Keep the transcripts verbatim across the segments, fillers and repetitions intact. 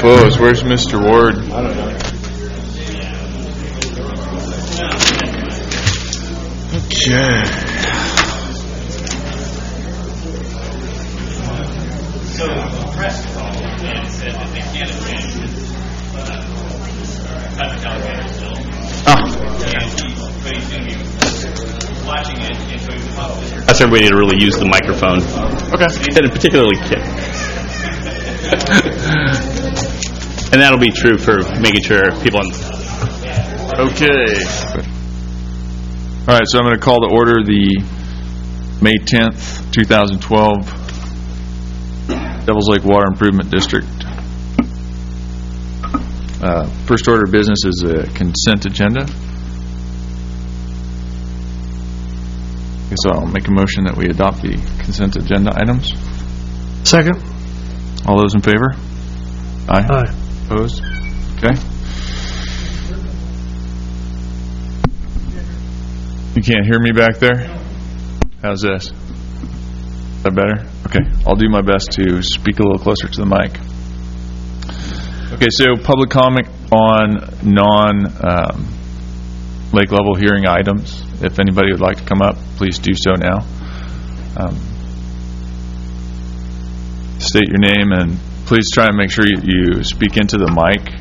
opposed? Where's Mister Ward? I don't know. Okay. So the press called and said that they can't attend Patrick Alexander still. Oh. And he, but he's going to be watching it, and so he's about That's everybody to really use the microphone. Okay. And particularly Kip. And that'll be true for making sure people on. Okay. All right, so I'm going to call to order the May tenth, twenty twelve Devils Lake Water Improvement District. Uh, first order of business is a consent agenda. So I'll make a motion that we adopt the consent agenda items. Second. All those in favor? Aye. Aye. Opposed? Okay. You can't hear me back there? How's this? Is that better? Okay. I'll do my best to speak a little closer to the mic. Okay, so public comment on non um, lake level hearing items. If anybody would like to come up, please do so now. Um, state your name and please try and make sure you, you speak into the mic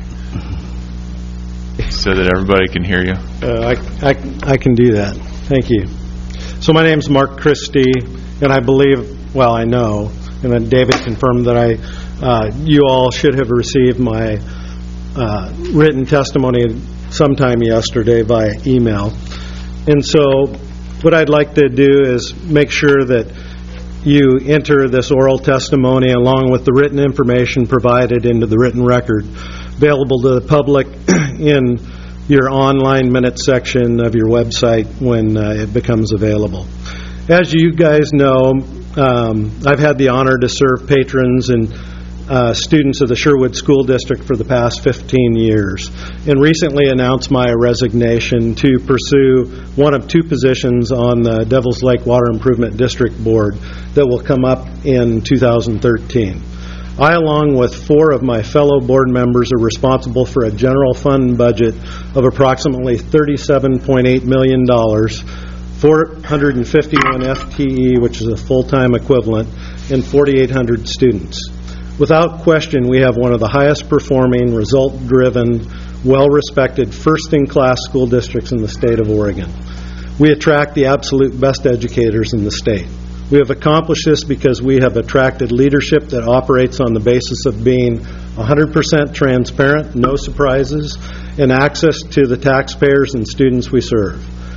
so that everybody can hear you. Uh, I, I, I can do that. Thank you. So my name's Mark Christie, and I believe, well, I know, and then David confirmed that I, uh, you all should have received my uh, written testimony sometime yesterday via email. And so what I'd like to do is make sure that you enter this oral testimony along with the written information provided into the written record, available to the public in your online minutes section of your website when uh, it becomes available. As you guys know, um, I've had the honor to serve patrons and uh, students of the Sherwood School District for the past fifteen years, and recently announced my resignation to pursue one of two positions on the Devils Lake Water Improvement District Board that will come up in two thousand thirteen. I, along with four of my fellow board members, are responsible for a general fund budget of approximately thirty-seven point eight million dollars, four hundred fifty-one F T E, which is a full-time equivalent, and forty-eight hundred students. Without question, we have one of the highest performing, result-driven, well-respected, first-in-class school districts in the state of Oregon. We attract the absolute best educators in the state. We have accomplished this because we have attracted leadership that operates on the basis of being one hundred percent transparent, no surprises, and access to the taxpayers and students we serve.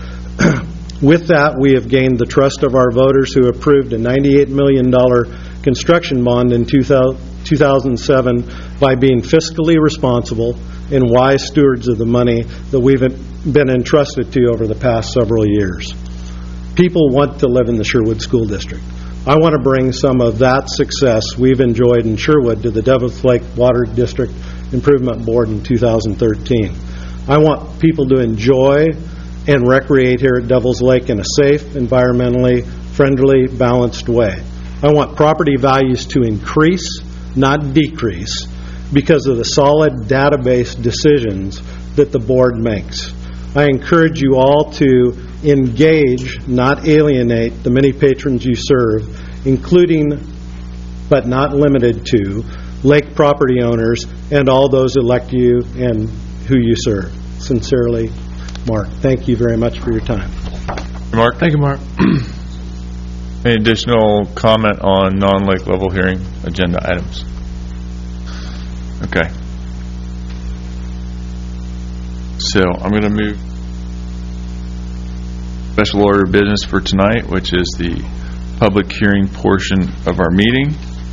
With that, we have gained the trust of our voters who approved a ninety-eight million dollars construction bond in two thousand seven by being fiscally responsible and wise stewards of the money that we've been entrusted to over the past several years. People want to live in the Sherwood School District. I want to bring some of that success we've enjoyed in Sherwood to the Devils Lake Water District Improvement Board in two thousand thirteen. I want people to enjoy and recreate here at Devils Lake in a safe, environmentally friendly, balanced way. I want property values to increase, not decrease, because of the solid database decisions that the board makes. I encourage you all to engage, not alienate, the many patrons you serve, including, but not limited to, lake property owners and all those elect you and who you serve. Sincerely, Mark. Thank you very much for your time. Mark? Thank you, Mark. Any additional comment on non-lake level hearing agenda items? Okay. So I'm going to move special order of business for tonight, which is the public hearing portion of our meeting.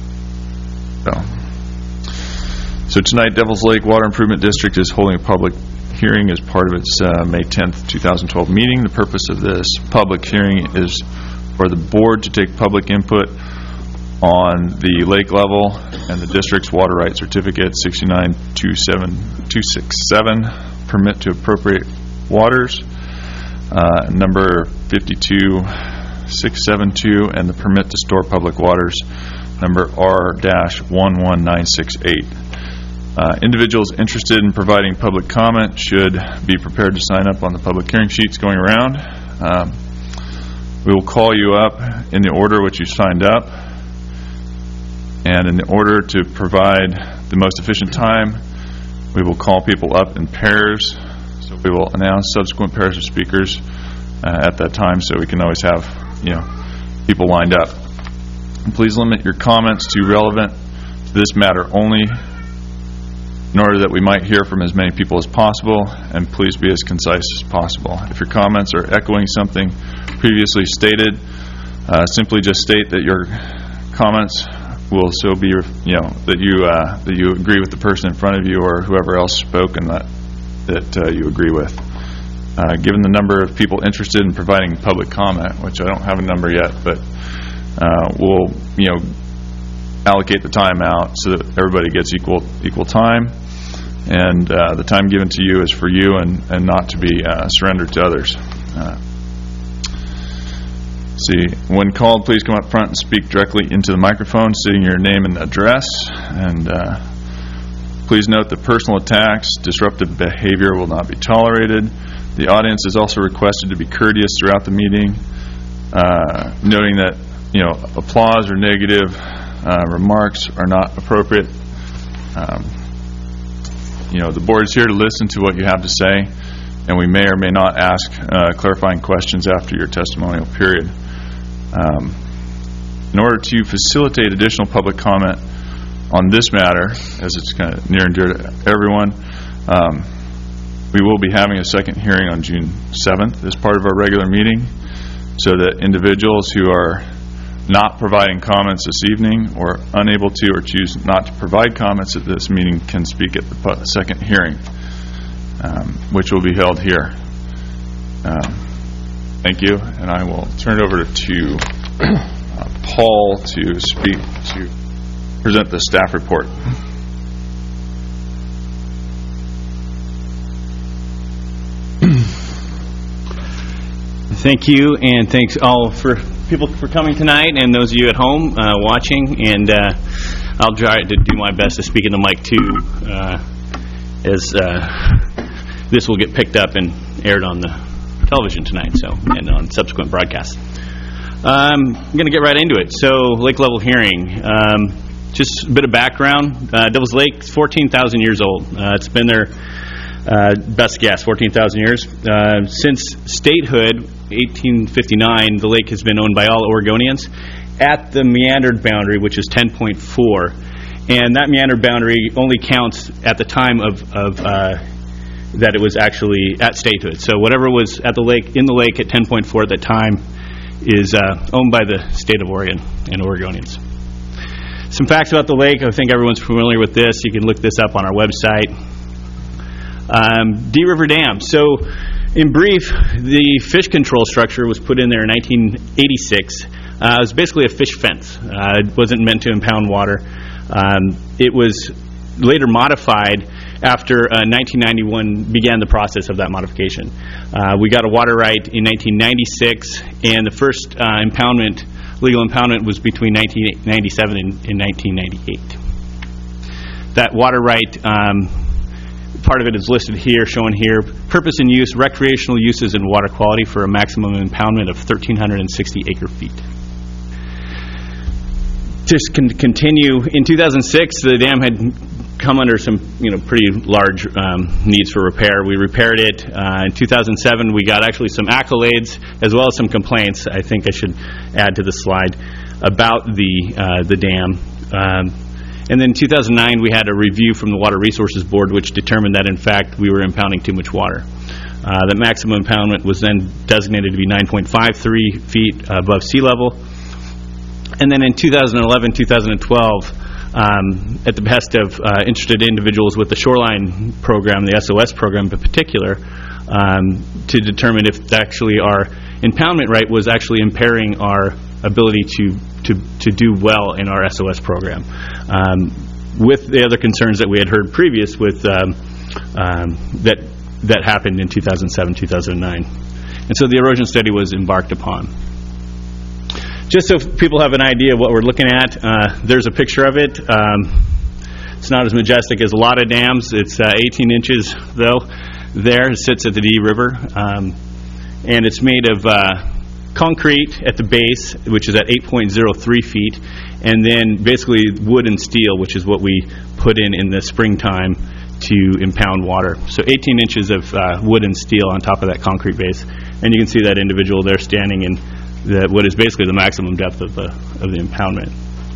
So, so tonight, Devils Lake Water Improvement District is holding a public hearing as part of its uh, May tenth, two thousand twelve meeting. The purpose of this public hearing is for the board to take public input on the lake level and the district's water rights certificate sixty-nine two sixty-seven permit to appropriate waters, uh, number fifty-two six seventy-two, and the permit to store public waters, number R one one nine six eight. Uh, Individuals interested in providing public comment should be prepared to sign up on the public hearing sheets going around. Um, We will call you up in the order which you signed up, and in order to provide the most efficient time, we will call people up in pairs. So we will announce subsequent pairs of speakers uh, at that time, so we can always have, you know, people lined up. And please limit your comments to relevant to this matter only, in order that we might hear from as many people as possible, and please be as concise as possible. If your comments are echoing something previously stated, uh, simply just state that your comments will so be, you know, that you uh, that you agree with the person in front of you or whoever else spoke, and that that uh, you agree with. Uh, given the number of people interested in providing public comment, which I don't have a number yet, but uh, we'll, you know, allocate the time out so that everybody gets equal equal time, and uh, the time given to you is for you and, and not to be uh, surrendered to others. Uh, see, when called, please come up front and speak directly into the microphone, stating your name and address. And uh, please note that personal attacks, disruptive behavior will not be tolerated. The audience is also requested to be courteous throughout the meeting, uh, noting that, you know, applause or negative uh, remarks are not appropriate. Um, you know, the board is here to listen to what you have to say, and we may or may not ask uh, clarifying questions after your testimonial period. Um, in order to facilitate additional public comment on this matter, as it's kind of near and dear to everyone, um, we will be having a second hearing on June seventh as part of our regular meeting, so that individuals who are not providing comments this evening or unable to or choose not to provide comments at this meeting can speak at the second hearing, um, which will be held here. Um, thank you, and I will turn it over to uh, Paul to speak, to present the staff report. Thank you, and thanks all for people for coming tonight, and those of you at home uh, watching. And uh, I'll try to do my best to speak in the mic too, uh, as uh, this will get picked up and aired on the television tonight, so and on subsequent broadcasts. Um, I'm going to get right into it. So, lake level hearing. Um, just a bit of background. Uh, Devil's Lake is fourteen thousand years old. Uh, it's been there. Uh, best guess, fourteen thousand years. Uh, since statehood, eighteen fifty-nine, the lake has been owned by all Oregonians at the meandered boundary, which is ten point four. And that meandered boundary only counts at the time of, of uh, that it was actually at statehood. So whatever was at the lake, in the lake at ten point four at that time is uh, owned by the state of Oregon and Oregonians. Some facts about the lake. I think everyone's familiar with this. You can look this up on our website. Um, Dee River Dam. So, in brief, the fish control structure was put in there in nineteen eighty-six. Uh, it was basically a fish fence. Uh, it wasn't meant to impound water. Um, it was later modified after uh, nineteen ninety-one began the process of that modification. Uh, we got a water right in nineteen ninety-six, and the first uh, impoundment, legal impoundment, was between nineteen ninety-seven and, and nineteen ninety-eight. That water right, um, part of it is listed here, shown here. Purpose and use, recreational uses and water quality for a maximum impoundment of one thousand three hundred sixty acre feet. Just can continue, in two thousand six, the dam had come under some, you know, pretty large um, needs for repair. We repaired it. Uh, in two thousand seven, we got actually some accolades as well as some complaints. I think I should add to the slide about the uh, the dam. Um, And then in two thousand nine, we had a review from the Water Resources Board, which determined that, in fact, we were impounding too much water. Uh, the maximum impoundment was then designated to be nine point five three feet above sea level. And then in two thousand eleven, two thousand twelve, um, at the behest of uh, interested individuals with the Shoreline program, the S O S program in particular, um, to determine if actually our impoundment rate was actually impairing our ability to to to do well in our S O S program, um, with the other concerns that we had heard previous with um, um, that that happened in two thousand seven, two thousand nine, and so the erosion study was embarked upon. Just so people have an idea of what we're looking at, uh, there's a picture of it. Um, It's not as majestic as a lot of dams. It's uh, eighteen inches, though, there. It sits at the Dee River. Um, and it's made of uh, concrete at the base, which is at eight point zero three feet, and then basically wood and steel, which is what we put in in the springtime to impound water. So eighteen inches of uh, wood and steel on top of that concrete base. And you can see that individual there standing in the, what is basically the maximum depth of the, of the impoundment.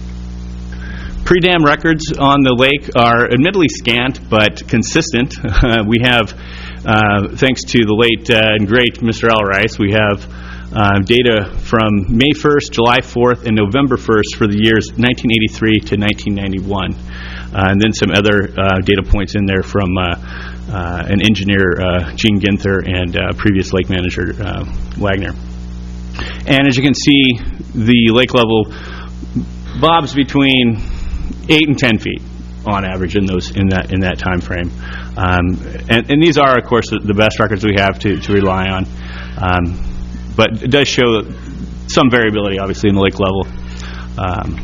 Pre-dam records on the lake are admittedly scant, but consistent. We have, uh, thanks to the late uh, and great Mister Elrice, we have uh, data from May first, July fourth, and November first for the years nineteen eighty-three to nineteen ninety-one. Uh, and then some other uh, data points in there from uh, uh, an engineer, uh, Gene Ginther, and uh, previous lake manager, uh, Wagner. And as you can see, the lake level bobs between eight and ten feet on average in those in that in that time frame. Um, and, and these are, of course, the, the best records we have to, to rely on. Um, but it does show some variability, obviously, in the lake level. Um,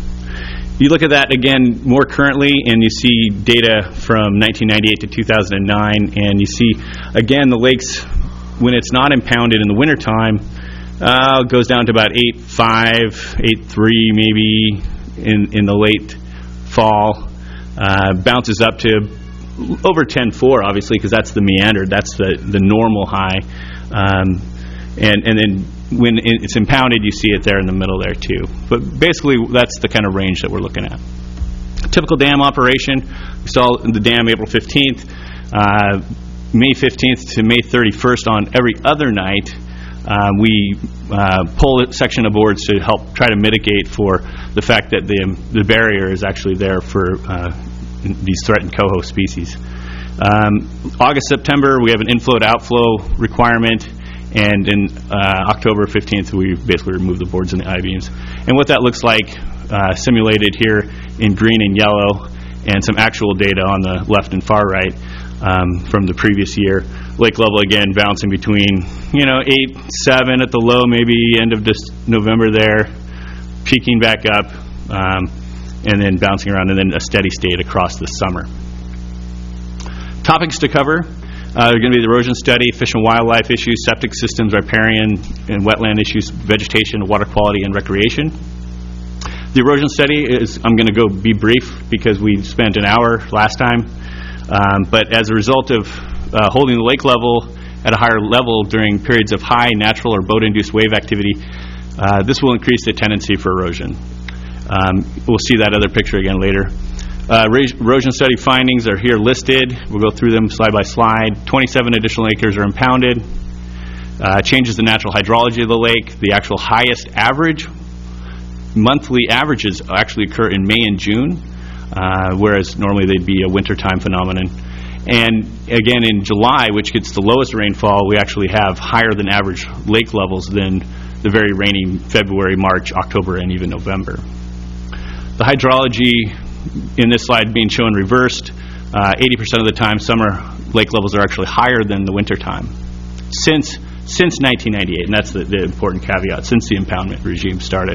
You look at that again more currently, and you see data from nineteen ninety-eight to two thousand nine, and you see, again, the lakes, when it's not impounded in the wintertime, uh, goes down to about eight point five, eight point three maybe in, in the late fall, uh, bounces up to over ten point four, obviously, because that's the meander, that's the, the normal high. Um, and, and then when it's impounded, you see it there in the middle there too. But basically, that's the kind of range that we're looking at. Typical dam operation, we saw the dam April fifteenth, uh, May fifteenth to May thirty-first on every other night. Uh, we uh, pull a section of boards to help try to mitigate for the fact that the, the barrier is actually there for uh, these threatened coho species. Um, August, September, we have an inflow to outflow requirement. And in uh, October fifteenth, we basically remove the boards and the I-beams. And what that looks like, uh, simulated here in green and yellow, and some actual data on the left and far right um, from the previous year. Lake level, again, bouncing between, you know, eight, seven at the low, maybe end of this November there, peaking back up, um, and then bouncing around, and then a steady state across the summer. Topics to cover. Uh, they're going to be the erosion study, fish and wildlife issues, septic systems, riparian and wetland issues, vegetation, water quality, and recreation. The erosion study is, I'm going to go be brief because we spent an hour last time. Um, but as a result of uh, holding the lake level at a higher level during periods of high natural or boat-induced wave activity, uh, this will increase the tendency for erosion. Um, we'll see that other picture again later. Uh, erosion study findings are here listed. We'll go through them slide by slide. twenty-seven additional acres are impounded. Uh, changes the natural hydrology of the lake. The actual highest average, monthly averages actually occur in May and June, uh, whereas normally they'd be a wintertime phenomenon. And again, in July, which gets the lowest rainfall, we actually have higher than average lake levels than the very rainy February, March, October, and even November. The hydrology in this slide being shown reversed, uh, eighty percent of the time summer lake levels are actually higher than the winter time since since nineteen ninety-eight, and that's the, the important caveat, since the impoundment regime started.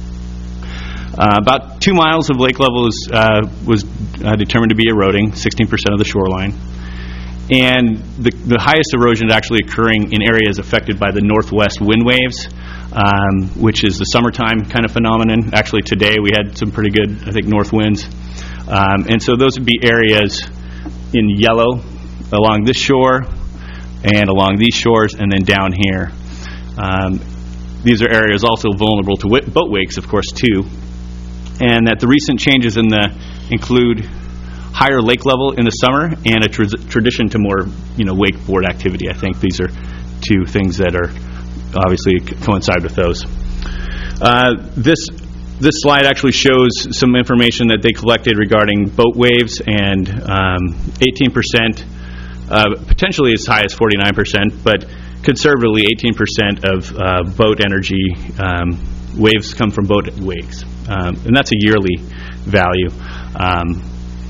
Uh, about two miles of lake level is, uh, was uh, determined to be eroding, sixteen percent of the shoreline. And the, the highest erosion is actually occurring in areas affected by the northwest wind waves, um, which is the summertime kind of phenomenon. Actually, today we had some pretty good, I think, north winds. Um, and so those would be areas in yellow along this shore and along these shores and then down here. Um, these are areas also vulnerable to w- boat wakes, of course, too. And that the recent changes in the include higher lake level in the summer and a tra- tradition to more, you know, wakeboard activity. I think these are two things that are obviously coincide with those. Uh, this this slide actually shows some information that they collected regarding boat waves, and um, eighteen percent, uh, potentially as high as forty-nine percent, but conservatively eighteen percent of uh, boat energy um, waves come from boat wakes. Um, and that's a yearly value. Um,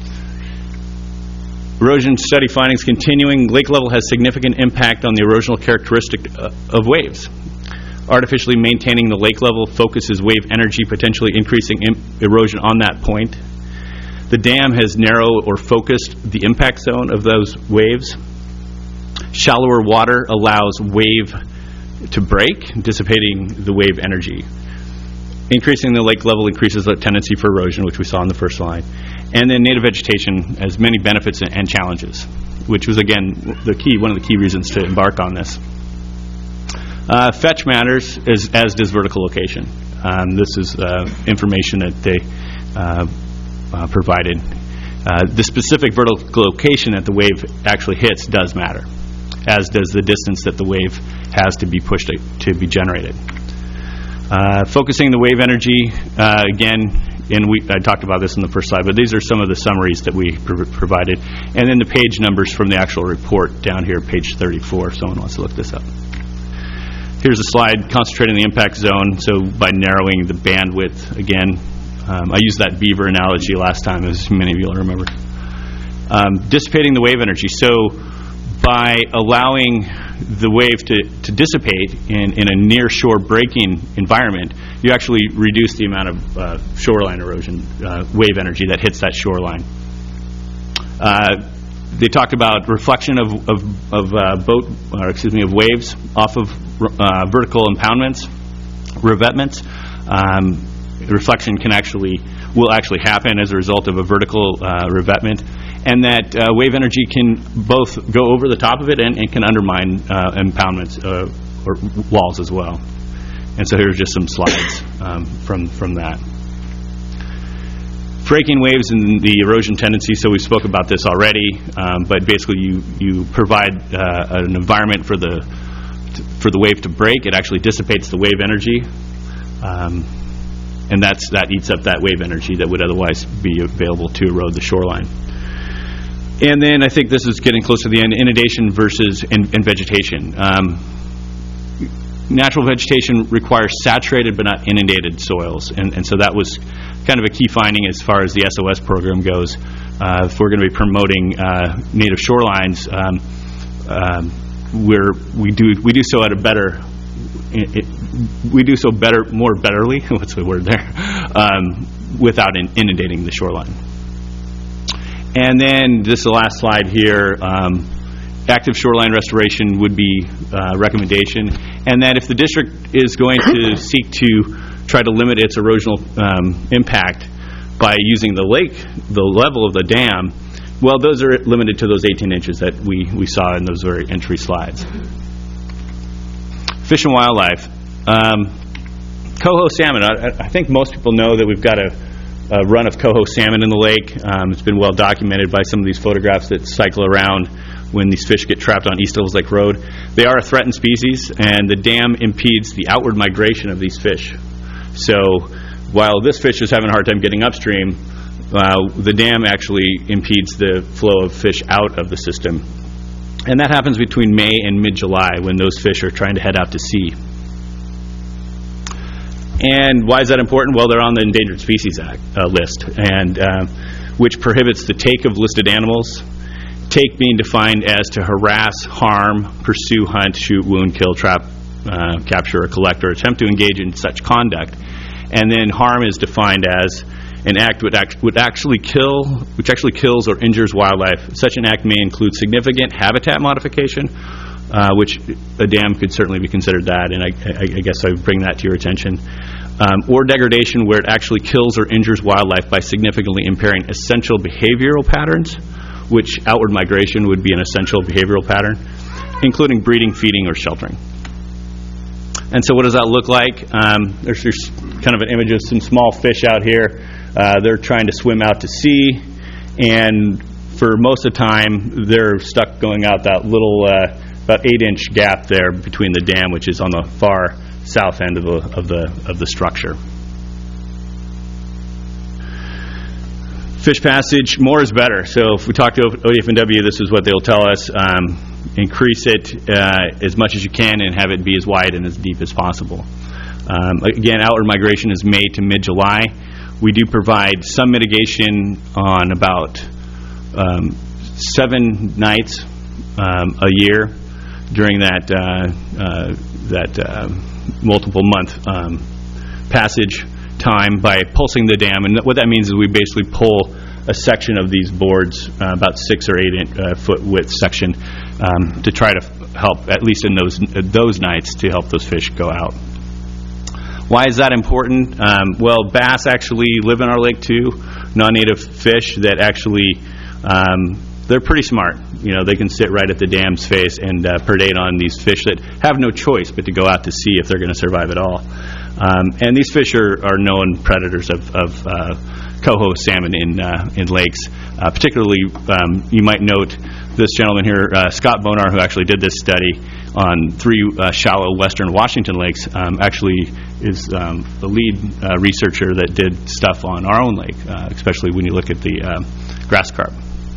erosion study findings continuing. Lake level has significant impact on the erosional characteristic uh, of waves. Artificially maintaining the lake level focuses wave energy, potentially increasing im- erosion on that point. The dam has narrowed or focused the impact zone of those waves. Shallower water allows wave to break, dissipating the wave energy. Increasing the lake level increases the tendency for erosion, which we saw in the first slide. And then native vegetation has many benefits and challenges, which was, again, the key, one of the key reasons to embark on this. Uh, fetch matters, as, as does vertical location. Um, this is uh, information that they uh, uh, provided. Uh, the specific vertical location that the wave actually hits does matter, as does the distance that the wave has to be pushed to, to be generated. Uh, focusing the wave energy, uh, again, and we, I talked about this in the first slide, but these are some of the summaries that we pr- provided. And then the page numbers from the actual report down here, page thirty-four, if someone wants to look this up. Here's a slide concentrating the impact zone, so by narrowing the bandwidth, again, um, I used that beaver analogy last time, as many of you will remember. Um, dissipating the wave energy. So by allowing the wave to, to dissipate in, in a near-shore breaking environment, you actually reduce the amount of uh, shoreline erosion, uh, wave energy that hits that shoreline. Uh, they talked about reflection of, of, of uh, boat, or excuse me, of waves off of uh, vertical impoundments, revetments. Um, reflection can actually, will actually happen as a result of a vertical uh, revetment. And that uh, wave energy can both go over the top of it and, and can undermine uh, impoundments uh, or walls as well. And so here's just some slides um, from from that. Breaking waves and the erosion tendency. So we spoke about this already, um, but basically you you provide uh, an environment for the for the wave to break. It actually dissipates the wave energy, um, and that's that eats up that wave energy that would otherwise be available to erode the shoreline. And then I think this is getting close to the end, inundation versus in, in vegetation. Um, natural vegetation requires saturated but not inundated soils. And, and so that was kind of a key finding as far as the S O S program goes. Uh, if we're going to be promoting uh, native shorelines, um, um, we're, we do we do so at a better, it, it, we do so better, more betterly, what's the word there, um, without in, inundating the shoreline. And then this is the last slide here. Um, active shoreline restoration would be uh, recommendation, and that if the district is going to seek to try to limit its erosional um, impact by using the lake, the level of the dam, well, those are limited to those eighteen inches that we, we saw in those very entry slides. Fish and wildlife. Um, coho salmon. I, I think most people know that we've got a A run of coho salmon in the lake. Um, it's been well documented by some of these photographs that cycle around when these fish get trapped on East Devils Lake Road. They are a threatened species, and the dam impedes the outward migration of these fish. So while this fish is having a hard time getting upstream, uh, the dam actually impedes the flow of fish out of the system. And that happens between May and mid-July when those fish are trying to head out to sea. And why is that important? Well, they're on the Endangered Species Act uh, list, and uh, which prohibits the take of listed animals. Take being defined as to harass, harm, pursue, hunt, shoot, wound, kill, trap, uh, capture, or collect, or attempt to engage in such conduct. And then harm is defined as an act would, act would actually kill, which actually kills or injures wildlife. Such an act may include significant habitat modification, Uh, which a dam could certainly be considered that, and I, I, I guess I would bring that to your attention. Um, or degradation, where it actually kills or injures wildlife by significantly impairing essential behavioral patterns, which outward migration would be an essential behavioral pattern, including breeding, feeding, or sheltering. And so what does that look like? Um, there's, there's kind of an image of some small fish out here. Uh, they're trying to swim out to sea, and for most of the time, they're stuck going out that little uh, about eight-inch gap there between the dam, which is on the far south end of the of the of the structure. Fish passage, more is better. So if we talk to O D F N W, this is what they'll tell us: um, increase it uh, as much as you can, and have it be as wide and as deep as possible. Um, again, outward migration is May to mid-July. We do provide some mitigation on about um, seven nights um, a year during that uh, uh, that uh, multiple month um, passage time by pulsing the dam. And what that means is we basically pull a section of these boards, uh, about six or eight in, uh, foot width section, um, to try to f- help, at least in those uh, those nights, to help those fish go out. Why is that important? Um, well, bass actually live in our lake too, non-native fish that actually, um, they're pretty smart. You know, they can sit right at the dam's face and uh, predate on these fish that have no choice but to go out to see if they're going to survive at all. Um, and these fish are, are known predators of, of uh, coho salmon in uh, in lakes. Uh, particularly, um, you might note this gentleman here, uh, Scott Bonar, who actually did this study on three uh, shallow western Washington lakes, um, actually is um, the lead uh, researcher that did stuff on our own lake, uh, especially when you look at the uh, grass carp.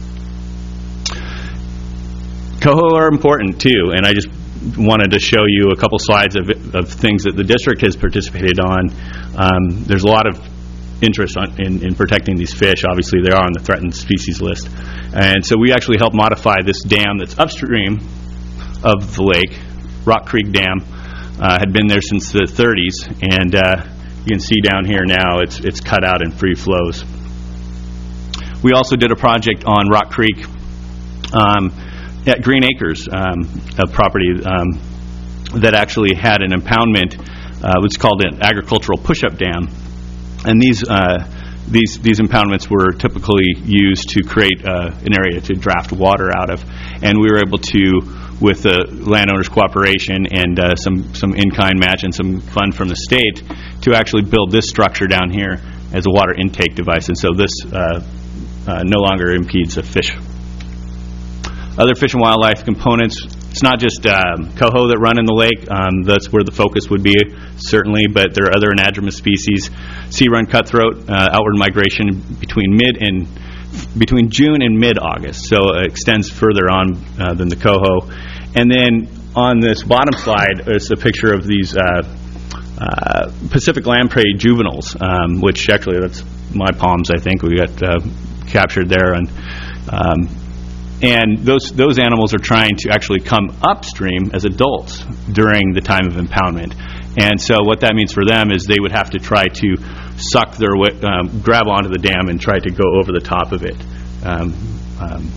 Coho are important too, and I just wanted to show you a couple slides of, of things that the district has participated on. Um, there's a lot of interest on, in, in protecting these fish. Obviously, they are on the threatened species list. And so we actually helped modify this dam that's upstream of the lake. Rock Creek Dam uh, had been there since the thirties, and uh, you can see down here now it's, it's cut out and free flows. We also did a project on Rock Creek um, at Green Acres, um, a property um, that actually had an impoundment, uh, what's called an agricultural push-up dam. And these uh, these these impoundments were typically used to create uh, an area to draft water out of. And we were able to, with the landowners' cooperation and uh, some, some in-kind match and some fund from the state, to actually build this structure down here as a water intake device. And so this uh, uh, no longer impedes the fish. Other fish and wildlife components, it's not just um, coho that run in the lake. Um, that's where the focus would be, certainly, but there are other anadromous species. Sea-run cutthroat, uh, outward migration between mid and between June and mid-August, so it extends further on uh, than the coho. And then on this bottom slide is a picture of these uh, uh, Pacific lamprey juveniles, um, which actually that's my palms, I think, we got uh, captured there. And um, And those those animals are trying to actually come upstream as adults during the time of impoundment. And so what that means for them is they would have to try to suck their way, um, grab onto the dam and try to go over the top of it. Um, um,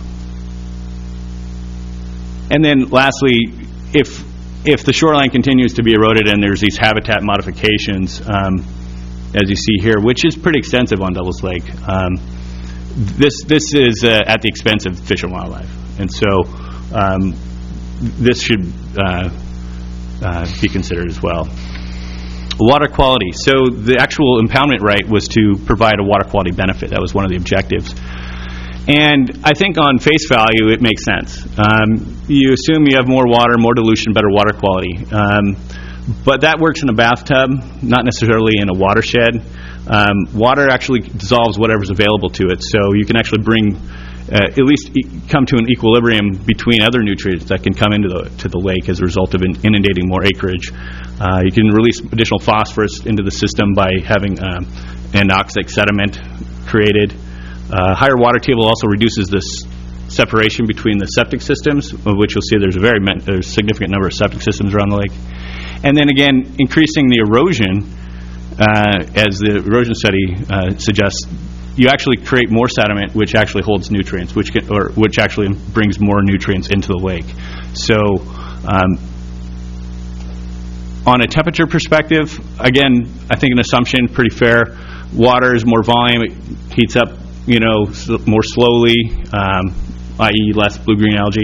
and then lastly, if if the shoreline continues to be eroded and there's these habitat modifications, um, as you see here, which is pretty extensive on Devils Lake, um, This this is uh, at the expense of fish and wildlife, and so um, this should uh, uh, be considered as well. Water quality. So the actual impoundment right was to provide a water quality benefit. That was one of the objectives. And I think on face value, it makes sense. Um, you assume you have more water, more dilution, better water quality. Um, but that works in a bathtub, not necessarily in a watershed. Um, water actually dissolves whatever's available to it, so you can actually bring, uh, at least e- come to an equilibrium between other nutrients that can come into the to the lake as a result of in- inundating more acreage. Uh, you can release additional phosphorus into the system by having um, anoxic sediment created. Uh, higher water table also reduces this separation between the septic systems, of which you'll see there's a very men- there's a significant number of septic systems around the lake. And then again, increasing the erosion. Uh, as the erosion study uh, suggests, you actually create more sediment, which actually holds nutrients, which can, or which actually brings more nutrients into the lake. So, um, on a temperature perspective, again, I think an assumption pretty fair. Water is more volume; it heats up, you know, more slowly, um, that is, less blue-green algae.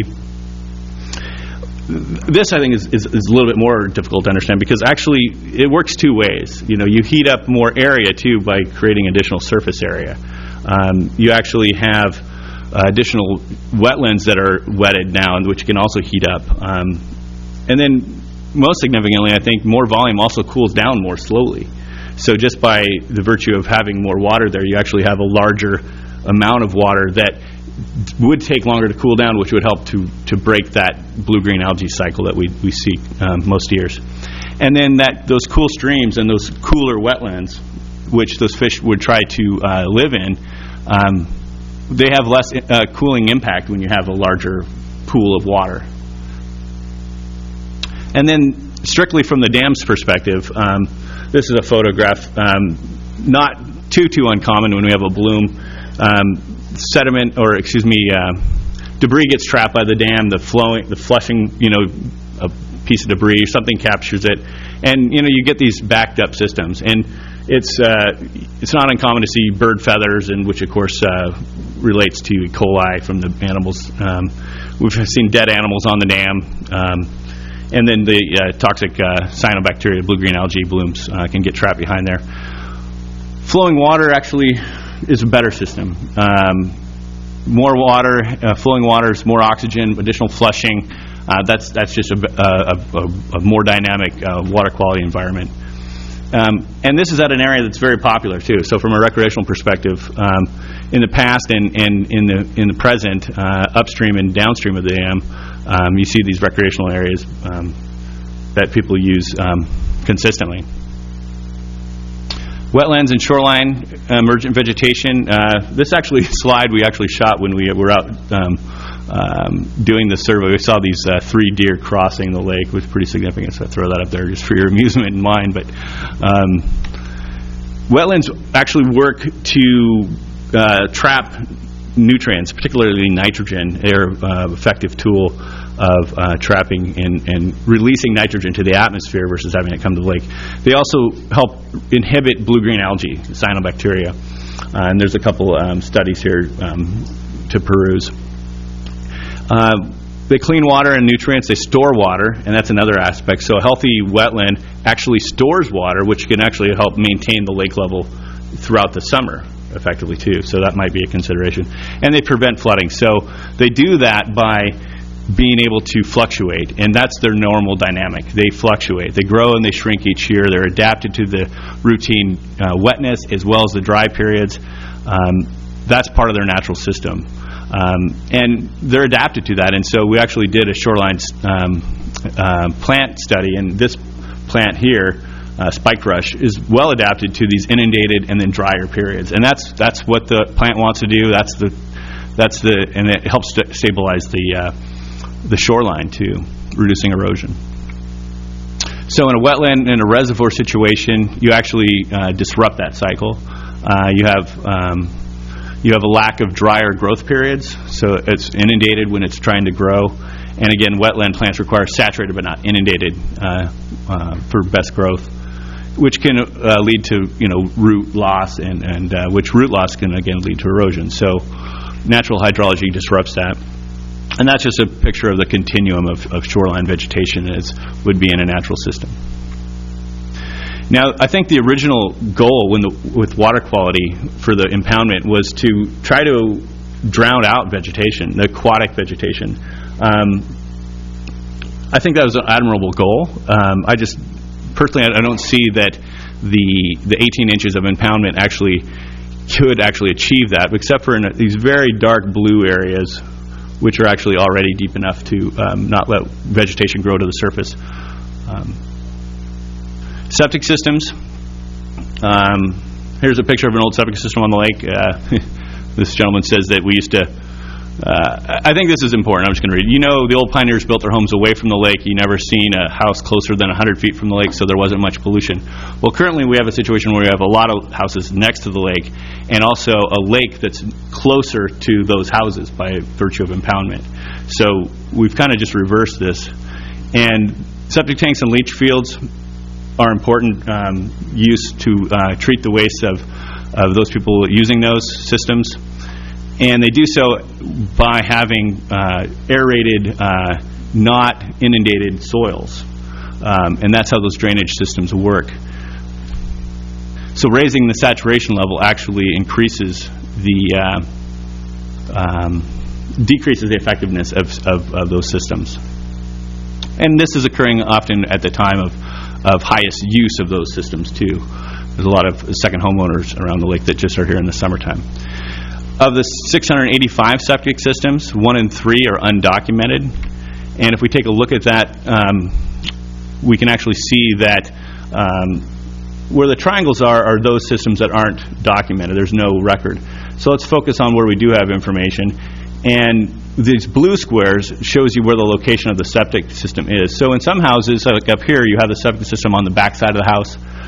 This, I think, is, is, is a little bit more difficult to understand because actually it works two ways. You know, you heat up more area, too, by creating additional surface area. Um, you actually have uh, additional wetlands that are wetted now, which can also heat up. Um, and then, most significantly, I think more volume also cools down more slowly. So just by the virtue of having more water there, you actually have a larger amount of water that would take longer to cool down, which would help to to break that blue-green algae cycle that we we see um, most years. And then that those cool streams and those cooler wetlands, which those fish would try to uh, live in, um, they have less uh, cooling impact when you have a larger pool of water. And then strictly from the dam's perspective, um, this is a photograph, um, not too, too uncommon when we have a bloom. Um, sediment, or excuse me, uh, debris gets trapped by the dam, the flowing, the flushing, you know, a piece of debris, something captures it, and you know you get these backed up systems, and it's uh, it's not uncommon to see bird feathers, and which of course uh, relates to E. coli from the animals. Um, we've seen dead animals on the dam, um, and then the uh, toxic uh, cyanobacteria, blue-green algae blooms uh, can get trapped behind there. Flowing water actually is a better system. Um, more water, uh, flowing water is more oxygen, additional flushing. Uh, that's that's just a, a, a, a more dynamic uh, water quality environment. Um, and this is at an area that's very popular too. So from a recreational perspective, um, in the past and, and in the in the present, uh, upstream and downstream of the dam, um, you see these recreational areas um, that people use um, consistently. Wetlands and shoreline emergent vegetation. Uh, this actually slide we actually shot when we were out um, um, doing the survey. We saw these uh, three deer crossing the lake. It was pretty significant, so I throw that up there just for your amusement and mine. But um, wetlands actually work to uh, trap nutrients, particularly nitrogen. They're an uh, effective tool of uh, trapping and, and releasing nitrogen to the atmosphere versus having it come to the lake. They also help inhibit blue-green algae, cyanobacteria. Uh, and there's a couple um, studies here um, to peruse. Uh, they clean water and nutrients. They store water, and that's another aspect. So a healthy wetland actually stores water, which can actually help maintain the lake level throughout the summer effectively too. So that might be a consideration. And they prevent flooding. So they do that by being able to fluctuate, and that's their normal dynamic. They fluctuate. They grow and they shrink each year. They're adapted to the routine uh, wetness as well as the dry periods. Um, that's part of their natural system. Um, and they're adapted to that, and so we actually did a shoreline um, uh, plant study, and this plant here, uh, spike rush, is well adapted to these inundated and then drier periods, and that's that's what the plant wants to do. That's the that's the and it helps to stabilize the uh, the shoreline too, reducing erosion. So in a wetland, in a reservoir situation, you actually uh, disrupt that cycle. Uh, you have um, you have a lack of drier growth periods, so it's inundated when it's trying to grow. And again, wetland plants require saturated but not inundated uh, uh, for best growth, which can uh, lead to you know root loss, and and uh, which root loss can again lead to erosion. So natural hydrology disrupts that. And that's just a picture of the continuum of, of shoreline vegetation as would be in a natural system. Now, I think the original goal when the, with water quality for the impoundment was to try to drown out vegetation, the aquatic vegetation. Um, I think that was an admirable goal. Um, I just, personally, I, I don't see that the the eighteen inches of impoundment actually could actually achieve that, except for in a, these very dark blue areas, which are actually already deep enough to um, not let vegetation grow to the surface. Um, septic systems. Um, here's a picture of an old septic system on the lake. Uh, this gentleman says that we used to, uh, I think this is important, I'm just going to read. You know, the old pioneers built their homes away from the lake. You never seen a house closer than one hundred feet from the lake, so there wasn't much pollution. Well, currently we have a situation where we have a lot of houses next to the lake, and also a lake that's closer to those houses by virtue of impoundment. So we've kind of just reversed this. And septic tanks and leach fields are important um, use to uh, treat the waste of, of those people using those systems. And they do so by having uh, aerated, uh, not inundated soils. Um, and that's how those drainage systems work. So raising the saturation level actually increases the, uh, um, decreases the effectiveness of, of, of those systems. And this is occurring often at the time of, of highest use of those systems too. There's a lot of second homeowners around the lake that just are here in the summertime. Of the six hundred eighty-five septic systems, one in three are undocumented. And if we take a look at that, um, we can actually see that um, where the triangles are are those systems that aren't documented. There's no record. So let's focus on where we do have information. And these blue squares shows you where the location of the septic system is. So in some houses, like up here, you have the septic system on the back side of the house.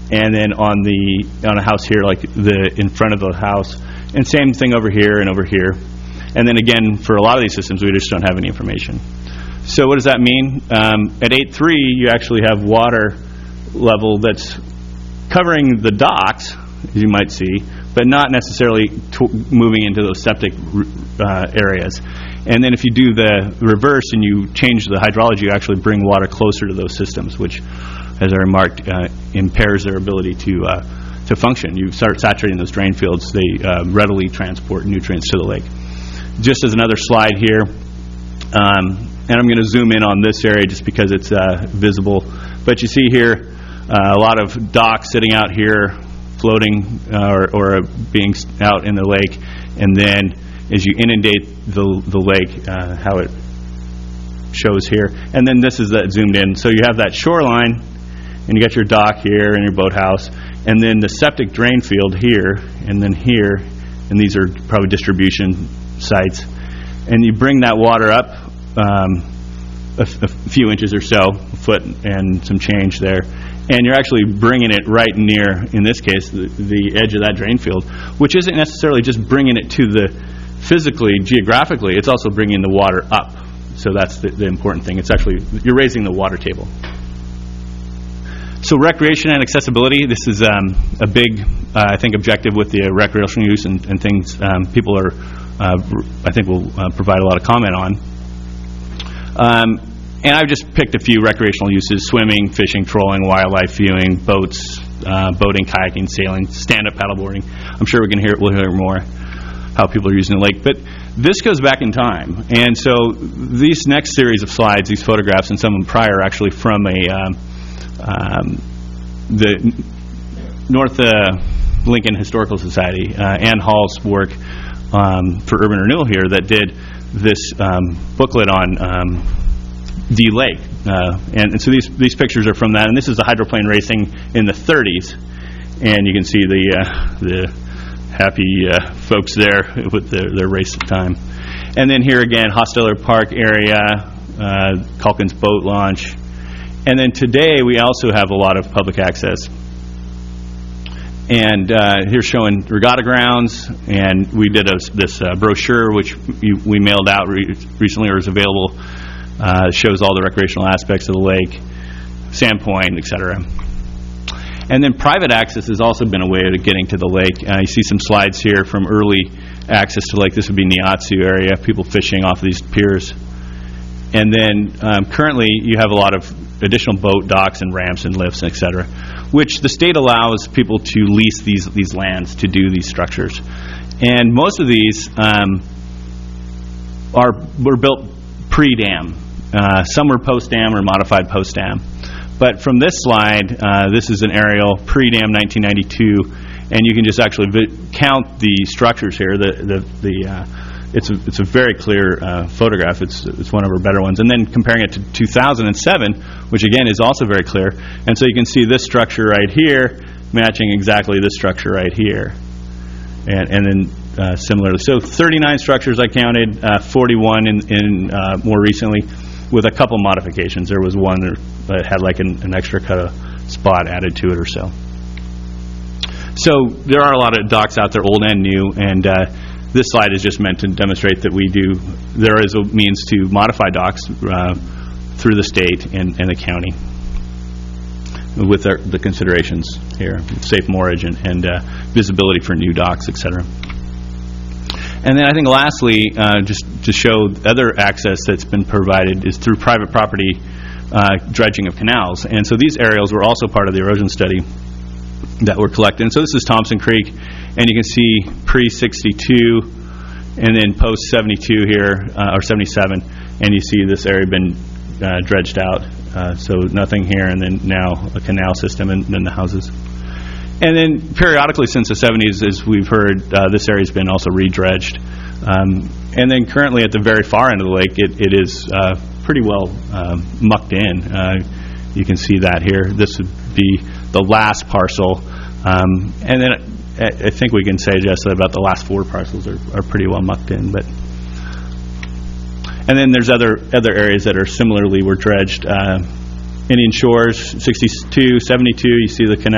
and then on the on a house here, like the in front of the house, and same thing over here and over here. And then again, for a lot of these systems, we just don't have any information. So what does that mean? Um, at eight three, you actually have water level that's covering the docks, as you might see, but not necessarily t- moving into those septic uh, areas. And then if you do the reverse and you change the hydrology, you actually bring water closer to those systems, which, as I remarked, uh, impairs their ability to uh, to function. You start saturating those drain fields, they uh, readily transport nutrients to the lake. Just as another slide here, um, and I'm going to zoom in on this area just because it's uh, visible. But you see here uh, a lot of docks sitting out here, floating uh, or, or being out in the lake, and then as you inundate the the lake, uh, how it shows here. And then this is that zoomed in. So you have that shoreline, and you got your dock here and your boathouse, and then the septic drain field here, and then here, and these are probably distribution sites. And you bring that water up um, a, f- a few inches or so, a foot and some change there, and you're actually bringing it right near, in this case, the, the edge of that drain field, which isn't necessarily just bringing it to the physically, geographically, it's also bringing the water up. So that's the, the important thing. It's actually, you're raising the water table. So recreation and accessibility, this is um, a big, uh, I think, objective with the uh, recreational use and, and things um, people are, uh, I think, will uh, provide a lot of comment on. Um, and I've just picked a few recreational uses: swimming, fishing, trolling, wildlife viewing, boats, uh, boating, kayaking, sailing, stand-up paddleboarding. I'm sure we can hear, we'll hear more how people are using the lake. But this goes back in time. And so these next series of slides, these photographs, and some of them prior, are actually from a um, um, the North uh, Lincoln Historical Society, uh, Ann Hall's work um, for urban renewal here, that did this um, booklet on um, the lake. Uh, and, and so these these pictures are from that. And this is the hydroplane racing in the thirties. And you can see the uh, the happy uh, folks there with their, their race time. And then here again, Hosteller Park area, uh, Calkins Boat Launch. And then today we also have a lot of public access. And uh, here's showing regatta grounds, and we did a, this uh, brochure which you, we mailed out re- recently, or is available. Uh, shows all the recreational aspects of the lake, Sandpoint, et cetera. And then private access has also been a way of getting to the lake. Uh, you see some slides here from early access to the lake. This would be Niatsu area, people fishing off of these piers. And then um, currently you have a lot of additional boat docks and ramps and lifts, et cetera, which the state allows people to lease these these lands to do these structures. And most of these um, are were built pre-dam. Uh, some were post-dam or modified post-dam. But from this slide, uh, this is an aerial pre-dam nineteen ninety-two, and you can just actually vi- count the structures here. The the, the uh, it's a it's a very clear uh, photograph. It's it's one of our better ones. And then comparing it to two thousand seven, which again is also very clear. And so you can see this structure right here matching exactly this structure right here, and and then uh, similarly. So thirty-nine structures I counted, uh, forty-one in in uh, more recently, with a couple modifications. There was one that had like an, an extra kind of spot added to it or so. So there are a lot of docks out there, old and new, and uh, this slide is just meant to demonstrate that we do, there is a means to modify docks uh, through the state and, and the county with our, the considerations here, safe moorage and, and uh, visibility for new docks, et cetera. And then I think lastly, uh, just to show other access that's been provided is through private property uh, dredging of canals. And so these aerials were also part of the erosion study that were collected. And so this is Thompson Creek, and you can see pre sixty-two and then post seventy-two here, uh, or seventy-seven, and you see this area been uh, dredged out. Uh, so nothing here, and then now a canal system, and then the houses. And then periodically since the seventies, as we've heard, uh, this area's been also re-dredged. Um, and then currently at the very far end of the lake, it, it is uh, pretty well uh, mucked in. Uh, you can see that here. This would be the last parcel. Um, and then I, I think we can say, Jess, that about the last four parcels are, are pretty well mucked in. But and then there's other other areas that are similarly were dredged. Uh, Indian Shores, sixty-two, seventy-two, you see the canal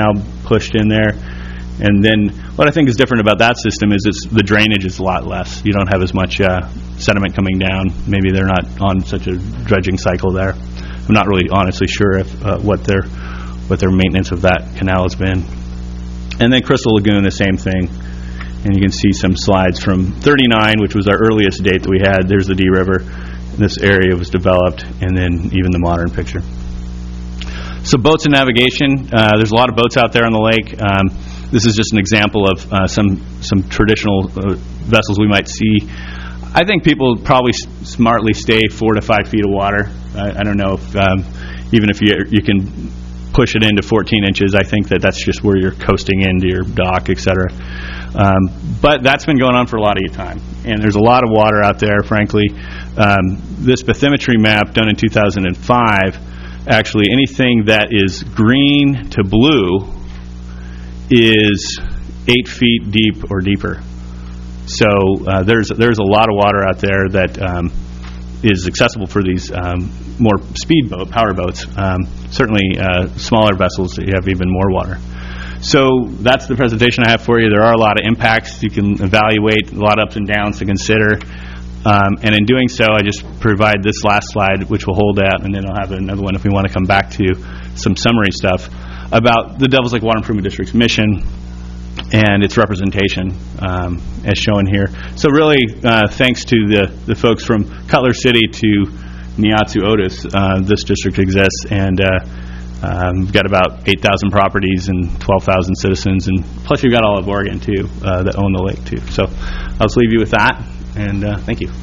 pushed in there. And then what I think is different about that system is it's, the drainage is a lot less. You don't have as much uh, sediment coming down. Maybe they're not on such a dredging cycle there. I'm not really honestly sure if uh, what their what their maintenance of that canal has been. And then Crystal Lagoon, the same thing. And you can see some slides from thirty-nine, which was our earliest date that we had. There's the Dee River. This area was developed, and then even the modern picture. So boats and navigation. Uh, there's a lot of boats out there on the lake. Um, This is just an example of uh, some some traditional uh, vessels we might see. I think people probably s- smartly stay four to five feet of water. I, I don't know if um, even if you you can push it into fourteen inches. I think that that's just where you're coasting into your dock, et cetera. Um, but that's been going on for a lot of time, and there's a lot of water out there. Frankly, um, this bathymetry map done in two thousand five, actually anything that is green to blue is eight feet deep or deeper. So uh, there's there's a lot of water out there that um, is accessible for these um, more speedboat, power boats. Um, certainly uh, smaller vessels, you have even more water. So that's the presentation I have for you. There are a lot of impacts you can evaluate, a lot of ups and downs to consider. Um, and in doing so, I just provide this last slide, which will hold that, and then I'll have another one if we want to come back to some summary stuff about the Devils Lake Water Improvement District's mission and its representation, um, as shown here. So really, uh, thanks to the, the folks from Cutler City to Niatsu Otis, uh, this district exists, and uh, um, we've got about eight thousand properties and twelve thousand citizens, and plus you've got all of Oregon, too, uh, that own the lake, too. So I'll just leave you with that, and uh, thank you.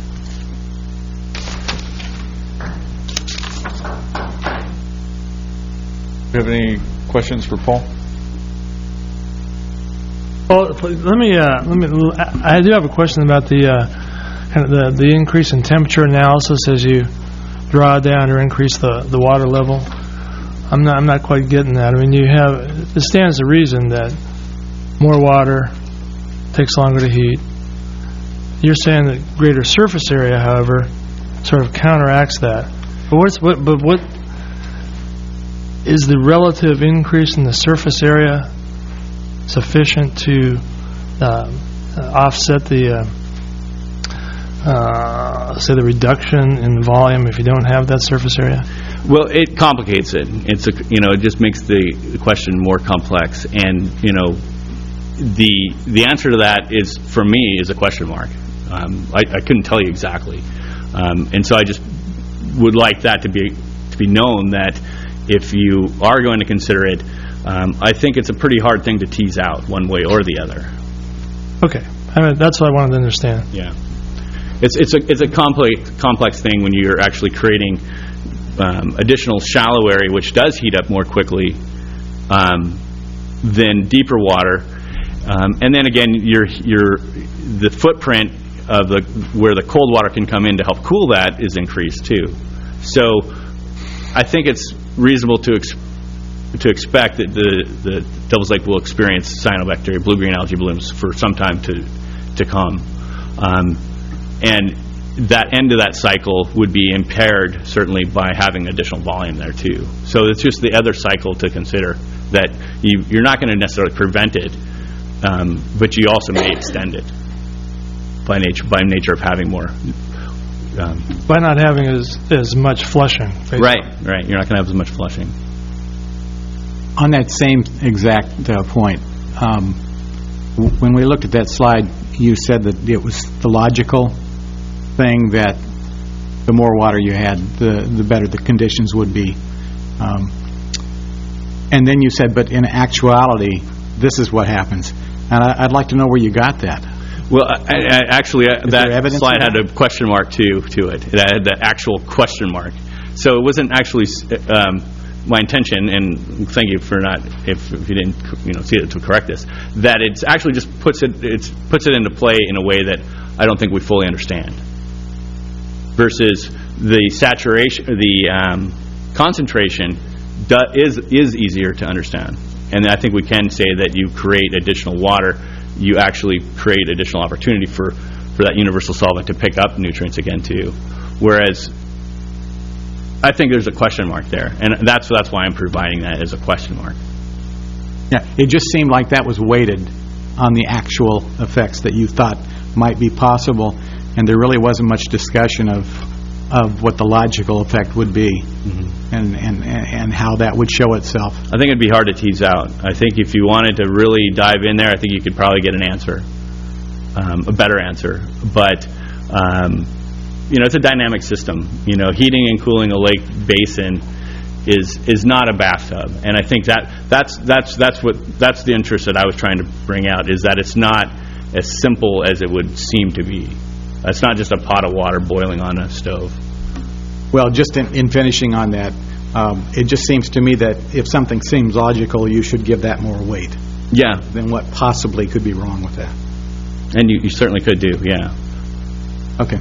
Do you have any questions for Paul? Well, let me, uh, let me, I do have a question about the, uh, kind of the, the increase in temperature analysis as you draw down or increase the, the water level. I'm not, I'm not quite getting that. I mean, you have, it stands to reason that more water takes longer to heat. You're saying that greater surface area, however, sort of counteracts that. But what's, what, but what, is the relative increase in the surface area sufficient to uh, uh, offset the, uh, uh, say, the reduction in volume if you don't have that surface area? Well, it complicates it. It's a, you know, it just makes the question more complex, and you know, the the answer to that is, for me, is a question mark. Um, I, I couldn't tell you exactly, um, and so I just would like that to be to be known that if you are going to consider it, um, I think it's a pretty hard thing to tease out one way or the other. Okay, I mean, that's what I wanted to understand. Yeah, it's it's a it's a complex complex thing when you're actually creating um, additional shallow area, which does heat up more quickly um, than deeper water, um, and then again, your your the footprint of the where the cold water can come in to help cool that is increased too. So I think it's reasonable to ex to expect that the the Devil's Lake will experience cyanobacteria, blue-green algae blooms for some time to to come, um, and that end of that cycle would be impaired certainly by having additional volume there too. So it's just the other cycle to consider, that you, you're not going to necessarily prevent it, um, but you also may extend it by nature by nature of having more. Um, By not having as as much flushing. Basically. right, right. You're not going to have as much flushing. On that same exact uh, point, um, w when we looked at that slide, you said that it was the logical thing that the more water you had, the the better the conditions would be. Um, and then you said, but in actuality, this is what happens. And I, I'd like to know where you got that. Well, I, I, actually, uh, there that evidence slide of had a question mark too to it. That had the actual question mark. So it wasn't actually um, my intention, and thank you for not, if, if you didn't, you know, see it to correct this, that it's actually just puts it it's puts it into play in a way that I don't think we fully understand. Versus the saturation, the um, concentration do, is is easier to understand, and I think we can say that you create additional water, you actually create additional opportunity for for that universal solvent to pick up nutrients again too. Whereas I think there's a question mark there, and that's that's why I'm providing that as a question mark. Yeah, it just seemed like that was weighted on the actual effects that you thought might be possible, and there really wasn't much discussion of of what the logical effect would be, mm-hmm. and, and, and how that would show itself. I think it'd be hard to tease out. I think if you wanted to really dive in there, I think you could probably get an answer, um, a better answer. But, um, you know, it's a dynamic system. You know, heating and cooling a lake basin is is not a bathtub, and I think that that's that's that's what that's the interest that I was trying to bring out, is that it's not as simple as it would seem to be. It's not just a pot of water boiling on a stove. Well, just in, in finishing on that, um, it just seems to me that if something seems logical, you should give that more weight. Yeah. Than what possibly could be wrong with that. And you, you certainly could do, yeah. Okay.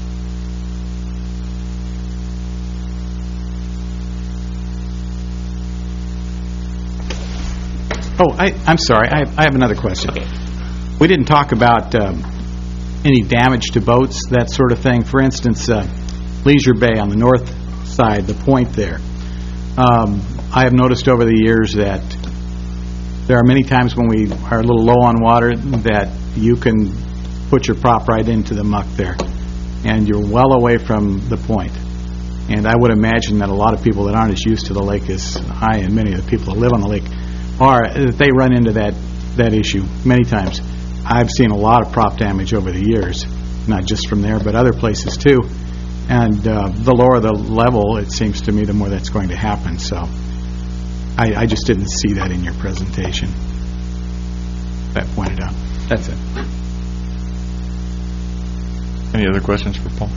Oh, I, I'm sorry. I, I have another question. Okay. We didn't talk about um, any damage to boats, that sort of thing. For instance, uh, Leisure Bay on the north side, the point there. Um, I have noticed over the years that there are many times when we are a little low on water that you can put your prop right into the muck there, and you're well away from the point. And I would imagine that a lot of people that aren't as used to the lake as I and many of the people that live on the lake are, that they run into that, that issue many times. I've seen a lot of prop damage over the years, not just from there, but other places too. And uh, the lower the level, it seems to me, the more that's going to happen. So I, I just didn't see that in your presentation. That pointed out. That's it. Any other questions for Paul?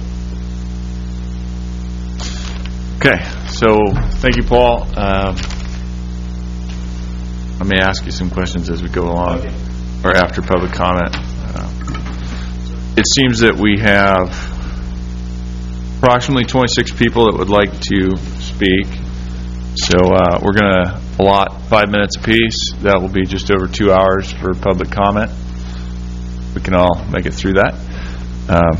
Okay, so thank you, Paul. Um, let me ask you some questions as we go along, okay. Or after public comment. Uh, it seems that we have approximately twenty-six people that would like to speak. So uh, we're going to allot five minutes apiece. That will be just over two hours for public comment. We can all make it through that. Um,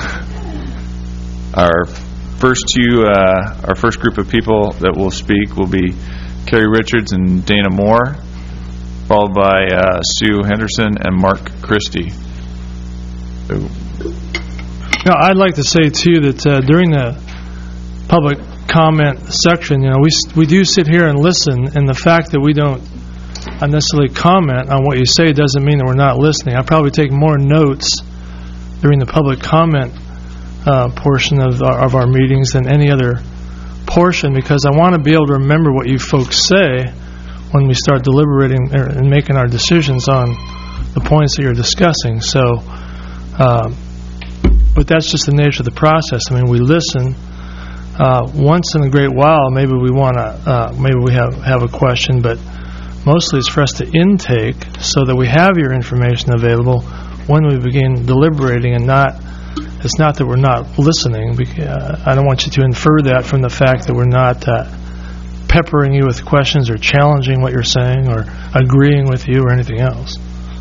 our first two, uh, our first group of people that will speak will be Carrie Richards and Dana Moore, followed by uh, Sue Henderson and Mark Christie. So, No, I'd like to say, too, that uh, during the public comment section, you know, we we do sit here and listen, and the fact that we don't necessarily comment on what you say doesn't mean that we're not listening. I probably take more notes during the public comment uh, portion of our, of our meetings than any other portion, because I want to be able to remember what you folks say when we start deliberating and making our decisions on the points that you're discussing. So, um, but that's just the nature of the process. I mean, we listen. Uh, once in a great while, maybe we want to, uh, maybe we have, have a question, but mostly it's for us to intake so that we have your information available when we begin deliberating, and not, it's not that we're not listening. Uh, I don't want you to infer that from the fact that we're not uh, peppering you with questions or challenging what you're saying or agreeing with you or anything else.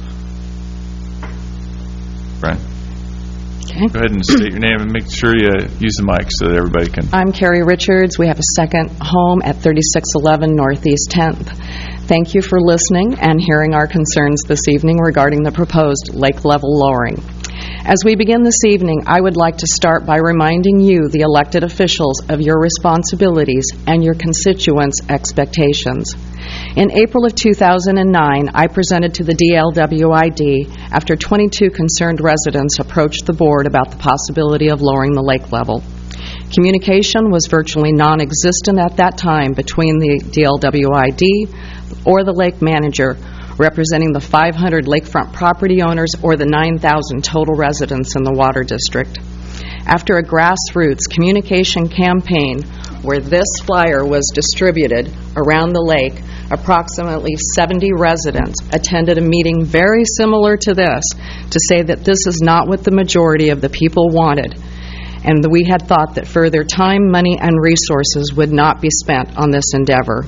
Brian? Okay. Go ahead and state your name and make sure you use the mic so that everybody can. I'm Carrie Richards. We have a second home at thirty-six eleven Northeast tenth. Thank you for listening and hearing our concerns this evening regarding the proposed lake level lowering. As we begin this evening, I would like to start by reminding you, the elected officials, of your responsibilities and your constituents' expectations. In April of two thousand nine, I presented to the D L W I D after twenty-two concerned residents approached the board about the possibility of lowering the lake level. Communication was virtually non-existent at that time between the D L W I D or the lake manager, representing the five hundred lakefront property owners or the nine thousand total residents in the water district. After a grassroots communication campaign where this flyer was distributed around the lake, approximately seventy residents attended a meeting very similar to this to say that this is not what the majority of the people wanted, and that we had thought that further time, money, and resources would not be spent on this endeavor.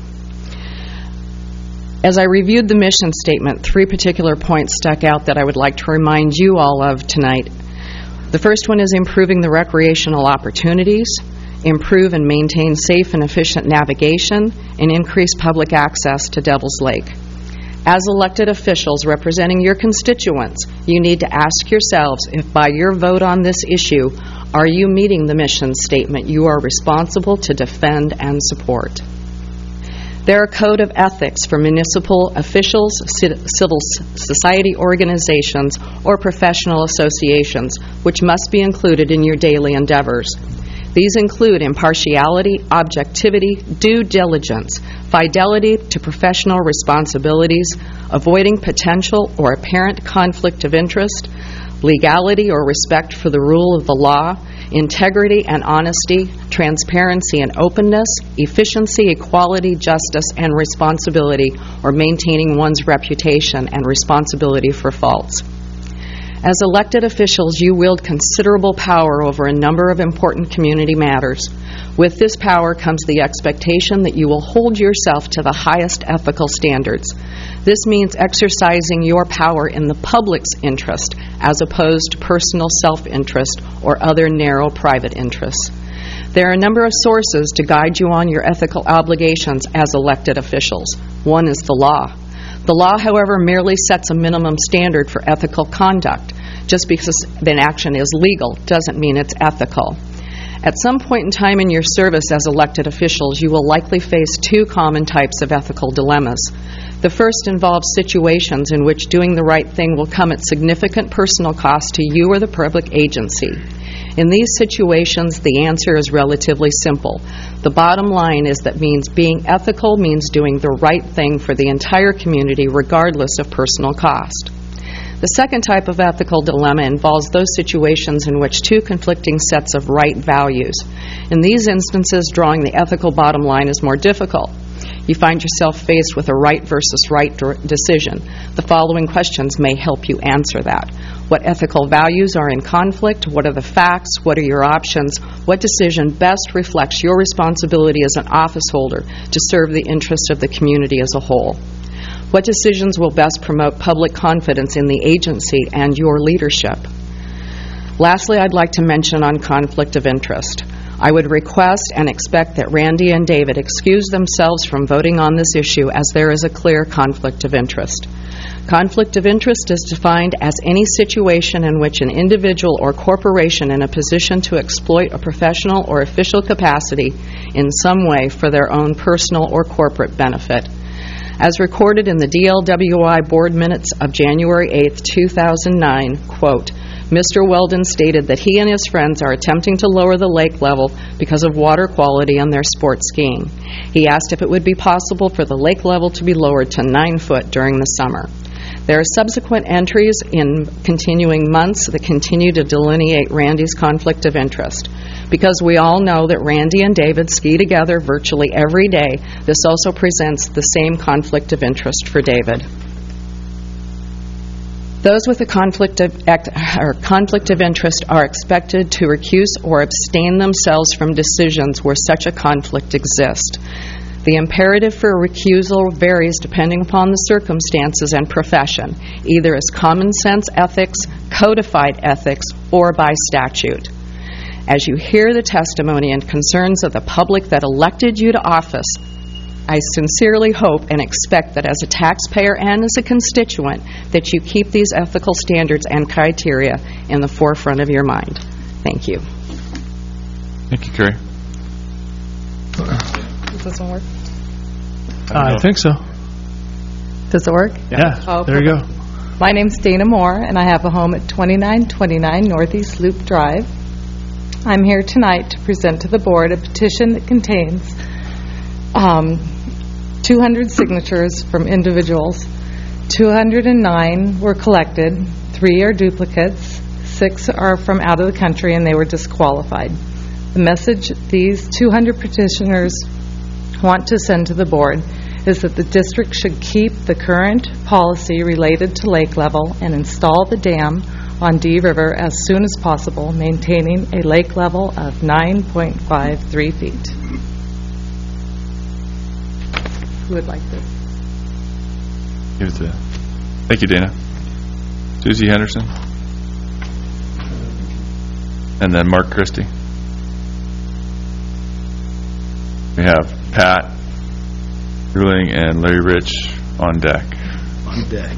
As I reviewed the mission statement, three particular points stuck out that I would like to remind you all of tonight. The first one is improving the recreational opportunities, improve and maintain safe and efficient navigation, and increase public access to Devil's Lake. As elected officials representing your constituents, you need to ask yourselves if by your vote on this issue, are you meeting the mission statement you are responsible to defend and support? There are a code of ethics for municipal officials, civil society organizations, or professional associations, which must be included in your daily endeavors. These include impartiality, objectivity, due diligence, fidelity to professional responsibilities, avoiding potential or apparent conflict of interest, legality or respect for the rule of the law, integrity and honesty, transparency and openness, efficiency, equality, justice, and responsibility, or maintaining one's reputation and responsibility for faults. As elected officials, you wield considerable power over a number of important community matters. With this power comes the expectation that you will hold yourself to the highest ethical standards. This means exercising your power in the public's interest as opposed to personal self-interest or other narrow private interests. There are a number of sources to guide you on your ethical obligations as elected officials. One is the law. The law, however, merely sets a minimum standard for ethical conduct. Just because an action is legal doesn't mean it's ethical. At some point in time in your service as elected officials, you will likely face two common types of ethical dilemmas. The first involves situations in which doing the right thing will come at significant personal cost to you or the public agency. In these situations, the answer is relatively simple. The bottom line is that means being ethical means doing the right thing for the entire community regardless of personal cost. The second type of ethical dilemma involves those situations in which two conflicting sets of right values. In these instances, drawing the ethical bottom line is more difficult. You find yourself faced with a right versus right decision. The following questions may help you answer that. What ethical values are in conflict? What are the facts? What are your options? What decision best reflects your responsibility as an office holder to serve the interests of the community as a whole? What decisions will best promote public confidence in the agency and your leadership? Lastly, I'd like to mention on conflict of interest. I would request and expect that Randy and David excuse themselves from voting on this issue as there is a clear conflict of interest. Conflict of interest is defined as any situation in which an individual or corporation in a position to exploit a professional or official capacity in some way for their own personal or corporate benefit. As recorded in the D L W I board minutes of January eighth, two thousand nine, quote, Mister Weldon stated that he and his friends are attempting to lower the lake level because of water quality on their sport skiing. He asked if it would be possible for the lake level to be lowered to nine foot during the summer. There are subsequent entries in continuing months that continue to delineate Randy's conflict of interest. Because we all know that Randy and David ski together virtually every day, this also presents the same conflict of interest for David. Those with a conflict of, or conflict of interest are expected to recuse or abstain themselves from decisions where such a conflict exists. The imperative for a recusal varies depending upon the circumstances and profession, either as common sense ethics, codified ethics, or by statute. As you hear the testimony and concerns of the public that elected you to office, I sincerely hope and expect that as a taxpayer and as a constituent that you keep these ethical standards and criteria in the forefront of your mind. Thank you. Thank you, Carrie. Does this one work? I think so. Does it work? Yeah, Oh, there you go. My name's Dana Moore, and I have a home at twenty-nine twenty-nine Northeast Loop Drive. I'm here tonight to present to the board a petition that contains um, two hundred signatures from individuals. two hundred nine were collected, three are duplicates, six are from out of the country, and they were disqualified. The message these two hundred petitioners want to send to the board is that the district should keep the current policy related to lake level and install the dam on Dee River as soon as possible, maintaining a lake level of nine point five three feet. Who would like this? Give it to. Thank you, Dana. Susie Henderson. And then Mark Christie. We have Pat Ruling and Larry Rich on deck. on deck.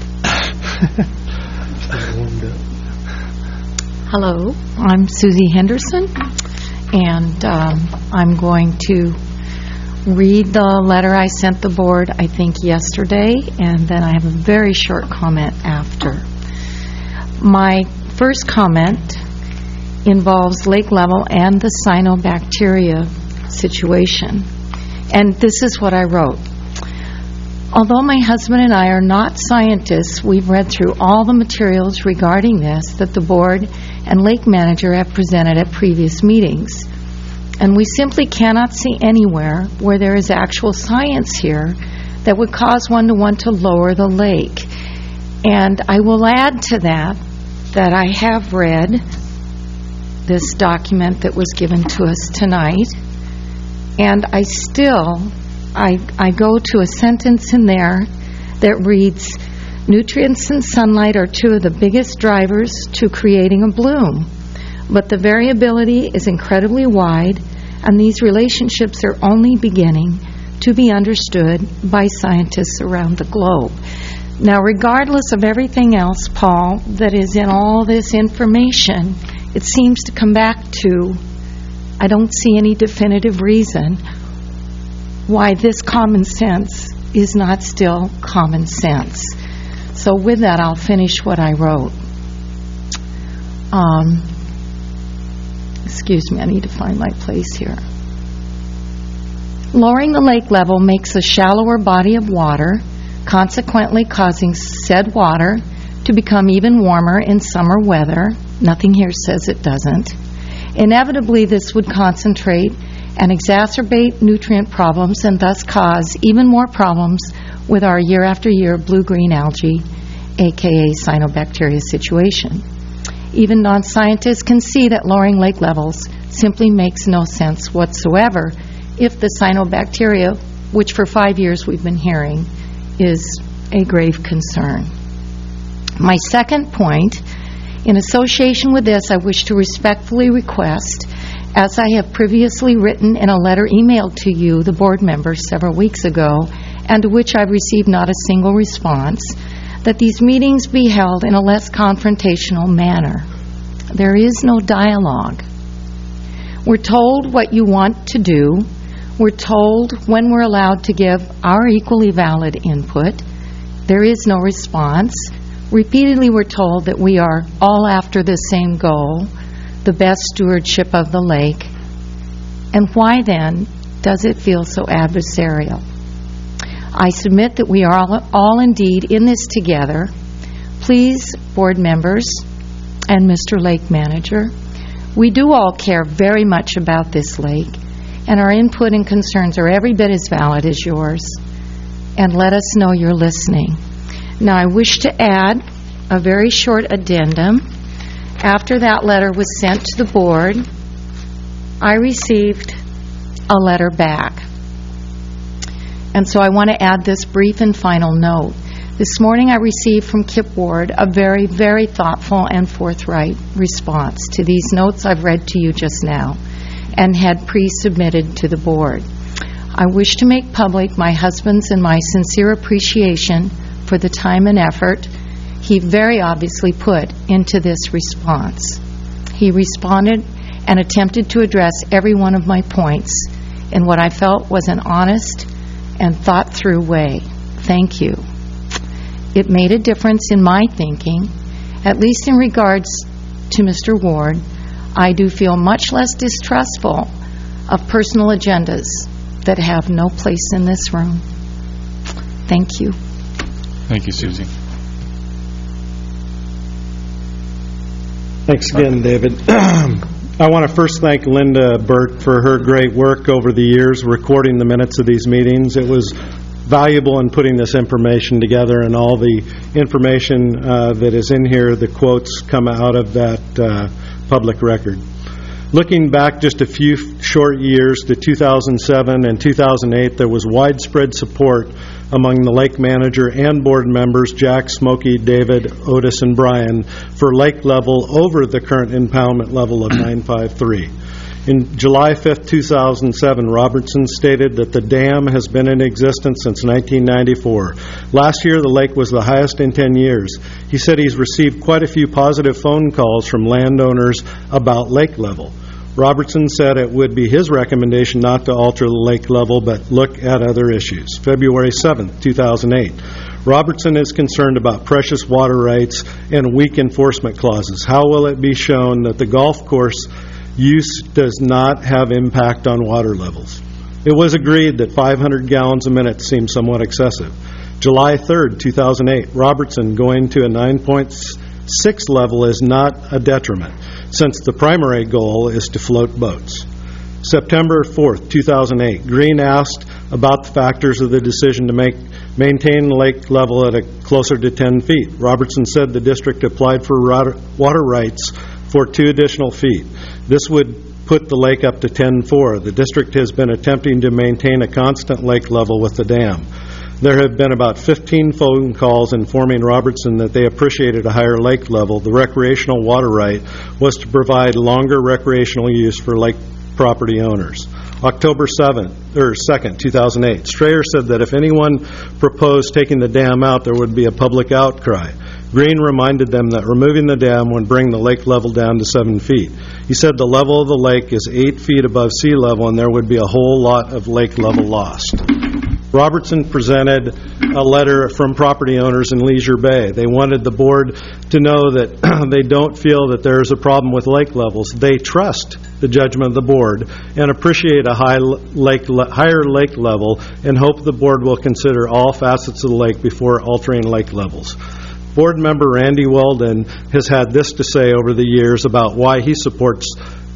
Hello, I'm Susie Henderson, and um, I'm going to read the letter I sent the board, I think, yesterday, and then I have a very short comment after. My first comment involves lake level and the cyanobacteria situation, and this is what I wrote. Although my husband and I are not scientists, we've read through all the materials regarding this that the board and lake manager have presented at previous meetings. And we simply cannot see anywhere where there is actual science here that would cause one to want to lower the lake. And I will add to that that I have read this document that was given to us tonight, and I still, I, I go to a sentence in there that reads, nutrients and sunlight are two of the biggest drivers to creating a bloom, but the variability is incredibly wide, and these relationships are only beginning to be understood by scientists around the globe. Now, regardless of everything else, Paul, that is in all this information, it seems to come back to, I don't see any definitive reason why this common sense is not still common sense. So with that, I'll finish what I wrote. Um, excuse me, I need to find my place here. Lowering the lake level makes a shallower body of water, consequently causing said water to become even warmer in summer weather. Nothing here says it doesn't. Inevitably, this would concentrate and exacerbate nutrient problems and thus cause even more problems with our year after year blue-green algae, aka cyanobacteria situation. Even non-scientists can see that lowering lake levels simply makes no sense whatsoever if the cyanobacteria, which for five years we've been hearing, is a grave concern. My second point, in association with this, I wish to respectfully request, as I have previously written in a letter emailed to you, the board members, several weeks ago, and to which I've received not a single response, that these meetings be held in a less confrontational manner. There is no dialogue. We're told what you want to do. We're told when we're allowed to give our equally valid input. There is no response. Repeatedly we're told that we are all after the same goal, the best stewardship of the lake. And why then does it feel so adversarial? I submit that we are all, all indeed in this together. Please, board members and Mister Lake Manager, we do all care very much about this lake, and our input and concerns are every bit as valid as yours. And let us know you're listening. Now, I wish to add a very short addendum. After that letter was sent to the board, I received a letter back. And so I want to add this brief and final note. This morning I received from Kip Ward a very, very thoughtful and forthright response to these notes I've read to you just now and had pre-submitted to the board. I wish to make public my husband's and my sincere appreciation for the time and effort he very obviously put into this response. He responded and attempted to address every one of my points in what I felt was an honest and thought-through way. Thank you. It made a difference in my thinking, at least in regards to Mister Ward. I do feel much less distrustful of personal agendas that have no place in this room. Thank you. Thank you, Susie. Thanks again, David. I want to first thank Linda Burt for her great work over the years recording the minutes of these meetings. It was valuable in putting this information together, and all the information uh, that is in here, the quotes come out of that uh, public record. Looking back just a few short years to two thousand seven and two thousand eight, there was widespread support among the lake manager and board members, Jack, Smokey, David, Otis, and Brian, for lake level over the current impoundment level of nine five three. In July fifth, two thousand seven, Robertson stated that the dam has been in existence since nineteen ninety-four. Last year, the lake was the highest in ten years. He said he's received quite a few positive phone calls from landowners about lake level. Robertson said it would be his recommendation not to alter the lake level, but look at other issues. February seventh, two thousand eight. Robertson is concerned about precious water rights and weak enforcement clauses. How will it be shown that the golf course use does not have impact on water levels? It was agreed that five hundred gallons a minute seems somewhat excessive. July third, two thousand eight, Robertson going to a nine point six level is not a detriment, since the primary goal is to float boats. September fourth, two thousand eight, Green asked about the factors of the decision to make maintain lake level at a closer to ten feet. Robertson said the district applied for water rights for two additional feet. This would put the lake up to ten four. The district has been attempting to maintain a constant lake level with the dam. There have been about fifteen phone calls informing Robertson that they appreciated a higher lake level. The recreational water right was to provide longer recreational use for lake property owners. October seventh, or second, two thousand eight, Strayer said that if anyone proposed taking the dam out, there would be a public outcry. Green reminded them that removing the dam would bring the lake level down to seven feet. He said the level of the lake is eight feet above sea level and there would be a whole lot of lake level lost. Robertson presented a letter from property owners in Leisure Bay. They wanted the board to know that they don't feel that there is a problem with lake levels. They trust the judgment of the board and appreciate a high lake, higher lake level and hope the board will consider all facets of the lake before altering lake levels. Board member Randy Weldon has had this to say over the years about why he supports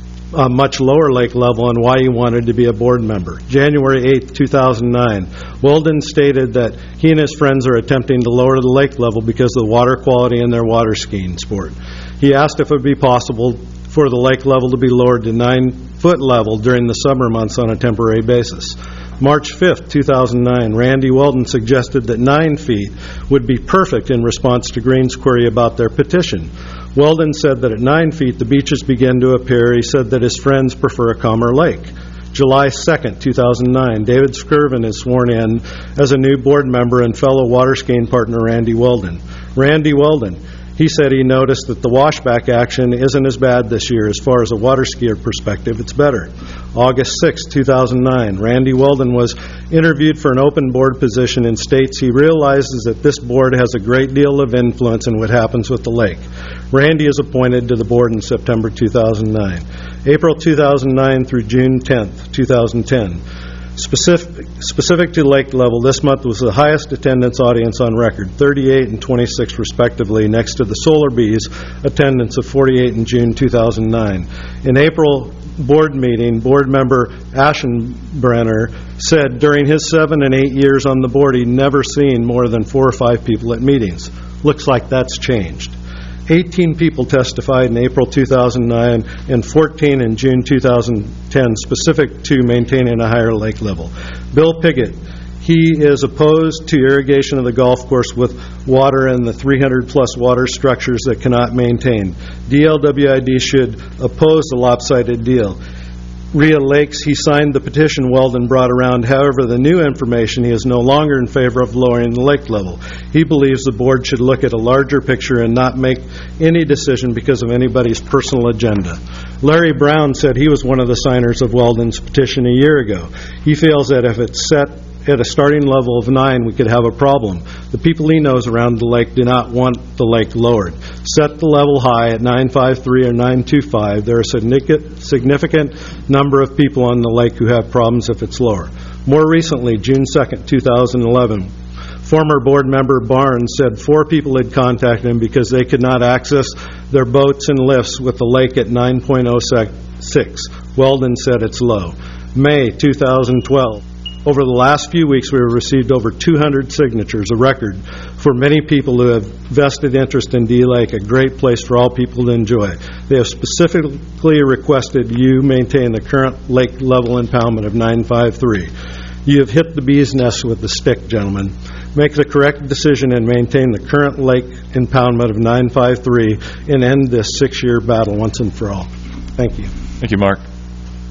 a much lower lake level and why he wanted to be a board member. January eighth, two thousand nine, Weldon stated that he and his friends are attempting to lower the lake level because of the water quality in their water skiing sport. He asked if it would be possible for the lake level to be lowered to nine-foot level during the summer months on a temporary basis. March fifth, two thousand nine, Randy Weldon suggested that nine feet would be perfect in response to Green's query about their petition. Weldon said that at nine feet the beaches begin to appear. He said that his friends prefer a calmer lake. July second, two thousand nine, David Skirvin is sworn in as a new board member and fellow water skiing partner Randy Weldon. Randy Weldon, he said he noticed that the washback action isn't as bad this year. As far as a water skier perspective, it's better. August sixth, two thousand nine, Randy Weldon was interviewed for an open board position and states he realizes that this board has a great deal of influence in what happens with the lake. Randy is appointed to the board in September two thousand nine. April two thousand nine through June tenth, two thousand ten. Specific, specific to lake level, this month was the highest attendance audience on record, thirty-eight and twenty-six respectively, next to the Solar Bees attendance of forty-eight in June two thousand nine. In April board meeting, board member Aschenbrenner said during his seven and eight years on the board, he'd never seen more than four or five people at meetings. Looks like that's changed. eighteen people testified in April two thousand nine and fourteen in June two thousand ten, specific to maintaining a higher lake level. Bill Piggott, he is opposed to irrigation of the golf course with water in the three hundred plus water structures that cannot maintain. D L W I D should oppose the lopsided deal. Rhea Lakes, he signed the petition Weldon brought around. However, the new information, he is no longer in favor of lowering the lake level. He believes the board should look at a larger picture and not make any decision because of anybody's personal agenda. Larry Brown said he was one of the signers of Weldon's petition a year ago. He feels that if it's set at a starting level of nine, we could have a problem. The people he knows around the lake do not want the lake lowered. Set the level high at nine fifty-three or nine twenty-five. There are a significant, significant number of people on the lake who have problems if it's lower. More recently, June second, two thousand eleven, former board member Barnes said four people had contacted him because they could not access their boats and lifts with the lake at nine point oh six. Weldon said it's low. May two thousand twelve. Over the last few weeks, we have received over two hundred signatures, a record for many people who have vested interest in D-Lake, a great place for all people to enjoy. They have specifically requested you maintain the current lake level impoundment of nine fifty-three. You have hit the bee's nest with the stick, gentlemen. Make the correct decision and maintain the current lake impoundment of nine fifty-three and end this six-year battle once and for all. Thank you. Thank you, Mark.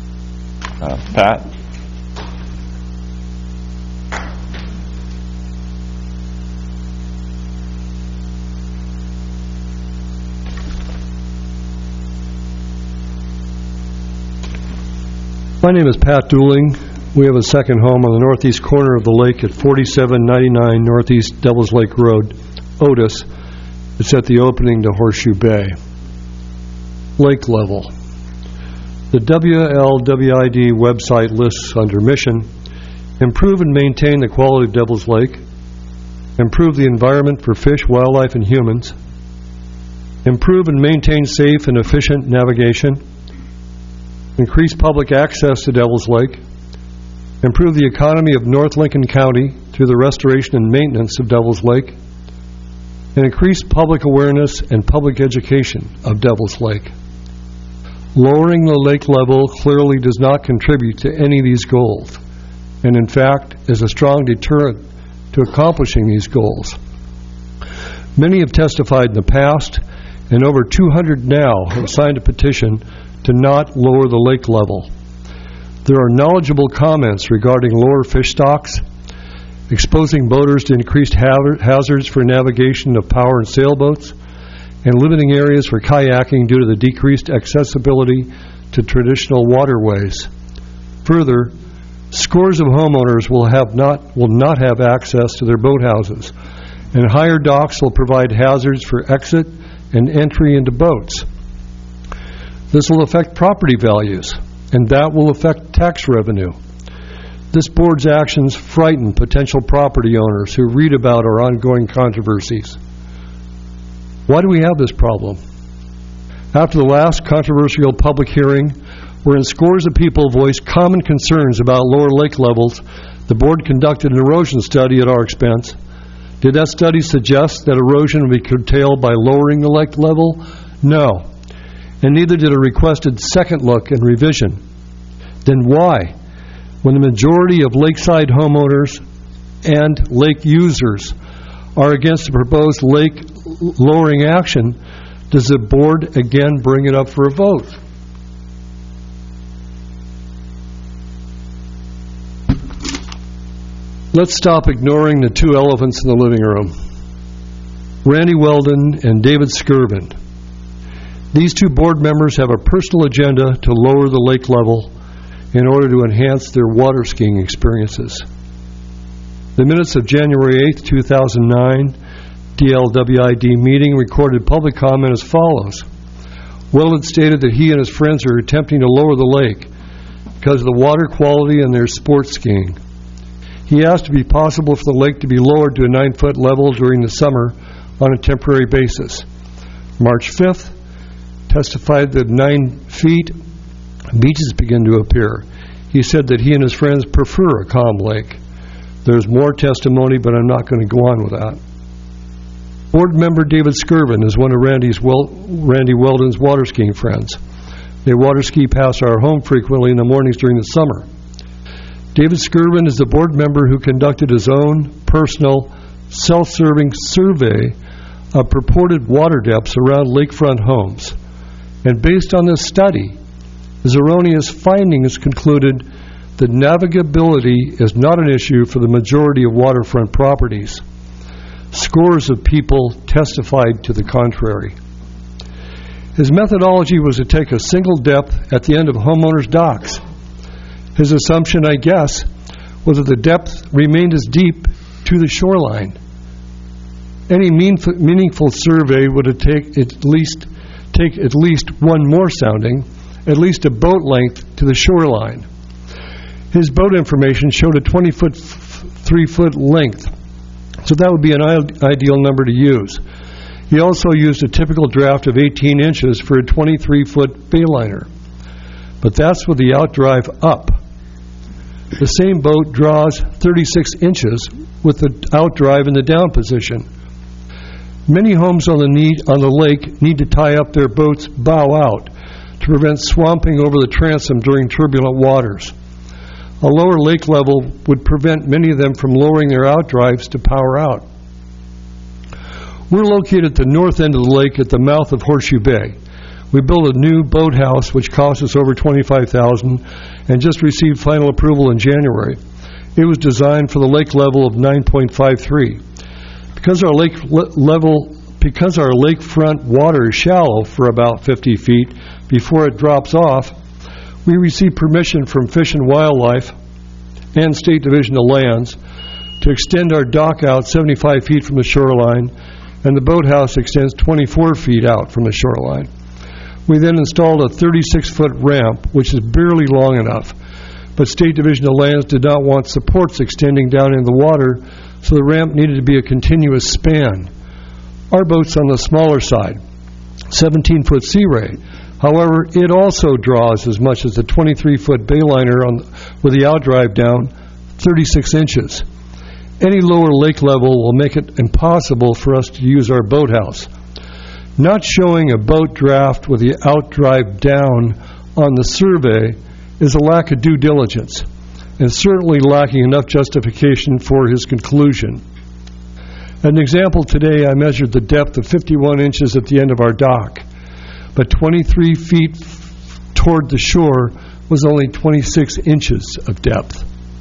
Uh, Pat? My name is Pat Dooling. We have a second home on the northeast corner of the lake at forty-seven ninety-nine Northeast Devils Lake Road, Otis. It's at the opening to Horseshoe Bay. Lake level. The W L W I D website lists under mission, improve and maintain the quality of Devils Lake, improve the environment for fish, wildlife, and humans, improve and maintain safe and efficient navigation, increase public access to Devils Lake, improve the economy of North Lincoln County through the restoration and maintenance of Devils Lake, and increase public awareness and public education of Devils Lake. Lowering the lake level clearly does not contribute to any of these goals, and in fact is a strong deterrent to accomplishing these goals. Many have testified in the past, and over two hundred now have signed a petition to not lower the lake level. There are knowledgeable comments regarding lower fish stocks, exposing boaters to increased ha- hazards for navigation of power and sailboats, and limiting areas for kayaking due to the decreased accessibility to traditional waterways. Further, scores of homeowners will have not will not have access to their boathouses, and higher docks will provide hazards for exit and entry into boats. This will affect property values, and that will affect tax revenue. This board's actions frighten potential property owners who read about our ongoing controversies. Why do we have this problem? After the last controversial public hearing, wherein scores of people voiced common concerns about lower lake levels, the board conducted an erosion study at our expense. Did that study suggest that erosion would be curtailed by lowering the lake level? No. And neither did a requested second look and revision. Then why, when the majority of lakeside homeowners and lake users are against the proposed lake lowering action, does the board again bring it up for a vote? Let's stop ignoring the two elephants in the living room, Randy Weldon and David Skirvin. These two board members have a personal agenda to lower the lake level in order to enhance their water skiing experiences. The minutes of January eighth, two thousand nine D L W I D meeting recorded public comment as follows. Weldon stated that he and his friends are attempting to lower the lake because of the water quality and their sports skiing. He asked if it be possible for the lake to be lowered to a nine-foot level during the summer on a temporary basis. March fifth, testified that nine feet, beaches begin to appear. He said that he and his friends prefer a calm lake. There's more testimony, but I'm not going to go on with that. Board member David Skirvin is one of Randy's Wel- Randy Weldon's water skiing friends. They water ski past our home frequently in the mornings during the summer. David Skirvin is the board member who conducted his own personal self-serving survey of purported water depths around lakefront homes. And based on this study, his erroneous findings concluded that navigability is not an issue for the majority of waterfront properties. Scores of people testified to the contrary. His methodology was to take a single depth at the end of homeowners' docks. His assumption, I guess, was that the depth remained as deep to the shoreline. Any mean, meaningful survey would have take at least take at least one more sounding, at least a boat length to the shoreline. His boat information showed a twenty-foot, three-foot length, so that would be an ideal number to use. He also used a typical draft of eighteen inches for a twenty-three-foot bayliner, but that's with the outdrive up. The same boat draws thirty-six inches with the outdrive in the down position. Many homes on the need, on the lake need to tie up their boats bow out to prevent swamping over the transom during turbulent waters. A lower lake level would prevent many of them from lowering their outdrives to power out. We're located at the north end of the lake at the mouth of Horseshoe Bay. We built a new boathouse, which cost us over twenty-five thousand dollars, and just received final approval in January. It was designed for the lake level of nine point five three. Because our lake le- level, because our lakefront water is shallow for about fifty feet before it drops off, we received permission from Fish and Wildlife and State Division of Lands to extend our dock out seventy-five feet from the shoreline, and the boathouse extends twenty-four feet out from the shoreline. We then installed a thirty-six foot ramp, which is barely long enough, but State Division of Lands did not want supports extending down in the water, so the ramp needed to be a continuous span. Our boat's on the smaller side, seventeen foot Sea Ray. However, it also draws as much as the twenty-three foot Bayliner on, with the outdrive down, thirty-six inches. Any lower lake level will make it impossible for us to use our boathouse. Not showing a boat draft with the outdrive down on the survey is a lack of due diligence, and certainly lacking enough justification for his conclusion. An example today, I measured the depth of fifty-one inches at the end of our dock, but twenty-three feet toward the shore was only twenty-six inches of depth.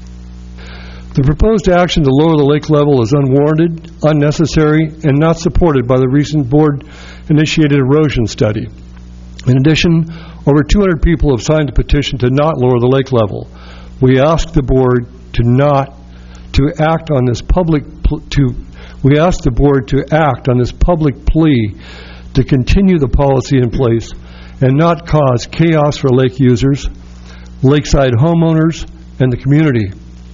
The proposed action to lower the lake level is unwarranted, unnecessary, and not supported by the recent board-initiated erosion study. In addition, over two hundred people have signed a petition to not lower the lake level. We ask the board to not to act on this public pl- to we ask the board to act on this public plea to continue the policy in place and not cause chaos for lake users, lakeside homeowners, and the community.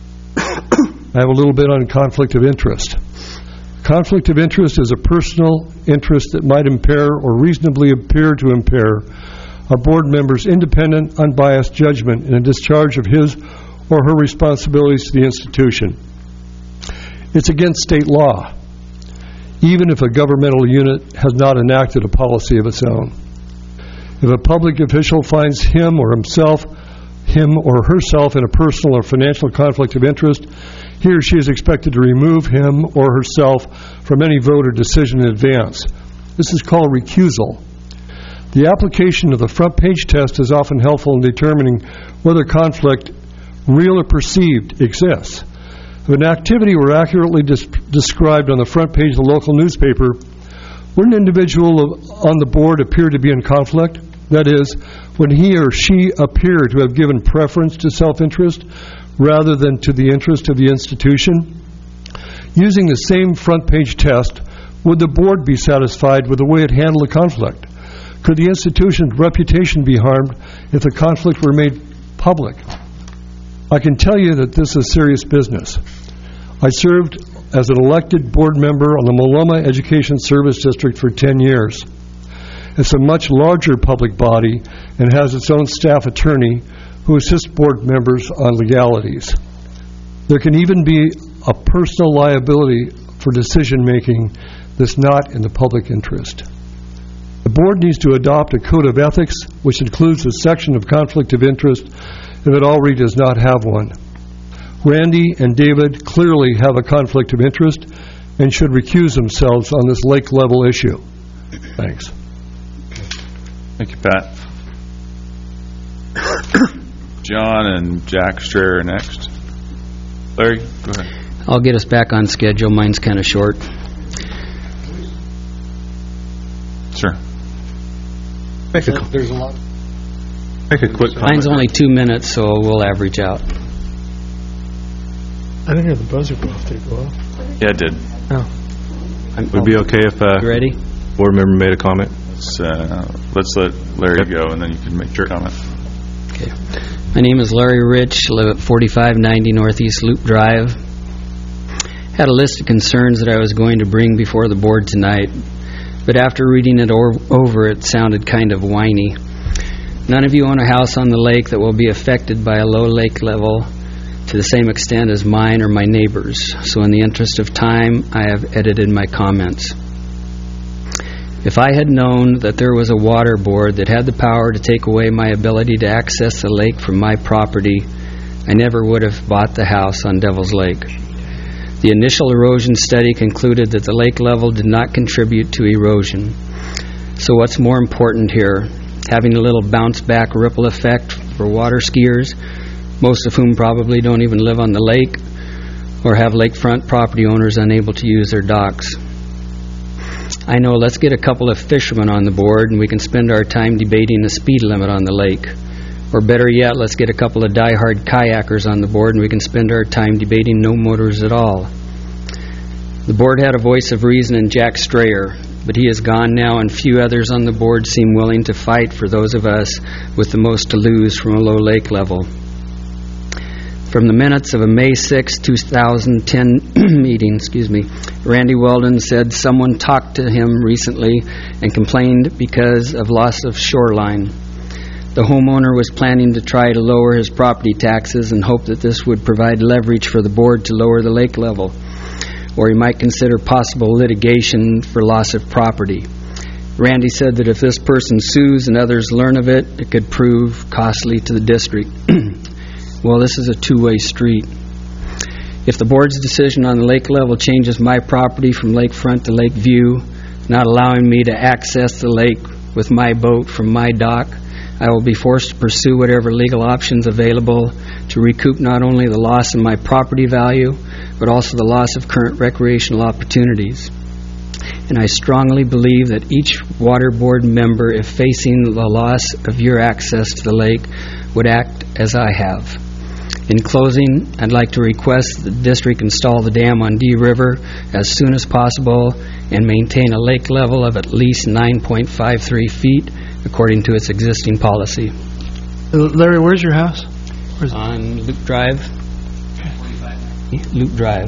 I have a little bit on conflict of interest. Conflict of interest is a personal interest that might impair or reasonably appear to impair a board member's independent, unbiased judgment in a discharge of his or her responsibilities to the institution. It's against state law, even if a governmental unit has not enacted a policy of its own. If a public official finds him or himself, him or herself in a personal or financial conflict of interest, he or she is expected to remove him or herself from any vote or decision in advance. This is called recusal. The application of the front page test is often helpful in determining whether conflict, real or perceived, exists. If an activity were accurately dis- described on the front page of the local newspaper, would an individual on the board appear to be in conflict? That is, when he or she appear to have given preference to self-interest rather than to the interest of the institution? Using the same front page test, would the board be satisfied with the way it handled the conflict? Could the institution's reputation be harmed if the conflict were made public? I can tell you that this is serious business. I served as an elected board member on the Maloma Education Service District for ten years. It's a much larger public body and has its own staff attorney who assists board members on legalities. There can even be a personal liability for decision-making that's not in the public interest. The board needs to adopt a code of ethics, which includes a section of conflict of interest if it already does not have one. Randy and David clearly have a conflict of interest and should recuse themselves on this lake level issue. Thanks. Thank you, Pat. John and Jack Strayer are next. Larry, go ahead. I'll get us back on schedule. Mine's kind of short. Sure. Make a, there's a lot. Make a quick comment. Mine's only two minutes, so we'll average out. I didn't hear the buzzer go off. Did it go off? Yeah, it did. Oh. I'm, Would it be okay if uh, you ready? board member made a comment? Let's, uh, let's let Larry go, and then you can make your comment. Okay. My name is Larry Rich. Live at forty-five ninety Northeast Loop Drive. Had a list of concerns that I was going to bring before the board tonight, but after reading it or- over, it sounded kind of whiny. None of you own a house on the lake that will be affected by a low lake level to the same extent as mine or my neighbors. So in the interest of time, I have edited my comments. If I had known that there was a water board that had the power to take away my ability to access the lake from my property, I never would have bought the house on Devil's Lake. The initial erosion study concluded that the lake level did not contribute to erosion. So what's more important here? having a little bounce-back ripple effect for water skiers, most of whom probably don't even live on the lake or have lakefront property owners unable to use their docks. I know, let's get a couple of fishermen on the board and we can spend our time debating the speed limit on the lake. Or better yet, let's get a couple of die-hard kayakers on the board and we can spend our time debating no motors at all. The board had a voice of reason in Jack Strayer, but he is gone now, and few others on the board seem willing to fight for those of us with the most to lose from a low lake level. From the minutes of a May sixth, two thousand ten meeting, excuse me, Randy Weldon said someone talked to him recently and complained because of loss of shoreline. The homeowner was planning to try to lower his property taxes and hoped that this would provide leverage for the board to lower the lake level, or he might consider possible litigation for loss of property. Randy said that if this person sues and others learn of it, it could prove costly to the district. Well, this is a two-way street. If the board's decision on the lake level changes my property from lakefront to lake view, not allowing me to access the lake with my boat from my dock, I will be forced to pursue whatever legal options available to recoup not only the loss in my property value, but also the loss of current recreational opportunities. And I strongly believe that each water board member, if facing the loss of your access to the lake, would act as I have. In closing, I'd like to request that the district install the dam on Dee River as soon as possible and maintain a lake level of at least nine point five three feet according to its existing policy. Larry, where's your house? Where's on Loop Drive. Okay. Loop Drive.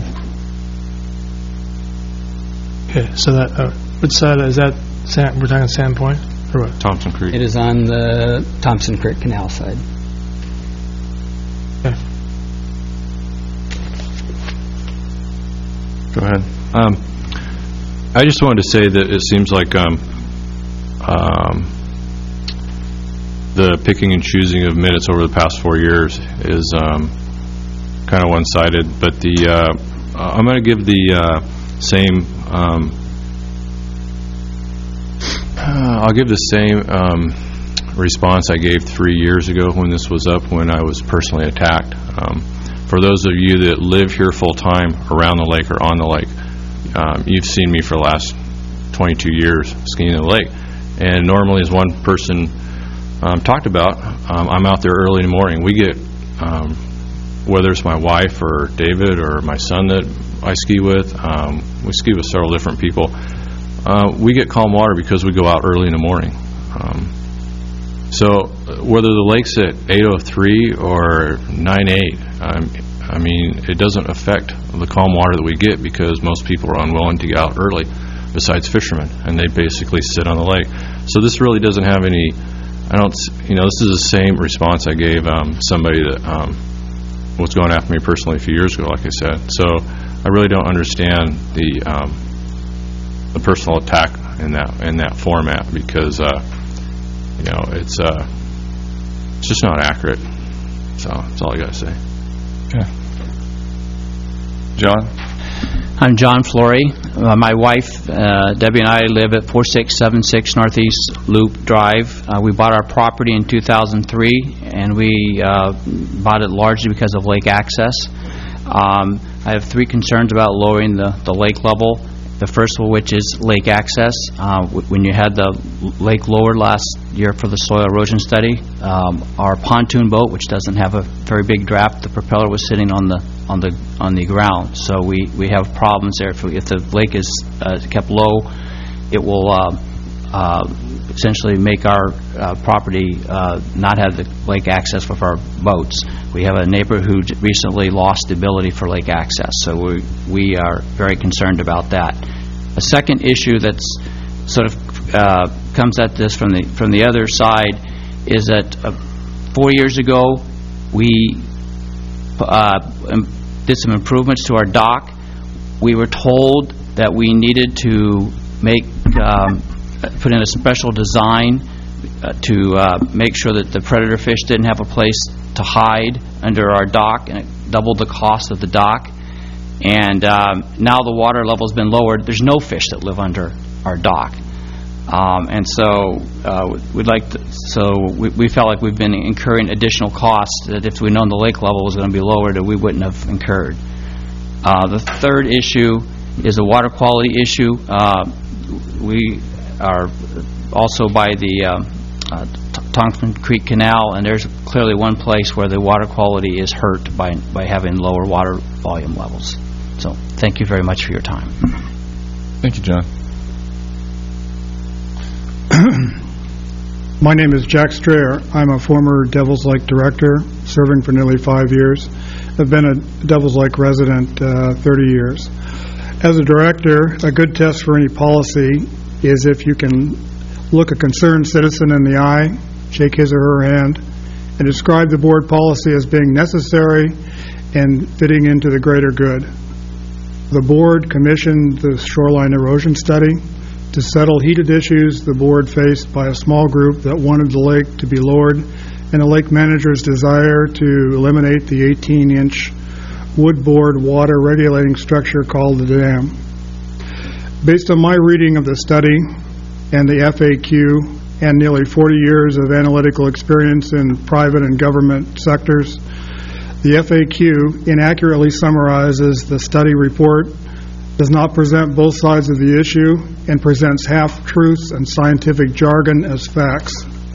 Okay, so that, uh, which side is that? Sand, we're talking Sandpoint? Or what? Thompson Creek. It is on the Thompson Creek Canal side. Okay. Go ahead. Um, I just wanted to say that it seems like um, um, the picking and choosing of minutes over the past four years is um, kind of one-sided. But the uh, I'm going to give the uh, same. Um, uh, I'll give the same um, response I gave three years ago when this was up, when I was personally attacked. Um, for those of you that live here full-time around the lake or on the lake, um, you've seen me for the last twenty-two years skiing in the lake. And normally, as one person um, talked about, um, I'm out there early in the morning. We get, um, whether it's my wife or David or my son that I ski with, um, we ski with several different people. Uh, we get calm water because we go out early in the morning. Um, so whether the lake's at eight oh three or nine eight, um, I mean, it doesn't affect the calm water that we get because most people are unwilling to get out early, besides fishermen, and they basically sit on the lake. So this really doesn't have any, I don't, you know, this is the same response I gave um, somebody that um, was going after me personally a few years ago, like I said. So I really don't understand the um, the personal attack in that in that format because uh, you know it's uh, it's just not accurate. So that's all I got to say. Okay. John? I'm John Flory. Uh, my wife, uh, Debbie, and I live at four six seven six Northeast Loop Drive. Uh, we bought our property in two thousand three, and we uh, bought it largely because of lake access. Um, I have three concerns about lowering the, the lake level. The first of which is lake access. Uh, w- when you had the lake lowered last year for the soil erosion study, um, our pontoon boat, which doesn't have a very big draft, the propeller was sitting on the on the on the ground. So we, we have problems there. If, we, if the lake is uh, kept low, it will uh, uh, essentially make our uh, property uh, not have the lake access with our boats. We have a neighbor who j- recently lost the ability for lake access, so we we are very concerned about that. A second issue that's sort of uh, comes at this from the from the other side is that uh, four years ago we uh, um, did some improvements to our dock. We were told that we needed to make um, put in a special design uh, to uh, make sure that the predator fish didn't have a place to hide under our dock, and it doubled the cost of the dock. And um, now the water level has been lowered. There's no fish that live under our dock. Um, And so uh, we'd like to, so we we felt like we've been incurring additional costs that if we'd known the lake level was going to be lower, that we wouldn't have incurred. Uh, The third issue is a water quality issue. Uh, We are also by the um, uh, Tonkin Creek Canal, and there's clearly one place where the water quality is hurt by by having lower water volume levels. So thank you very much for your time. Thank you, John. My name is Jack Strayer. I'm a former Devils Lake director, serving for nearly five years. I've been a Devils Lake resident uh, thirty years. As a director, a good test for any policy is if you can look a concerned citizen in the eye, shake his or her hand, and describe the board policy as being necessary and fitting into the greater good. The board commissioned the shoreline erosion study to settle heated issues the board faced by a small group that wanted the lake to be lowered, and the lake manager's desire to eliminate the eighteen-inch wood board water regulating structure called the dam. Based on my reading of the study and the F A Q and nearly forty years of analytical experience in private and government sectors, the F A Q inaccurately summarizes the study report, does not present both sides of the issue, and presents half-truths and scientific jargon as facts.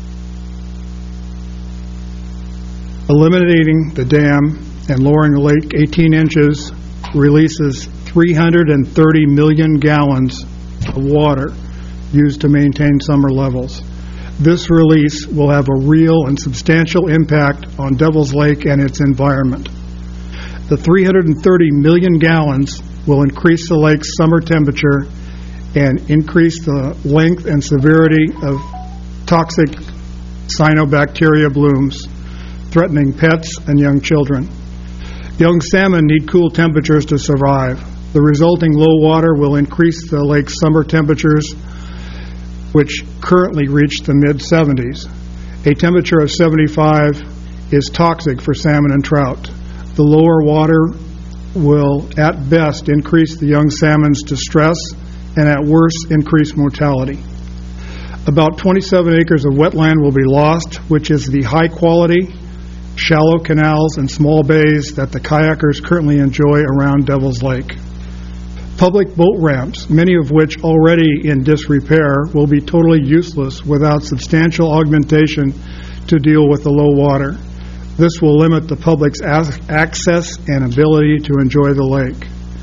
Eliminating the dam and lowering the lake eighteen inches releases three hundred thirty million gallons of water used to maintain summer levels. This release will have a real and substantial impact on Devil's Lake and its environment. The three hundred thirty million gallons will increase the lake's summer temperature and increase the length and severity of toxic cyanobacteria blooms, threatening pets and young children. Young salmon need cool temperatures to survive. The resulting low water will increase the lake's summer temperatures, which currently reach the mid seventies. A temperature of seventy-five is toxic for salmon and trout. The lower water will, at best, increase the young salmon's distress and, at worst, increase mortality. About twenty-seven acres of wetland will be lost, which is the high-quality, shallow canals and small bays that the kayakers currently enjoy around Devil's Lake. Public boat ramps, many of which already in disrepair, will be totally useless without substantial augmentation to deal with the low water. This will limit the public's access and ability to enjoy the lake.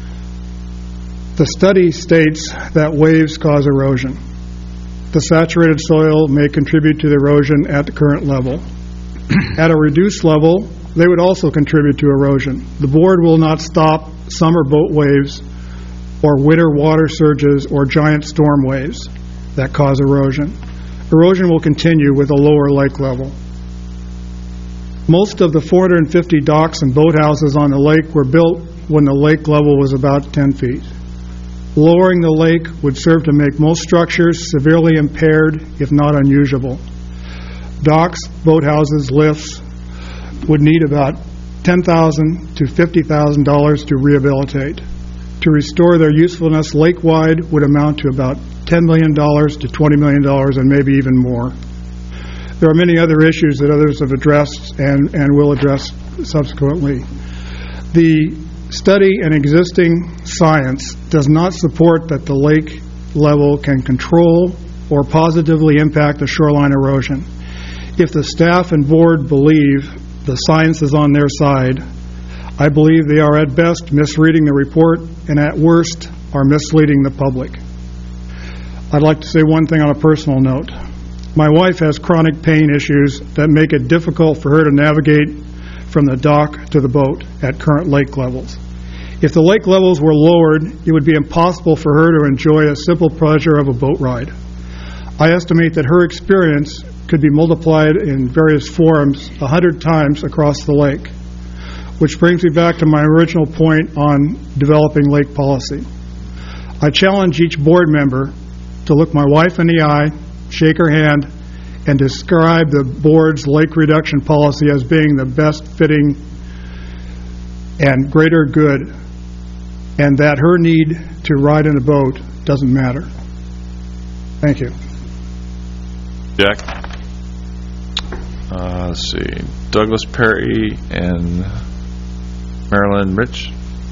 The study states that waves cause erosion. The saturated soil may contribute to the erosion at the current level. At a reduced level, they would also contribute to erosion. The board will not stop summer boat waves or winter water surges or giant storm waves that cause erosion. Erosion will continue with a lower lake level. Most of the four hundred fifty docks and boathouses on the lake were built when the lake level was about ten feet. Lowering the lake would serve to make most structures severely impaired, if not unusable. Docks, boathouses, lifts would need about ten thousand dollars to fifty thousand dollars to rehabilitate. To restore their usefulness lake-wide would amount to about ten million dollars to twenty million dollars and maybe even more. There are many other issues that others have addressed and, and will address subsequently. The study and existing science does not support that the lake level can control or positively impact the shoreline erosion. If the staff and board believe the science is on their side, I believe they are at best misreading the report and at worst are misleading the public. I'd like to say one thing on a personal note. My wife has chronic pain issues that make it difficult for her to navigate from the dock to the boat at current lake levels. If the lake levels were lowered, it would be impossible for her to enjoy a simple pleasure of a boat ride. I estimate that her experience could be multiplied in various forms a hundred times across the lake, which brings me back to my original point on developing lake policy. I challenge each board member to look my wife in the eye, shake her hand, and describe the board's lake reduction policy as being the best fitting and greater good, and that her need to ride in a boat doesn't matter. Thank you. Jack? Uh, let's see. Douglas Perry and Marilyn Rich.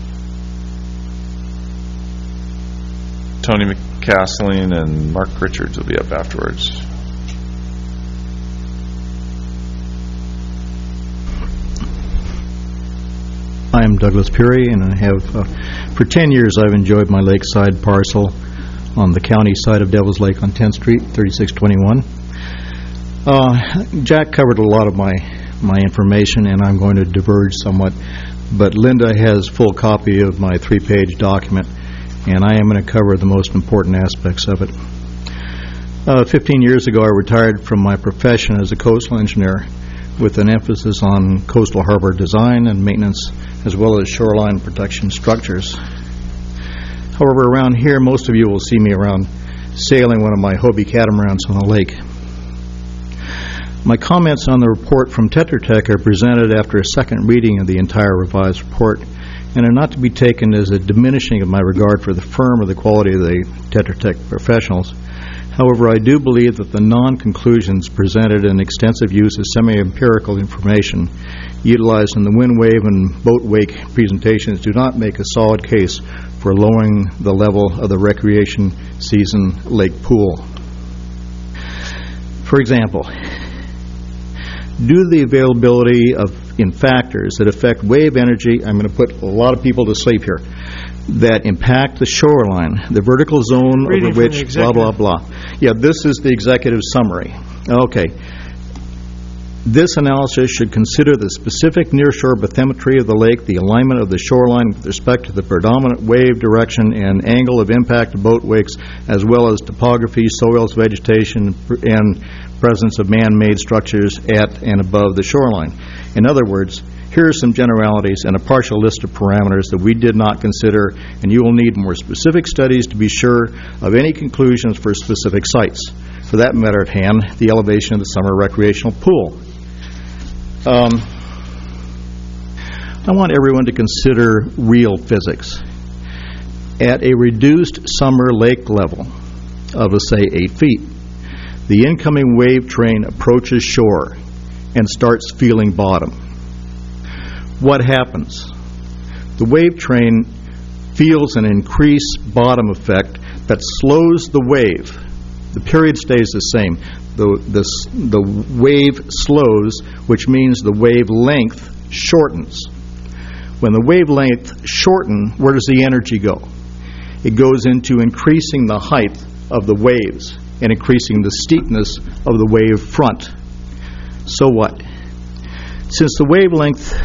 Tony McCastling and Mark Richards will be up afterwards. I am Douglas Perry, and I have, uh, for ten years, I've enjoyed my lakeside parcel on the county side of Devil's Lake on tenth Street, thirty-six twenty-one. Uh, Jack covered a lot of my, my information, and I'm going to diverge somewhat, but Linda has full copy of my three-page document, and I am going to cover the most important aspects of it. Uh, fifteen years ago, I retired from my profession as a coastal engineer with an emphasis on coastal harbor design and maintenance, as well as shoreline protection structures. However, around here, most of you will see me around sailing one of my Hobie catamarans on a lake. My comments on the report from Tetra Tech are presented after a second reading of the entire revised report, and are not to be taken as a diminishing of my regard for the firm or the quality of the Tetra Tech professionals. However, I do believe that the non-conclusions presented in extensive use of semi-empirical information utilized in the wind wave and boat wake presentations do not make a solid case for lowering the level of the recreation season lake pool. For example, due to the availability of in factors that affect wave energy, I'm going to put a lot of people to sleep here, that impact the shoreline, the vertical zone Reading over which blah, blah, blah. Yeah, this is the executive summary. Okay. This analysis should consider the specific nearshore bathymetry of the lake, the alignment of the shoreline with respect to the predominant wave direction and angle of impact of boat wakes, as well as topography, soils, vegetation, and presence of man-made structures at and above the shoreline. In other words, here are some generalities and a partial list of parameters that we did not consider, and you will need more specific studies to be sure of any conclusions for specific sites. For that matter at hand, the elevation of the summer recreational pool. Um, I want everyone to consider real physics. At a reduced summer lake level of, let's say, eight feet, the incoming wave train approaches shore and starts feeling bottom. What happens? The wave train feels an increased bottom effect that slows the wave. The period stays the same. The, the, the wave slows, which means the wave length shortens. When the wave length shortens, where does the energy go? It goes into increasing the height of the waves and increasing the steepness of the wave front. So what? Since the wavelength,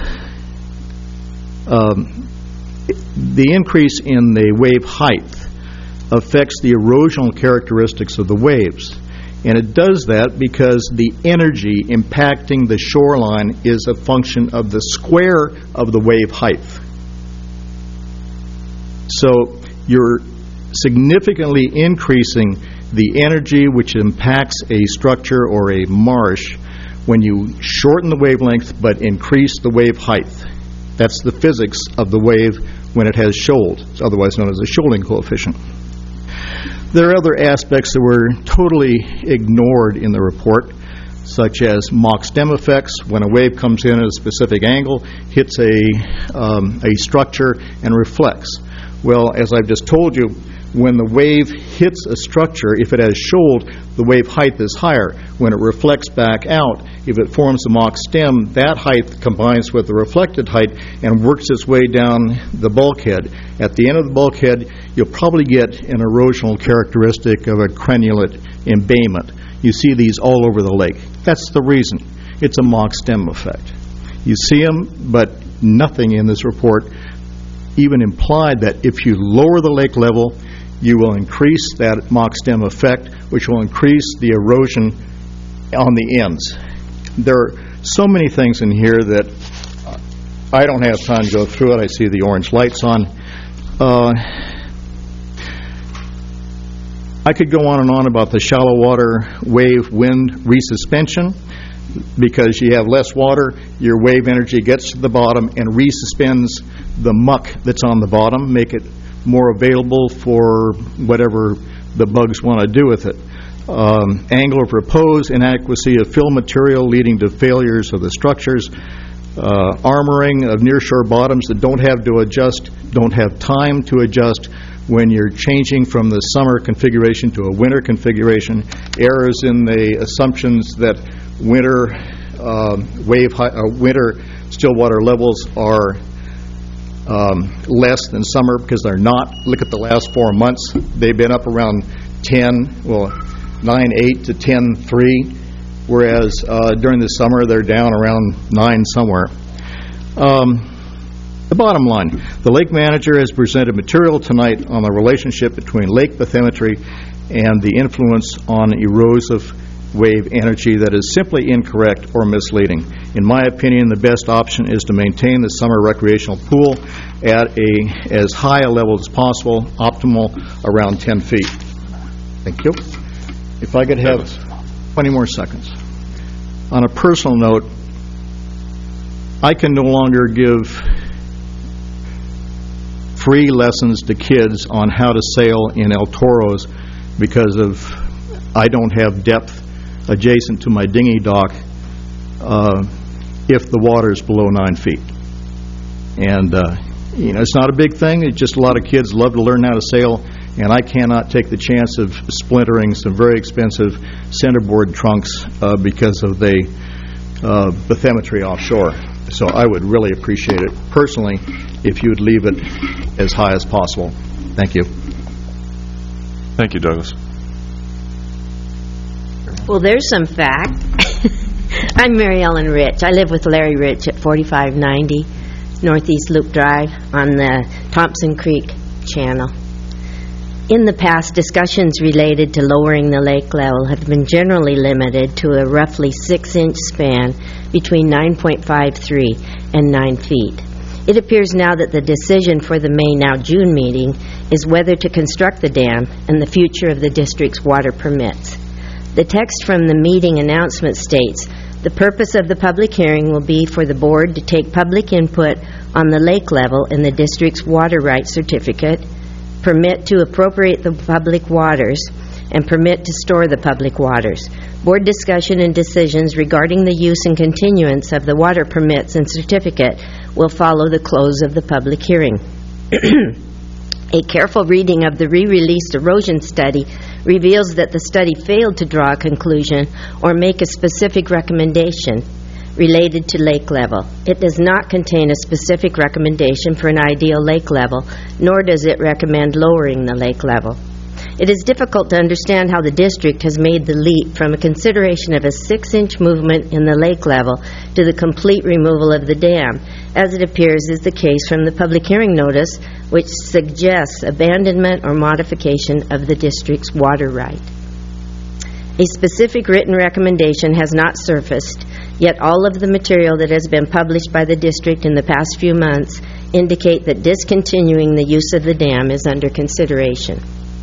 um, the increase in the wave height affects the erosional characteristics of the waves. And it does that because the energy impacting the shoreline is a function of the square of the wave height. So you're significantly increasing the energy which impacts a structure or a marsh when you shorten the wavelength but increase the wave height. That's the physics of the wave when it has shoaled. It's otherwise known as a shoaling coefficient. There are other aspects that were totally ignored in the report, such as Mach stem effects. When a wave comes in at a specific angle, hits a, um, a structure and reflects. Well, as I've just told you, when the wave hits a structure, if it has shoaled, the wave height is higher. When it reflects back out, if it forms a Mach stem, that height combines with the reflected height and works its way down the bulkhead. At the end of the bulkhead, you'll probably get an erosional characteristic of a crenulate embayment. You see these all over the lake. That's the reason. It's a Mach stem effect. You see them, but nothing in this report even implied that if you lower the lake level, you will increase that Mach stem effect, which will increase the erosion on the ends. There are so many things in here that I don't have time to go through it. I see the orange lights on. Uh, I could go on and on about the shallow water wave wind resuspension. Because you have less water, your wave energy gets to the bottom and resuspends the muck that's on the bottom, make it more available for whatever the bugs want to do with it. um, angle of repose, inadequacy of fill material leading to failures of the structures, uh, armoring of nearshore bottoms that don't have to adjust, don't have time to adjust when you're changing from the summer configuration to a winter configuration, errors in the assumptions that winter uh, wave high, uh, winter still water levels are um, less than summer, because they're not. Look at the last four months. They've been up around ten, well, nine eight to ten three, whereas uh, during the summer they're down around nine somewhere. Um, The bottom line, the lake manager has presented material tonight on the relationship between lake bathymetry and the influence on erosive wave energy that is simply incorrect or misleading. In my opinion, the best option is to maintain the summer recreational pool at a as high a level as possible, optimal around ten feet. Thank you. If I could have twenty more seconds. On a personal note, I can no longer give free lessons to kids on how to sail in El Toros because of I don't have depth adjacent to my dinghy dock uh, if the water is below nine feet. And uh, you know, it's not a big thing. It's just a lot of kids love to learn how to sail, and I cannot take the chance of splintering some very expensive centerboard trunks uh, because of the uh, bathymetry offshore. So I would really appreciate it personally if you would leave it as high as possible. Thank you. Thank you, Douglas. Well, there's some fact. I'm Mary Ellen Rich. I live with Larry Rich at forty-five ninety Northeast Loop Drive on the Thompson Creek Channel. In the past, discussions related to lowering the lake level have been generally limited to a roughly six-inch span between nine point five three and nine feet. It appears now that the decision for the May, now June meeting is whether to construct the dam and the future of the district's water permits. The text from the meeting announcement states, "The purpose of the public hearing will be for the board to take public input on the lake level in the district's water rights certificate, permit to appropriate the public waters, and permit to store the public waters. Board discussion and decisions regarding the use and continuance of the water permits and certificate will follow the close of the public hearing." A careful reading of the re-released erosion study reveals that the study failed to draw a conclusion or make a specific recommendation related to lake level. It does not contain a specific recommendation for an ideal lake level, nor does it recommend lowering the lake level. It is difficult to understand how the district has made the leap from a consideration of a six-inch movement in the lake level to the complete removal of the dam, as it appears is the case from the public hearing notice, which suggests abandonment or modification of the district's water right. A specific written recommendation has not surfaced, yet all of the material that has been published by the district in the past few months indicate that discontinuing the use of the dam is under consideration.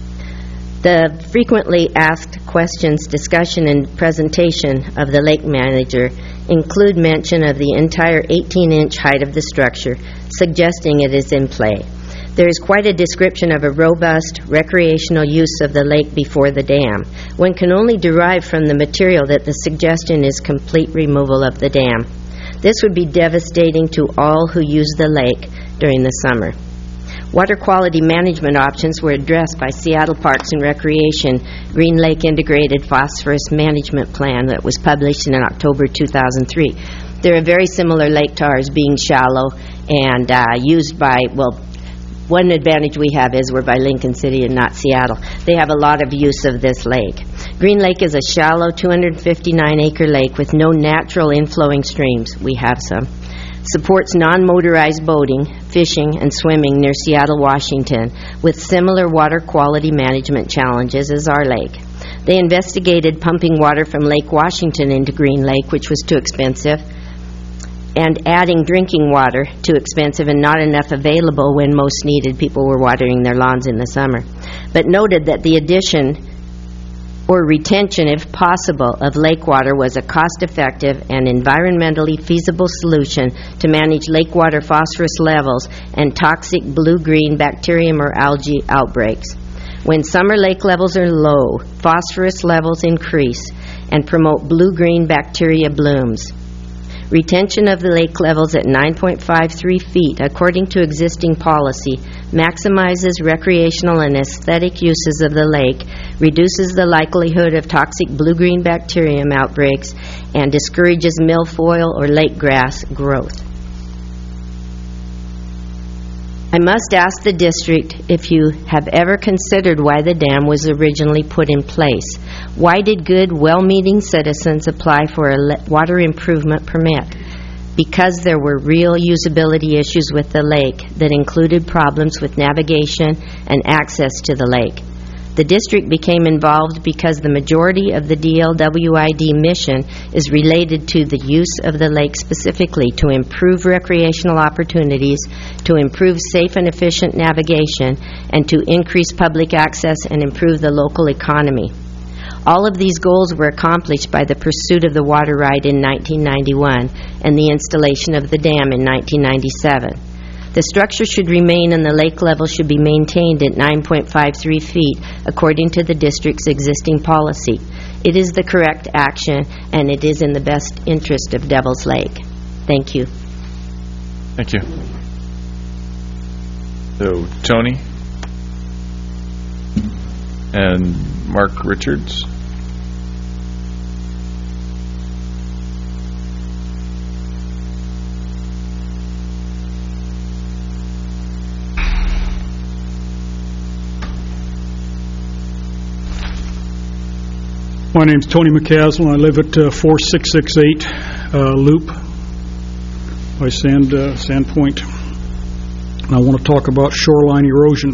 The frequently asked questions, discussion, and presentation of the lake manager include mention of the entire eighteen-inch height of the structure, suggesting it is in play. There is quite a description of a robust recreational use of the lake before the dam. One can only derive from the material that the suggestion is complete removal of the dam. This would be devastating to all who use the lake during the summer. Water quality management options were addressed by Seattle Parks and Recreation Green Lake Integrated Phosphorus Management Plan that was published in October two thousand three. They're a very similar lake to ours, being shallow and uh, used by, well, one advantage we have is we're by Lincoln City and not Seattle. They have a lot of use of this lake. Green Lake is a shallow two hundred fifty-nine acre lake with no natural inflowing streams. We have some. Supports non-motorized boating, fishing, and swimming near Seattle, Washington, with similar water quality management challenges as our lake. They investigated pumping water from Lake Washington into Green Lake, which was too expensive, and adding drinking water, too expensive and not enough available when most needed. People were watering their lawns in the summer. But noted that the addition or retention, if possible, of lake water was a cost-effective and environmentally feasible solution to manage lake water phosphorus levels and toxic blue-green bacterium or algae outbreaks. When summer lake levels are low, phosphorus levels increase and promote blue-green bacteria blooms. Retention of the lake levels at nine point five three feet, according to existing policy, maximizes recreational and aesthetic uses of the lake, reduces the likelihood of toxic blue-green bacterium outbreaks, and discourages milfoil or lake grass growth. I must ask the district if you have ever considered why the dam was originally put in place. Why did good, well-meaning citizens apply for a water improvement permit? Because there were real usability issues with the lake that included problems with navigation and access to the lake. The district became involved because the majority of the D L W I D mission is related to the use of the lake specifically to improve recreational opportunities, to improve safe and efficient navigation, and to increase public access and improve the local economy. All of these goals were accomplished by the pursuit of the water right in nineteen ninety-one and the installation of the dam in nineteen ninety-seven. The structure should remain and the lake level should be maintained at nine point five three feet according to the district's existing policy. It is the correct action and it is in the best interest of Devil's Lake. Thank you. Thank you. So, Tony and Mark Richards. My name's Tony McCaslin. I live at uh, four six six eight uh, Loop by Sand uh, Sandpoint. And I want to talk about shoreline erosion.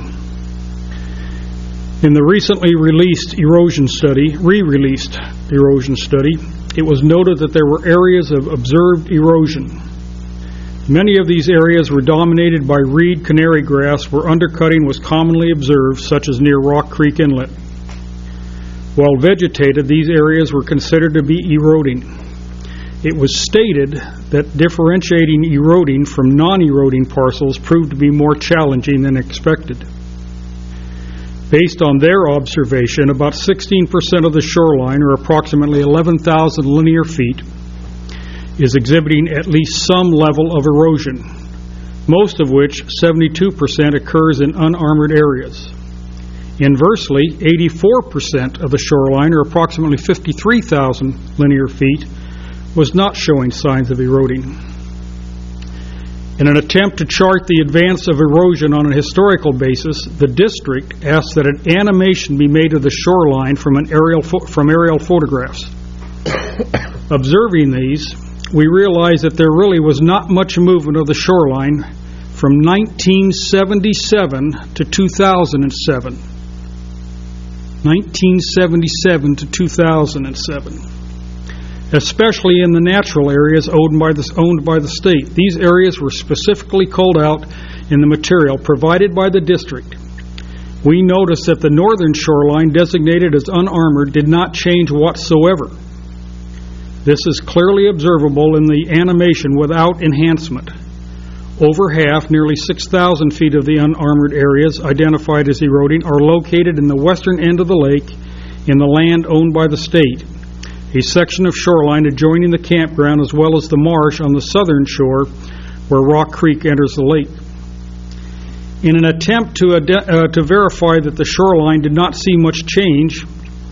In the recently released erosion study, re-released erosion study, it was noted that there were areas of observed erosion. Many of these areas were dominated by reed canary grass where undercutting was commonly observed, such as near Rock Creek Inlet. While vegetated, these areas were considered to be eroding. It was stated that differentiating eroding from non-eroding parcels proved to be more challenging than expected. Based on their observation, about sixteen percent of the shoreline, or approximately eleven thousand linear feet, is exhibiting at least some level of erosion, most of which, seventy-two percent, occurs in unarmored areas. Inversely, eighty-four percent of the shoreline, or approximately fifty-three thousand linear feet, was not showing signs of eroding. In an attempt to chart the advance of erosion on a historical basis, the district asked that an animation be made of the shoreline from an aerial pho- from aerial photographs. Observing these, we realized that there really was not much movement of the shoreline from nineteen seventy-seven to two thousand seven. nineteen seventy-seven to two thousand seven, especially in the natural areas owned by the, owned by the state. These areas were specifically called out in the material provided by the district. We noticed that the northern shoreline, designated as unarmored, did not change whatsoever. This is clearly observable in the animation without enhancement. Over half, nearly six thousand feet of the unarmored areas identified as eroding are located in the western end of the lake in the land owned by the state, a section of shoreline adjoining the campground as well as the marsh on the southern shore where Rock Creek enters the lake. In an attempt to, ade- uh, to verify that the shoreline did not see much change,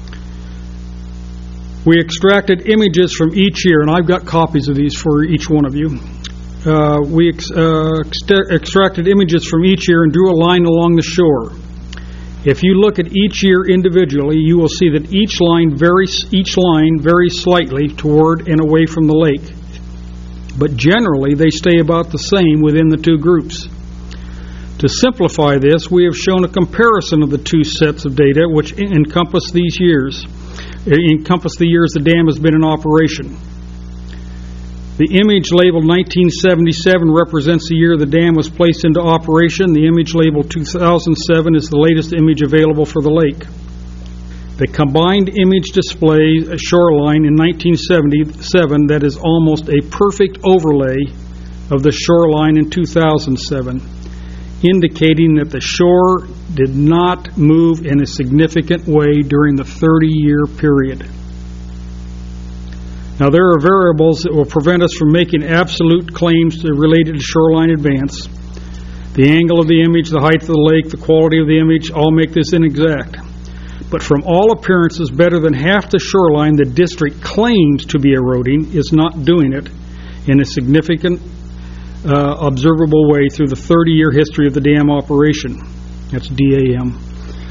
we extracted images from each year, and I've got copies of these for each one of you. Uh, we ex- uh, ext- extracted images from each year and drew a line along the shore. If you look at each year individually, you will see that each line varies, each line varies slightly toward and away from the lake. But generally, they stay about the same within the two groups. To simplify this, we have shown a comparison of the two sets of data which encompass these years, encompass the years the dam has been in operation. The image labeled nineteen seventy-seven represents the year the dam was placed into operation. The image labeled two thousand seven is the latest image available for the lake. The combined image displays a shoreline in nineteen seventy-seven that is almost a perfect overlay of the shoreline in two thousand seven. indicating that the shore did not move in a significant way during the thirty-year period. Now, there are variables that will prevent us from making absolute claims related to shoreline advance. The angle of the image, the height of the lake, the quality of the image all make this inexact. But from all appearances, better than half the shoreline the district claims to be eroding is not doing it in a significant, uh, observable way through the thirty-year history of the dam operation. That's D A M.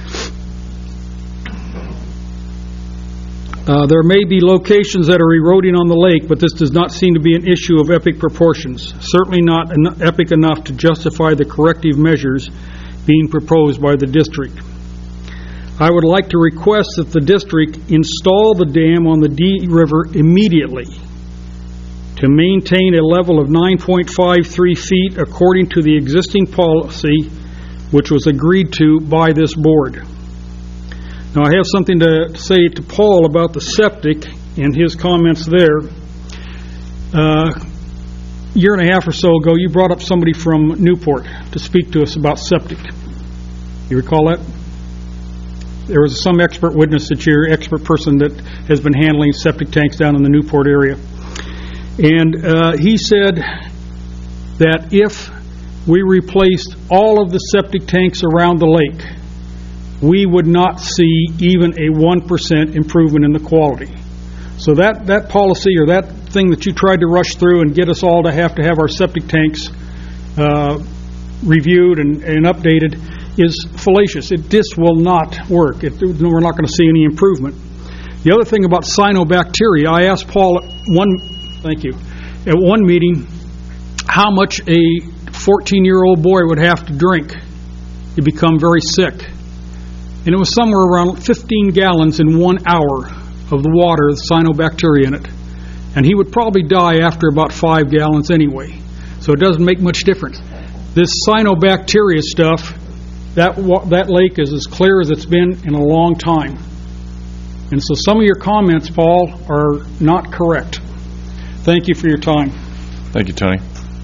Uh, there may be locations that are eroding on the lake, but this does not seem to be an issue of epic proportions. Certainly not en- epic enough to justify the corrective measures being proposed by the district. I would like to request that the district install the dam on the D River immediately to maintain a level of nine point five three feet according to the existing policy, which was agreed to by this board. Now, I have something to say to Paul about the septic and his comments there. Uh, a year and a half or so ago, you brought up somebody from Newport to speak to us about septic. You recall that? There was some expert witness that your expert person that has been handling septic tanks down in the Newport area. And uh, he said that if we replaced all of the septic tanks around the lake, we would not see even a one percent improvement in the quality. So that, that policy or that thing that you tried to rush through and get us all to have to have our septic tanks uh, reviewed and, and updated is fallacious. It just will not work. It, we're not going to see any improvement. The other thing about cyanobacteria, I asked Paul at one, thank you, at one meeting how much a fourteen-year-old boy would have to drink to become very sick. And it was somewhere around fifteen gallons in one hour of the water with cyanobacteria in it. And he would probably die after about five gallons anyway. So it doesn't make much difference. This cyanobacteria stuff, that wa- that lake is as clear as it's been in a long time. And so some of your comments, Paul, are not correct. Thank you for your time. Thank you, Tony.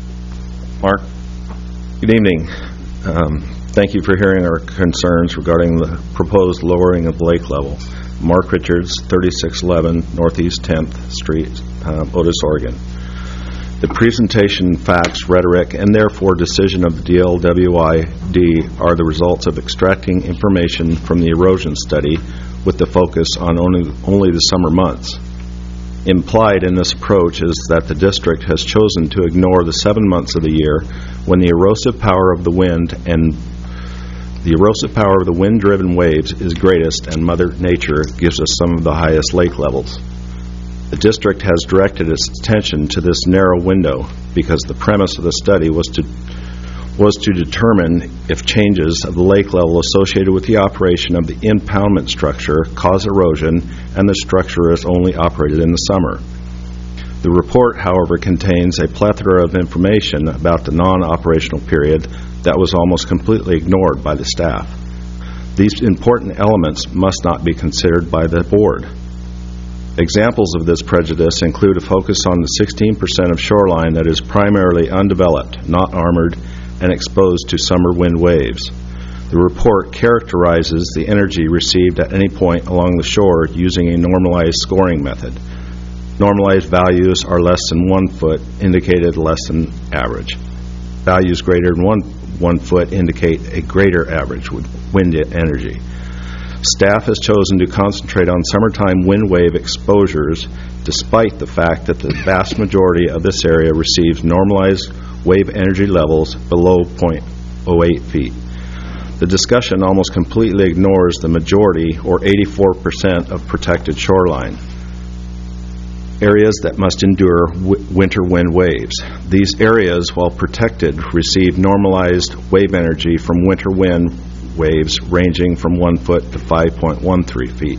Mark? Good evening. Um, Thank you for hearing our concerns regarding the proposed lowering of lake level. Mark Richards, thirty-six eleven Northeast tenth Street, um, Otis, Oregon. The presentation, facts, rhetoric, and therefore decision of the D L W I D are the results of extracting information from the erosion study with the focus on only, only the summer months. Implied in this approach is that the district has chosen to ignore the seven months of the year when the erosive power of the wind and The erosive power of the wind-driven waves is greatest, and Mother Nature gives us some of the highest lake levels. The district has directed its attention to this narrow window because the premise of the study was to was to determine if changes of the lake level associated with the operation of the impoundment structure cause erosion, and the structure is only operated in the summer. The report, however, contains a plethora of information about the non-operational period that was almost completely ignored by the staff. These important elements must not be considered by the board. Examples of this prejudice include a focus on the sixteen percent of shoreline that is primarily undeveloped, not armored, and exposed to summer wind waves. The report characterizes the energy received at any point along the shore using a normalized scoring method. Normalized values are less than one foot, indicated less than average. Values greater than one, one foot indicate a greater average wind energy. Staff has chosen to concentrate on summertime wind wave exposures despite the fact that the vast majority of this area receives normalized wave energy levels below zero point zero eight feet. The discussion almost completely ignores the majority, or eighty-four percent, of protected shoreline, areas that must endure w- winter wind waves. These areas, while protected, receive normalized wave energy from winter wind waves ranging from one foot to five point one three feet.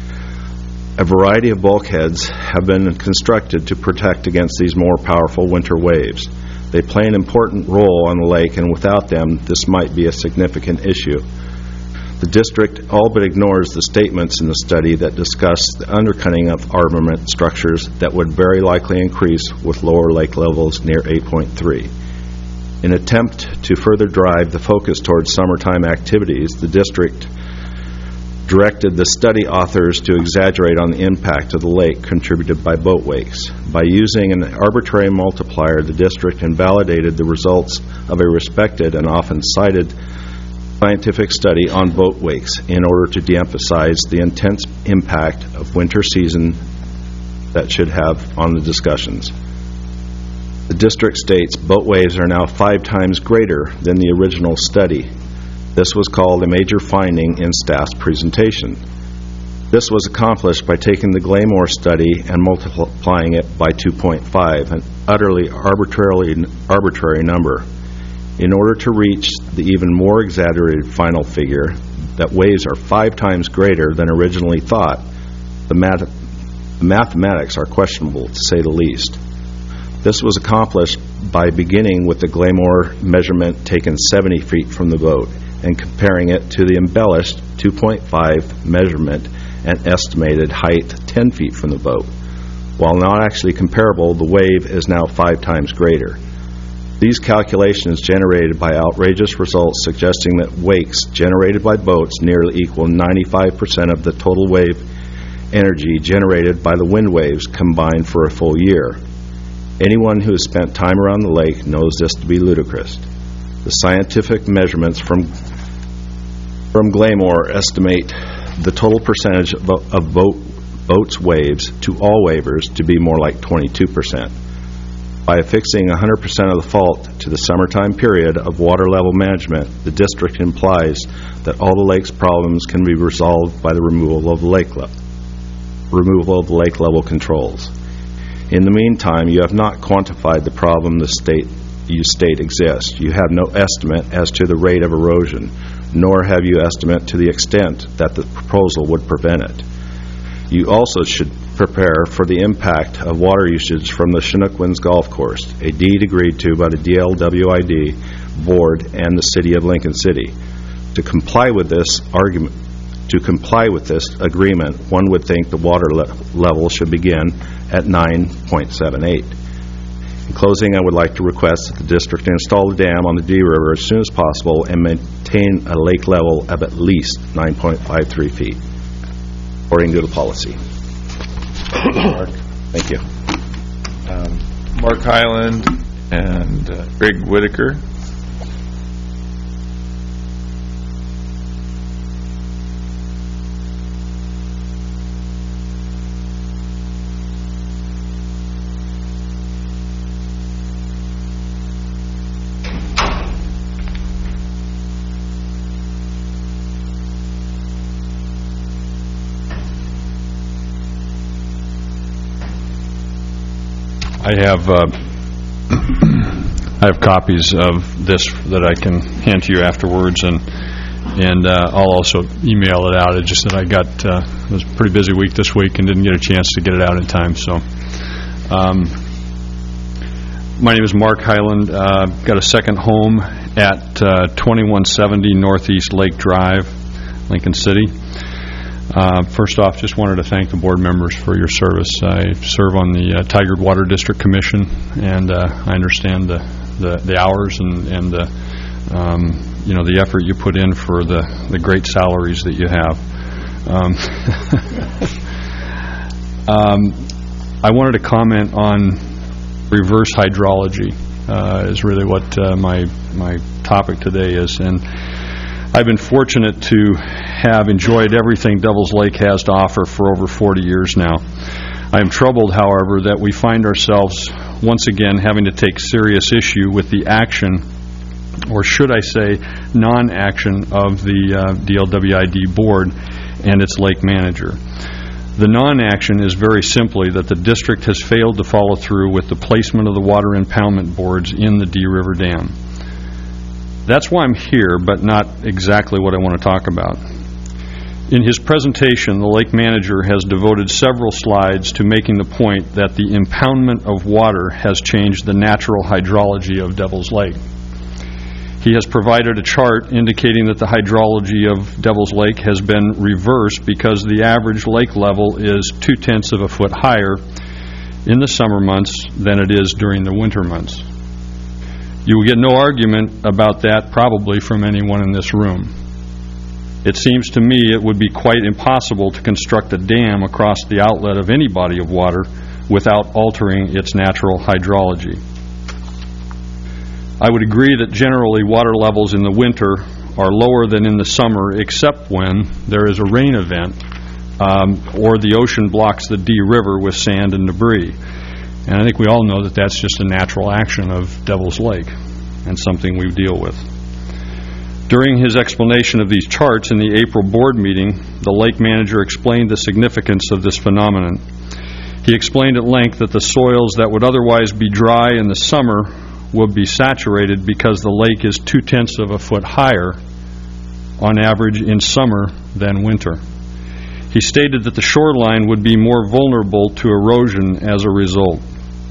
A variety of bulkheads have been constructed to protect against these more powerful winter waves. They play an important role on the lake, and without them, this might be a significant issue. The district all but ignores the statements in the study that discuss the undercutting of armament structures that would very likely increase with lower lake levels near eight point three. In an attempt to further drive the focus towards summertime activities, the district directed the study authors to exaggerate on the impact of the lake contributed by boat wakes. By using an arbitrary multiplier, the district invalidated the results of a respected and often cited scientific study on boat wakes in order to de-emphasize the intense impact of winter season that should have on the discussions. The district states boat waves are now five times greater than the original study. This was called a major finding in staff's presentation. This was accomplished by taking the Glaymore study and multiplying it by two point five, an utterly arbitrarily arbitrary number. In order to reach the even more exaggerated final figure that waves are five times greater than originally thought, the, math the mathematics are questionable, to say the least. This was accomplished by beginning with the Glaymore measurement taken seventy feet from the boat and comparing it to the embellished two point five measurement and estimated height ten feet from the boat. While not actually comparable, the wave is now five times greater. These calculations generated by outrageous results suggesting that wakes generated by boats nearly equal ninety-five percent of the total wave energy generated by the wind waves combined for a full year. Anyone who has spent time around the lake knows this to be ludicrous. The scientific measurements from from Glaymore estimate the total percentage of, of boat, boats' waves to all wavers to be more like twenty-two percent. By affixing one hundred percent of the fault to the summertime period of water level management, the district implies that all the lake's problems can be resolved by the removal of the lake level, removal of the lake level controls. In the meantime, you have not quantified the problem the state you state exists. You have no estimate as to the rate of erosion, nor have you estimate to the extent that the proposal would prevent it. You also should prepare for the impact of water usage from the Chinook Winds Golf Course, a deed agreed to by the D L W I D Board and the City of Lincoln City. To comply with this argument, to comply with this agreement, one would think the water le level should begin at nine point seven eight. In closing, I would like to request that the district install a dam on the Dee River as soon as possible and maintain a lake level of at least nine point five three feet, according to the policy. Mark, thank you. Um, Mark Highland and uh, Greg Whitaker. I have uh, I have copies of this that I can hand to you afterwards, and and uh, I'll also email it out. It's just that I got uh, it was a pretty busy week this week and didn't get a chance to get it out in time. So, um, my name is Mark Highland. Uh, got a second home at uh, twenty-one seventy Northeast Lake Drive, Lincoln City. Uh, first off, just wanted to thank the board members for your service. I serve on the uh, Tigard Water District Commission, and uh, I understand the, the, the hours and, and the, um, you know, the effort you put in for the, the great salaries that you have. Um, um, I wanted to comment on reverse hydrology uh, is really what uh, my, my topic today is. And I've been fortunate to have enjoyed everything Devil's Lake has to offer for over forty years now. I am troubled, however, that we find ourselves once again having to take serious issue with the action, or should I say non-action, of the uh, D L W I D board and its lake manager. The non-action is very simply that the district has failed to follow through with the placement of the water impoundment boards in the Dee River Dam. That's why I'm here, but not exactly what I want to talk about. In his presentation, the lake manager has devoted several slides to making the point that the impoundment of water has changed the natural hydrology of Devil's Lake. He has provided a chart indicating that the hydrology of Devil's Lake has been reversed because the average lake level is two-tenths of a foot higher in the summer months than it is during the winter months. You will get no argument about that probably from anyone in this room. It seems to me it would be quite impossible to construct a dam across the outlet of any body of water without altering its natural hydrology. I would agree that generally water levels in the winter are lower than in the summer, except when there is a rain event um, or the ocean blocks the Dee River with sand and debris. And I think we all know that that's just a natural action of Devil's Lake and something we deal with. During his explanation of these charts in the April board meeting, the lake manager explained the significance of this phenomenon. He explained at length that the soils that would otherwise be dry in the summer would be saturated because the lake is two-tenths of a foot higher on average in summer than winter. He stated that the shoreline would be more vulnerable to erosion as a result.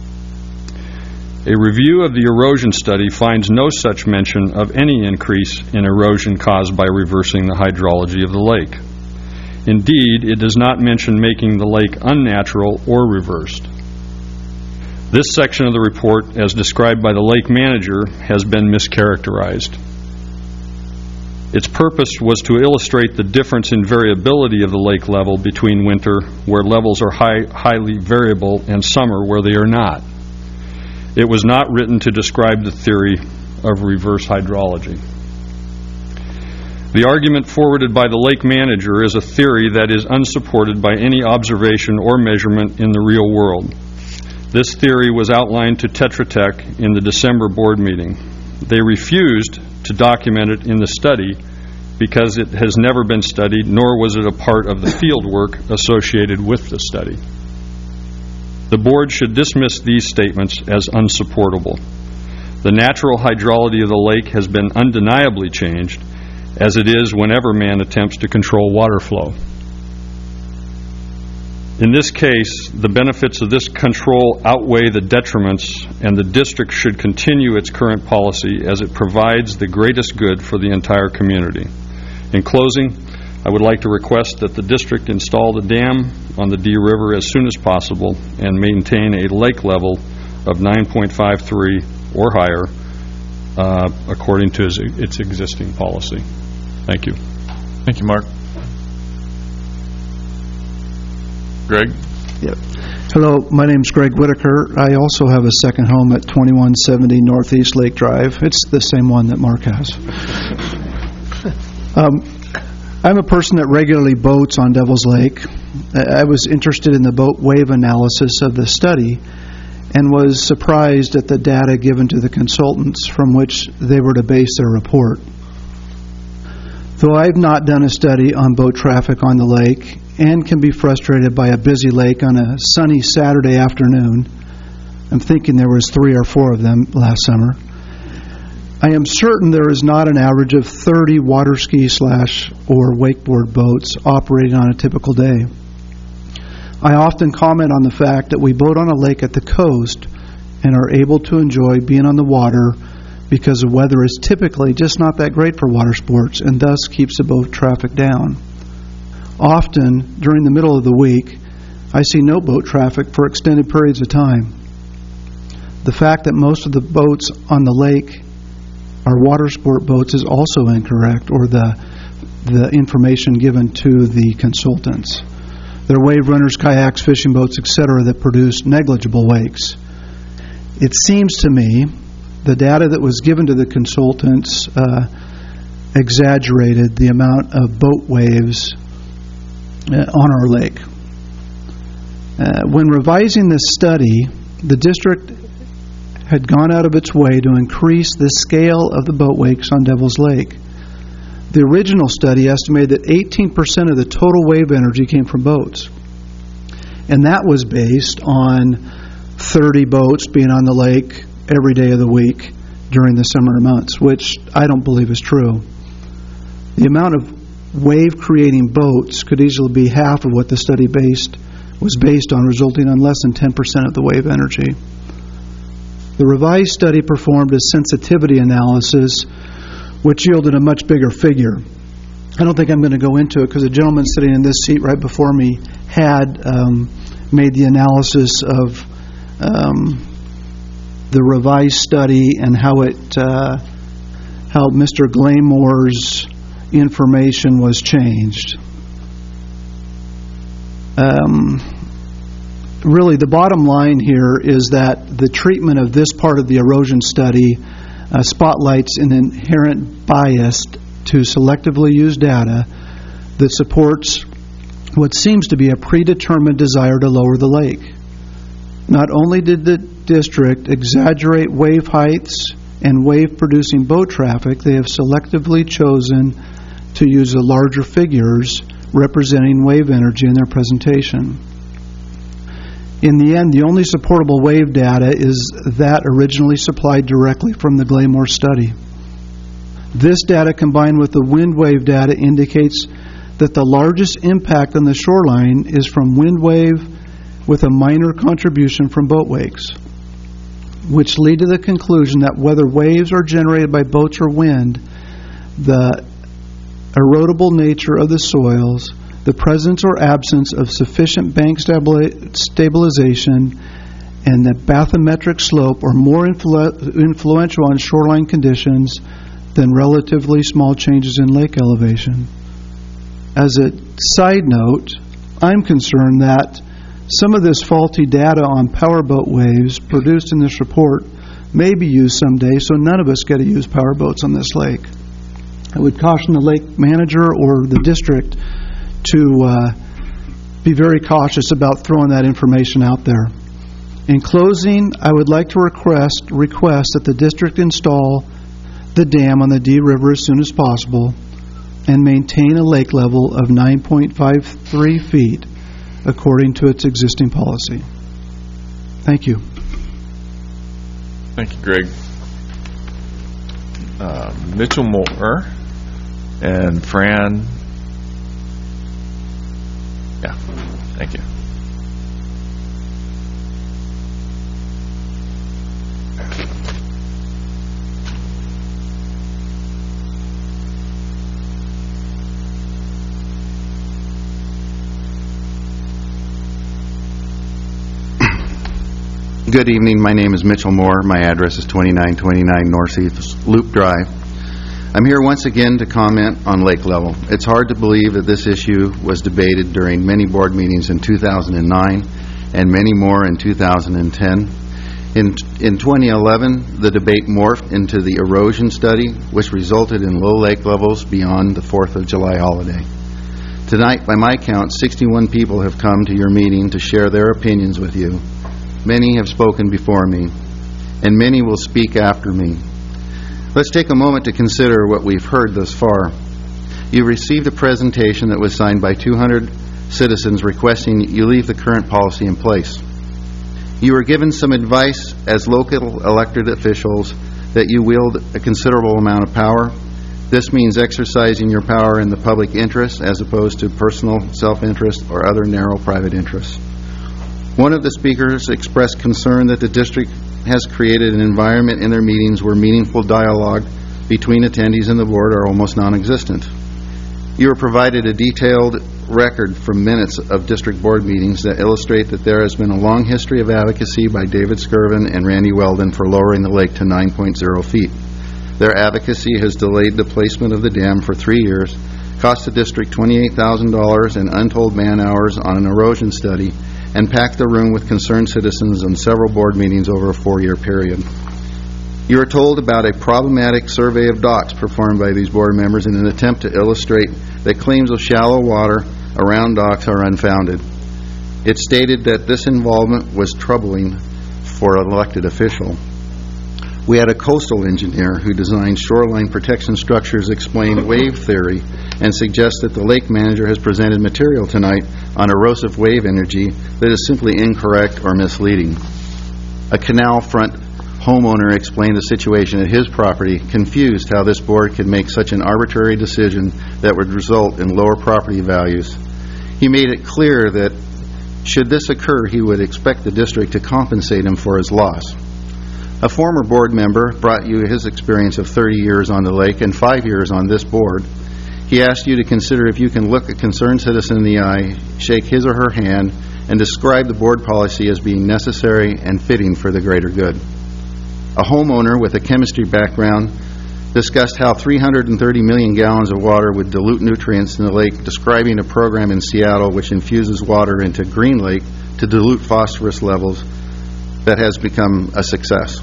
A review of the erosion study finds no such mention of any increase in erosion caused by reversing the hydrology of the lake. Indeed, it does not mention making the lake unnatural or reversed. This section of the report, as described by the lake manager, has been mischaracterized. Its purpose was to illustrate the difference in variability of the lake level between winter, where levels are high, highly variable, and summer, where they are not. It was not written to describe the theory of reverse hydrology. The argument forwarded by the lake manager is a theory that is unsupported by any observation or measurement in the real world. This theory was outlined to Tetra Tech in the December board meeting. They refused to document it in the study because it has never been studied, nor was it a part of the field work associated with the study. The board should dismiss these statements as unsupportable. The natural hydrology of the lake has been undeniably changed, as it is whenever man attempts to control water flow. In this case, the benefits of this control outweigh the detriments, and the district should continue its current policy as it provides the greatest good for the entire community. In closing, I would like to request that the district install the dam on the Dee River as soon as possible and maintain a lake level of nine point five three or higher uh, according to its, its existing policy. Thank you. Thank you, Mark. Greg? Yep. Hello, my name's Greg Whitaker. I also have a second home at twenty-one seventy Northeast Lake Drive. It's the same one that Mark has. Um, I'm a person that regularly boats on Devil's Lake. I was interested in the boat wave analysis of the study and was surprised at the data given to the consultants from which they were to base their report. Though I've not done a study on boat traffic on the lake and can be frustrated by a busy lake on a sunny Saturday afternoon, I'm thinking there was three or four of them last summer, I am certain there is not an average of thirty water ski slash or wakeboard boats operating on a typical day. I often comment on the fact that we boat on a lake at the coast and are able to enjoy being on the water because the weather is typically just not that great for water sports and thus keeps the boat traffic down. Often, during the middle of the week, I see no boat traffic for extended periods of time. The fact that most of the boats on the lake are water sport boats is also incorrect, or the the information given to the consultants. They're wave runners, kayaks, fishing boats, et cetera that produce negligible wakes. It seems to me the data that was given to the consultants uh, exaggerated the amount of boat waves uh, on our lake. Uh, when revising this study, the district had gone out of its way to increase the scale of the boat wakes on Devil's Lake. The original study estimated that eighteen percent of the total wave energy came from boats. And that was based on thirty boats being on the lake every day of the week during the summer months, which I don't believe is true. The amount of wave-creating boats could easily be half of what the study based was based on, resulting in less than ten percent of the wave energy. The revised study performed a sensitivity analysis, which yielded a much bigger figure. I don't think I'm going to go into it because the gentleman sitting in this seat right before me had um, made the analysis of um, the revised study and how it, uh, how Mister Glaymore's information was changed. Um, really, the bottom line here is that the treatment of this part of the erosion study uh, spotlights an inherent bias to selectively use data that supports what seems to be a predetermined desire to lower the lake. Not only did the district exaggerate wave heights and wave-producing boat traffic, they have selectively chosen to use the larger figures representing wave energy in their presentation. In the end, the only supportable wave data is that originally supplied directly from the Glaymore study. This data, combined with the wind wave data, indicates that the largest impact on the shoreline is from wind wave with a minor contribution from boat wakes, which lead to the conclusion that whether waves are generated by boats or wind, the erodible nature of the soils, the presence or absence of sufficient bank stabili- stabilization, and the bathymetric slope are more influ- influential on shoreline conditions than relatively small changes in lake elevation. As a side note, I'm concerned that some of this faulty data on powerboat waves produced in this report may be used someday, so none of us get to use powerboats on this lake. I would caution the lake manager or the district to uh, be very cautious about throwing that information out there. In closing, I would like to request request that the district install the dam on the Dee River as soon as possible and maintain a lake level of nine point five three feet according to its existing policy. Thank you. Thank you, Greg. Uh, Mitchell Moore and Fran. Yeah, thank you. Good evening. My name is Mitchell Moore. My address is twenty-nine twenty-nine Northeast Loop Drive. I'm here once again to comment on lake level. It's hard to believe that this issue was debated during many board meetings in two thousand nine and many more in two thousand ten. In, in twenty eleven, the debate morphed into the erosion study, which resulted in low lake levels beyond the fourth of July holiday. Tonight, by my count, sixty-one people have come to your meeting to share their opinions with you. Many have spoken before me, and many will speak after me. Let's take a moment to consider what we've heard thus far. You received a presentation that was signed by two hundred citizens requesting you leave the current policy in place. You were given some advice as local elected officials that you wield a considerable amount of power. This means exercising your power in the public interest as opposed to personal self-interest or other narrow private interests. One of the speakers expressed concern that the district has created an environment in their meetings where meaningful dialogue between attendees and the board are almost non-existent. You were provided a detailed record from minutes of district board meetings that illustrate that there has been a long history of advocacy by David Skirvin and Randy Weldon for lowering the lake to nine point zero feet. Their advocacy has delayed the placement of the dam for three years, cost the district twenty-eight thousand dollars and untold man hours on an erosion study, and packed the room with concerned citizens on several board meetings over a four-year period. You are told about a problematic survey of docks performed by these board members in an attempt to illustrate that claims of shallow water around docks are unfounded. It stated that this involvement was troubling for an elected official. We had a coastal engineer who designed shoreline protection structures explain wave theory and suggest that the lake manager has presented material tonight on erosive wave energy that is simply incorrect or misleading. A canal front homeowner explained the situation at his property, confused how this board could make such an arbitrary decision that would result in lower property values. He made it clear that should this occur, he would expect the district to compensate him for his loss. A former board member brought you his experience of thirty years on the lake and five years on this board. He asked you to consider if you can look a concerned citizen in the eye, shake his or her hand, and describe the board policy as being necessary and fitting for the greater good. A homeowner with a chemistry background discussed how three hundred thirty million gallons of water would dilute nutrients in the lake, describing a program in Seattle which infuses water into Green Lake to dilute phosphorus levels that has become a success.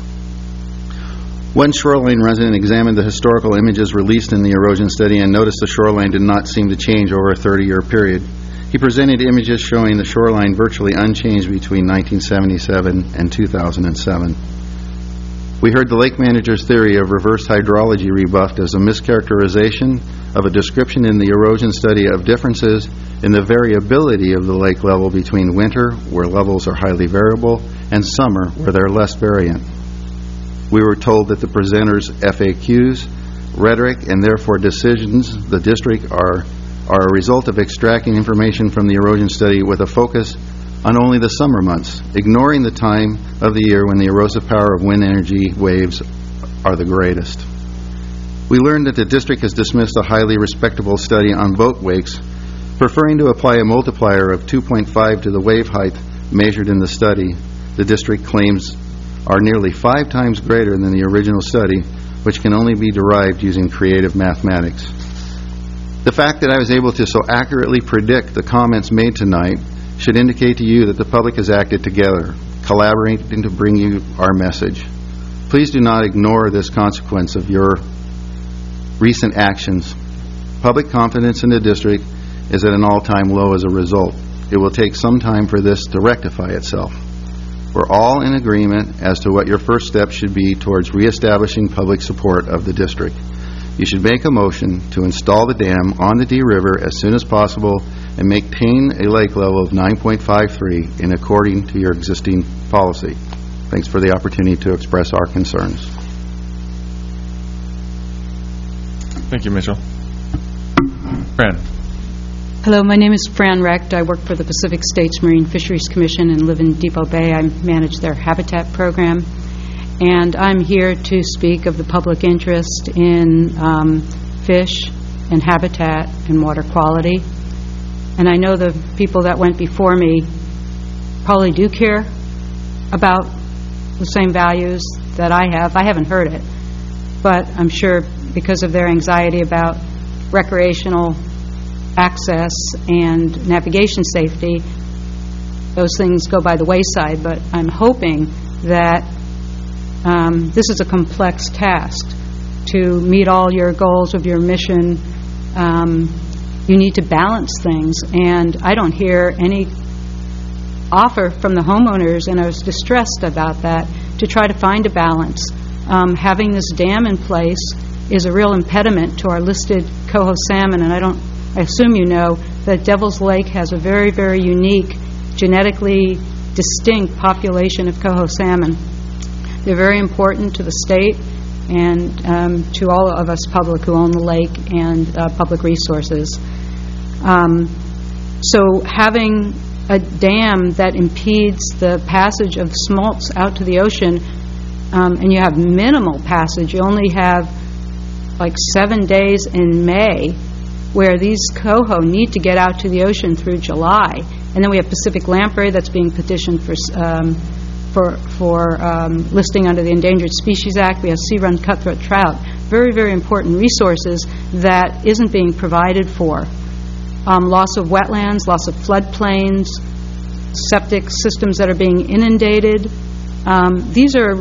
One shoreline resident examined the historical images released in the erosion study and noticed the shoreline did not seem to change over a thirty-year period. He presented images showing the shoreline virtually unchanged between nineteen seventy-seven and two thousand seven. We heard the lake manager's theory of reverse hydrology rebuffed as a mischaracterization of a description in the erosion study of differences in the variability of the lake level between winter, where levels are highly variable, and summer, where they're less variant. We were told that the presenters' F A Qs, rhetoric, and therefore decisions the district are, are a result of extracting information from the erosion study with a focus on only the summer months, ignoring the time of the year when the erosive power of wind energy waves are the greatest. We learned that the district has dismissed a highly respectable study on boat wakes, preferring to apply a multiplier of two point five to the wave height measured in the study. The district claims are nearly five times greater than the original study, which can only be derived using creative mathematics. The fact that I was able to so accurately predict the comments made tonight should indicate to you that the public has acted together, collaborating to bring you our message. Please do not ignore this consequence of your recent actions. Public confidence in the district is at an all-time low as a result. It will take some time for this to rectify itself. We're all in agreement as to what your first step should be towards reestablishing public support of the district. You should make a motion to install the dam on the Dee River as soon as possible and maintain a lake level of nine point five three in according to your existing policy. Thanks for the opportunity to express our concerns. Thank you, Mitchell. Fran. Hello, my name is Fran Recht. I work for the Pacific States Marine Fisheries Commission and live in Depot Bay. I manage their habitat program. And I'm here to speak of the public interest in um, fish and habitat and water quality. And I know the people that went before me probably do care about the same values that I have. I haven't heard it, but I'm sure because of their anxiety about recreational access and navigation safety, those things go by the wayside. But I'm hoping that um, this is a complex task to meet all your goals of your mission. Um, you need to balance things, and I don't hear any offer from the homeowners, and I was distressed about that, to try to find a balance. Um, having this dam in place is a real impediment to our listed coho salmon, and I don't I assume you know that Devil's Lake has a very, very unique, genetically distinct population of coho salmon. They're very important to the state and um, to all of us public who own the lake and uh, public resources. Um, so having a dam that impedes the passage of smolts out to the ocean, um, and you have minimal passage, you only have like seven days in May where these coho need to get out to the ocean through July. And then we have Pacific lamprey that's being petitioned for um, for, for um, listing under the Endangered Species Act. We have sea-run cutthroat trout, very, very important resources that isn't being provided for. Um, loss of wetlands, loss of floodplains, septic systems that are being inundated. Um, these are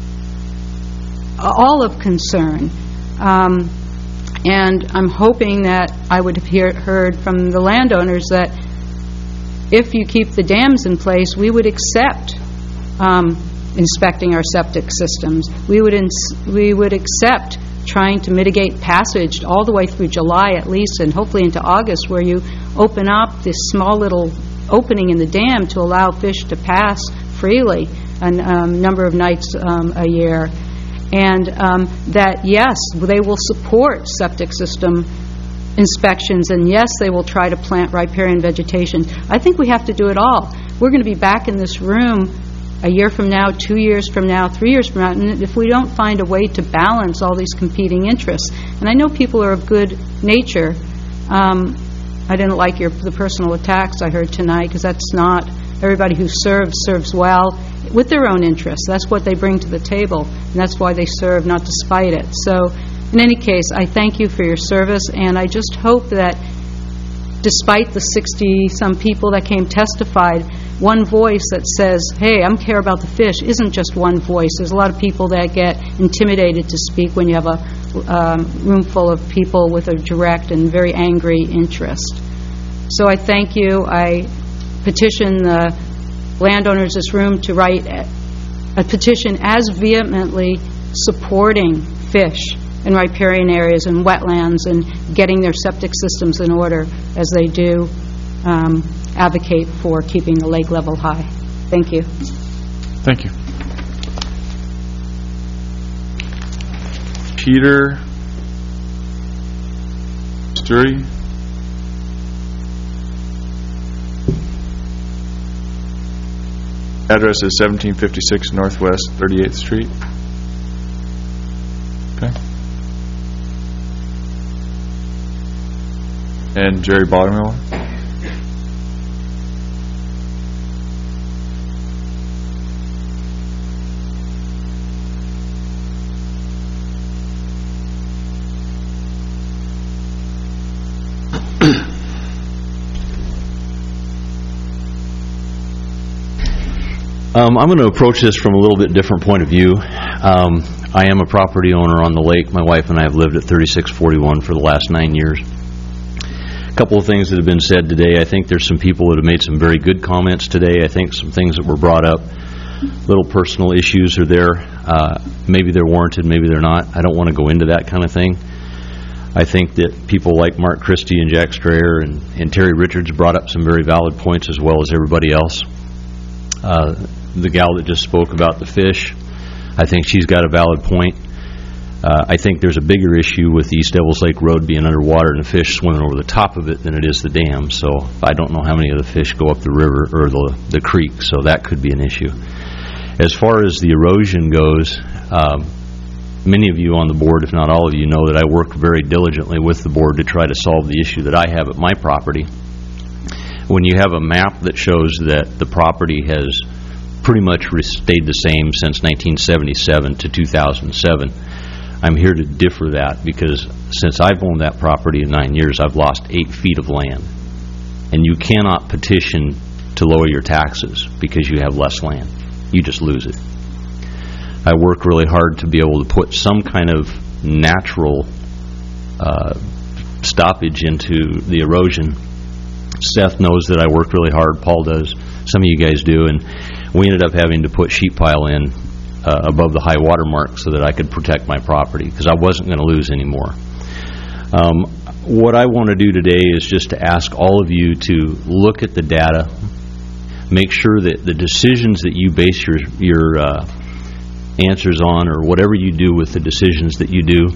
all of concern. Um, And I'm hoping that I would have hear, heard from the landowners that if you keep the dams in place, we would accept um, inspecting our septic systems. We would ins- we would accept trying to mitigate passage all the way through July at least, and hopefully into August, where you open up this small little opening in the dam to allow fish to pass freely a um, number of nights um, a year. And um, that, yes, they will support septic system inspections, and yes, they will try to plant riparian vegetation. I think we have to do it all. We're going to be back in this room a year from now, two years from now, three years from now, and if we don't find a way to balance all these competing interests. And I know people are of good nature. Um, I didn't like your the personal attacks I heard tonight, because that's not everybody who serves, serves well with their own interests. That's what they bring to the table, and that's why they serve, not despite it. So, in any case, I thank you for your service, and I just hope that despite the sixty-some people that came testified, one voice that says, hey, I care about the fish, isn't just one voice. There's a lot of people that get intimidated to speak when you have a um, room full of people with a direct and very angry interest. So I thank you. I petition the landowners in this room to write a, a petition as vehemently supporting fish in riparian areas and wetlands and getting their septic systems in order as they do um, advocate for keeping the lake level high. Thank you. Thank you. Peter Sturry. Address is seventeen fifty-six Northwest thirty-eighth Street. Okay. And Jerry Bottomiller. Um, I'm going to approach this from a little bit different point of view. Um, I am a property owner on the lake. My wife and I have lived at thirty-six forty-one for the last nine years. A couple of things that have been said today. I think there's some people that have made some very good comments today. I think some things that were brought up, little personal issues are there. Uh, maybe they're warranted, maybe they're not. I don't want to go into that kind of thing. I think that people like Mark Christie and Jack Strayer and, and Terry Richards brought up some very valid points, as well as everybody else. Uh, the gal that just spoke about the fish, I think she's got a valid point. Uh, I think there's a bigger issue with East Devils Lake Road being underwater and the fish swimming over the top of it than it is the dam. So I don't know how many of the fish go up the river or the, the creek, so that could be an issue. As far as the erosion goes, um, many of you on the board, if not all of you, know that I work very diligently with the board to try to solve the issue that I have at my property. When you have a map that shows that the property has pretty much stayed the same since nineteen seventy-seven to two thousand seven, I'm here to differ that, because since I've owned that property in nine years, I've lost eight feet of land. And you cannot petition to lower your taxes because you have less land. You just lose it. I work really hard to be able to put some kind of natural uh, stoppage into the erosion. Seth knows that I work really hard. Paul does. Some of you guys do. And we ended up having to put sheet pile in uh, above the high water mark so that I could protect my property, because I wasn't going to lose any more. Um, what I want to do today is just to ask all of you to look at the data, make sure that the decisions that you base your, your uh, answers on, or whatever you do with the decisions that you do,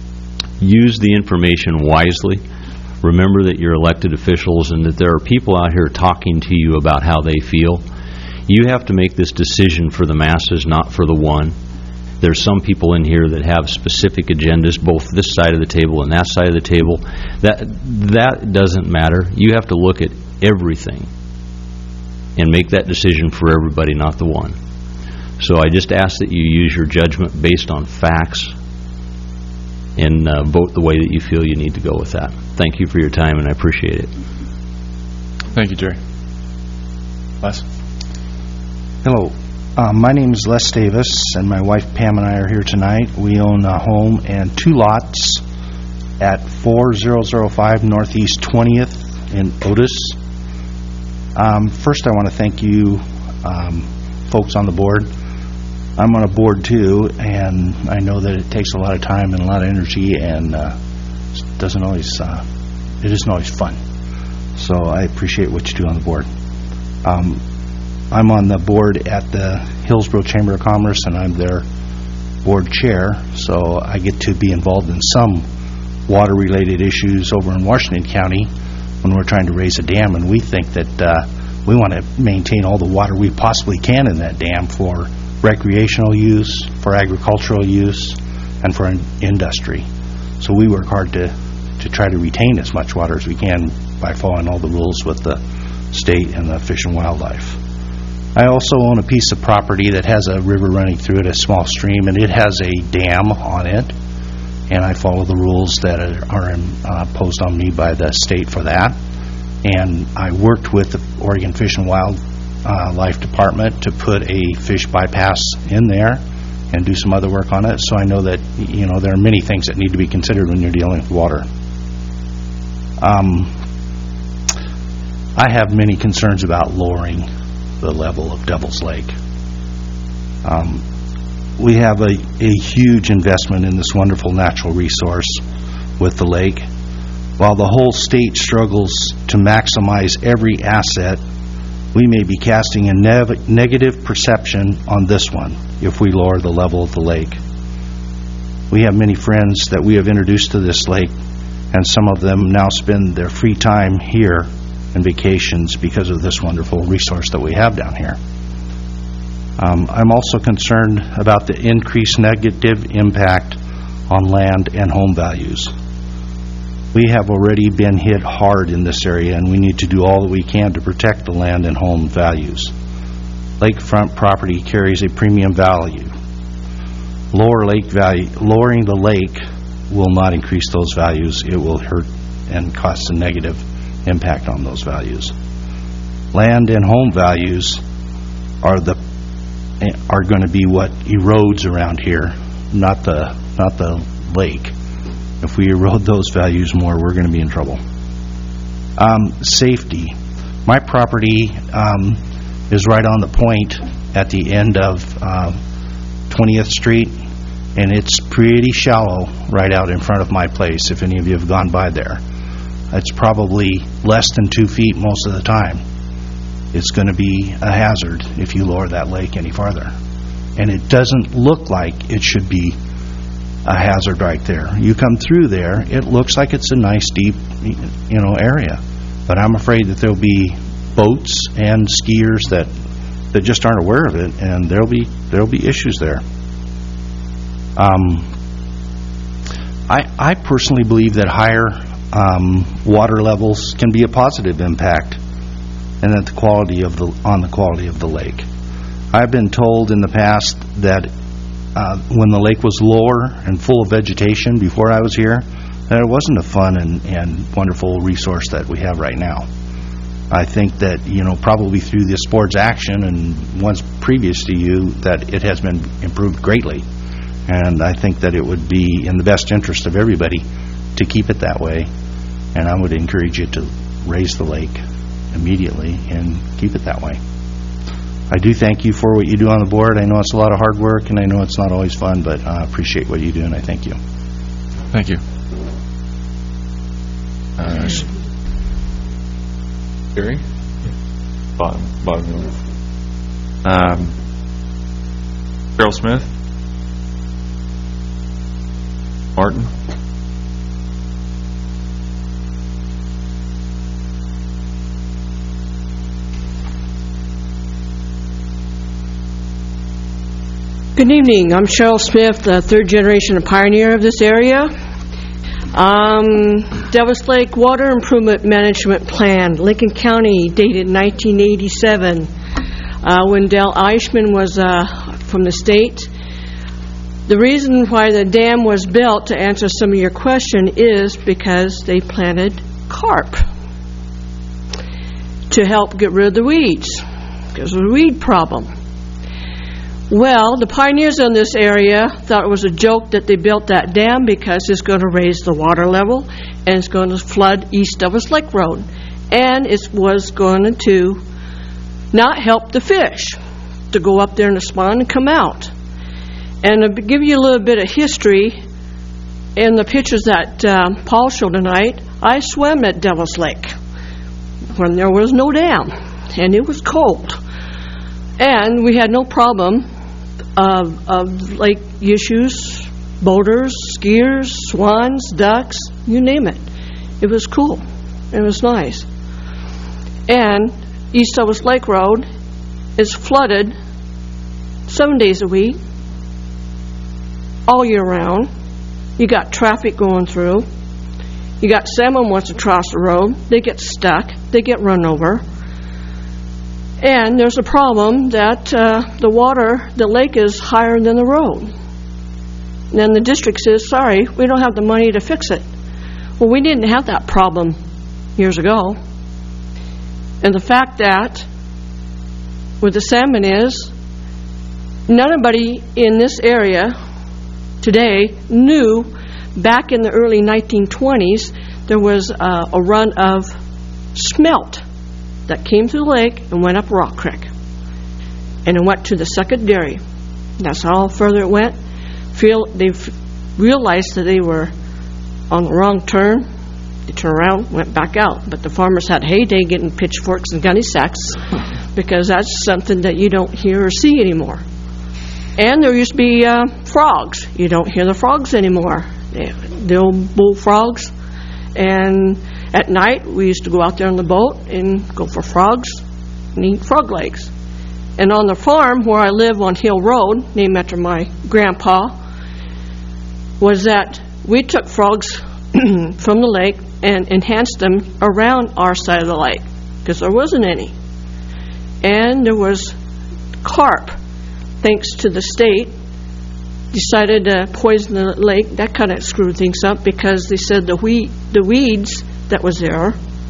use the information wisely. Remember that you're elected officials and that there are people out here talking to you about how they feel. You have to make this decision for the masses, not for the one. There's some people in here that have specific agendas, both this side of the table and that side of the table. That, that doesn't matter. You have to look at everything and make that decision for everybody, not the one. So I just ask that you use your judgment based on facts and uh, vote the way that you feel you need to go with that. Thank you for your time, and I appreciate it. Thank you, Jerry. Les? Hello. Uh, my name is Les Davis, and my wife Pam and I are here tonight. We own a home and two lots at four thousand five Northeast twentieth in Otis. Um, first, I want to thank you um, folks on the board. I'm on a board too, and I know that it takes a lot of time and a lot of energy, and uh, it doesn't always, uh, it isn't always fun. So I appreciate what you do on the board. Um, I'm on the board at the Hillsborough Chamber of Commerce, and I'm their board chair, so I get to be involved in some water-related issues over in Washington County when we're trying to raise a dam, and we think that uh, we want to maintain all the water we possibly can in that dam for recreational use, for agricultural use, and for in industry. So we work hard to, to try to retain as much water as we can by following all the rules with the state and the Fish and Wildlife. I also own a piece of property that has a river running through it, a small stream, and it has a dam on it, and I follow the rules that are uh, imposed on me by the state for that. And I worked with the Oregon Fish and Wildlife Department to put a fish bypass in there and do some other work on it, so I know that, you know, there are many things that need to be considered when you're dealing with water. Um, I have many concerns about lowering the level of Devil's Lake. Um, we have a, a huge investment in this wonderful natural resource with the lake. While the whole state struggles to maximize every asset, we may be casting a nev- negative perception on this one if we lower the level of the lake. We have many friends that we have introduced to this lake, and some of them now spend their free time here and vacations because of this wonderful resource that we have down here. Um, I'm also concerned about the increased negative impact on land and home values. We have already been hit hard in this area, and we need to do all that we can to protect the land and home values. Lakefront property carries a premium value. Lower lake value, lowering the lake will not increase those values. It will hurt and cause a negative impact on those values. Land and home values are the are going to be what erodes around here, not the not the lake. If we erode those values more, we're going to be in trouble. Um, safety. My property um, is right on the point at the end of uh, twentieth Street, and it's pretty shallow right out in front of my place, if any of you have gone by there. It's probably less than two feet most of the time. It's going to be a hazard if you lower that lake any farther. And it doesn't look like it should be a hazard right there. You come through there, it looks like it's a nice deep, you know, area. But I'm afraid that there'll be boats and skiers that that just aren't aware of it, and there'll be there'll be issues there. Um, I I personally believe that higher um, water levels can be a positive impact, and that the quality of the on the quality of the lake. I've been told in the past that uh, when the lake was lower and full of vegetation before I was here, that it wasn't a fun and, and wonderful resource that we have right now. I think that, you know, probably through this board's action and ones previous to you, that it has been improved greatly. And I think that it would be in the best interest of everybody to keep it that way. And I would encourage you to raise the lake immediately and keep it that way. I do thank you for what you do on the board. I know it's a lot of hard work, and I know it's not always fun, but I appreciate what you do, and I thank you. Thank you. Uh, Gary? Bottom, bottom middle. Um, Carol Smith? Martin? Good evening. I'm Cheryl Smith, the third generation pioneer of this area. Um, Devil's Lake Water Improvement Management Plan, Lincoln County, dated nineteen eighty-seven. Uh, when Dale Eichmann was uh, from the state. The reason why the dam was built, to answer some of your question, is because they planted carp to help get rid of the weeds. There's a weed problem. Well, the pioneers in this area thought it was a joke that they built that dam because it's going to raise the water level and it's going to flood East Devil's Lake Road. And it was going to not help the fish to go up there and spawn and come out. And to give you a little bit of history, in the pictures that uh, Paul showed tonight, I swam at Devil's Lake when there was no dam, and it was cold. And we had no problem of, of lake issues, boaters, skiers, swans, ducks, you name it. It was cool. It was nice. And East Devil's Lake Road is flooded seven days a week, all year round. You got traffic going through. You got salmon wants to cross the road. They get stuck. They get run over. And there's a problem that uh, the water, the lake is higher than the road. And then the district says, sorry, we don't have the money to fix it. Well, we didn't have that problem years ago. And the fact that where the salmon is, nobody in this area today knew back in the early nineteen twenties there was uh, a run of smelt that came through the lake and went up Rock Creek. And it went to the secondary. That's how further it went. Feel, they realized that they were on the wrong turn. They turned around, went back out. But the farmers had a heyday getting pitchforks and gunny sacks because that's something that you don't hear or see anymore. And there used to be uh, frogs. You don't hear the frogs anymore. The old bullfrogs. And at night, we used to go out there on the boat and go for frogs and eat frog legs. And on the farm where I live on Hill Road, named after my grandpa, was that we took frogs from the lake and enhanced them around our side of the lake because there wasn't any. And there was carp, thanks to the state, decided to poison the lake. That kind of screwed things up because they said the wheat, the weeds that was there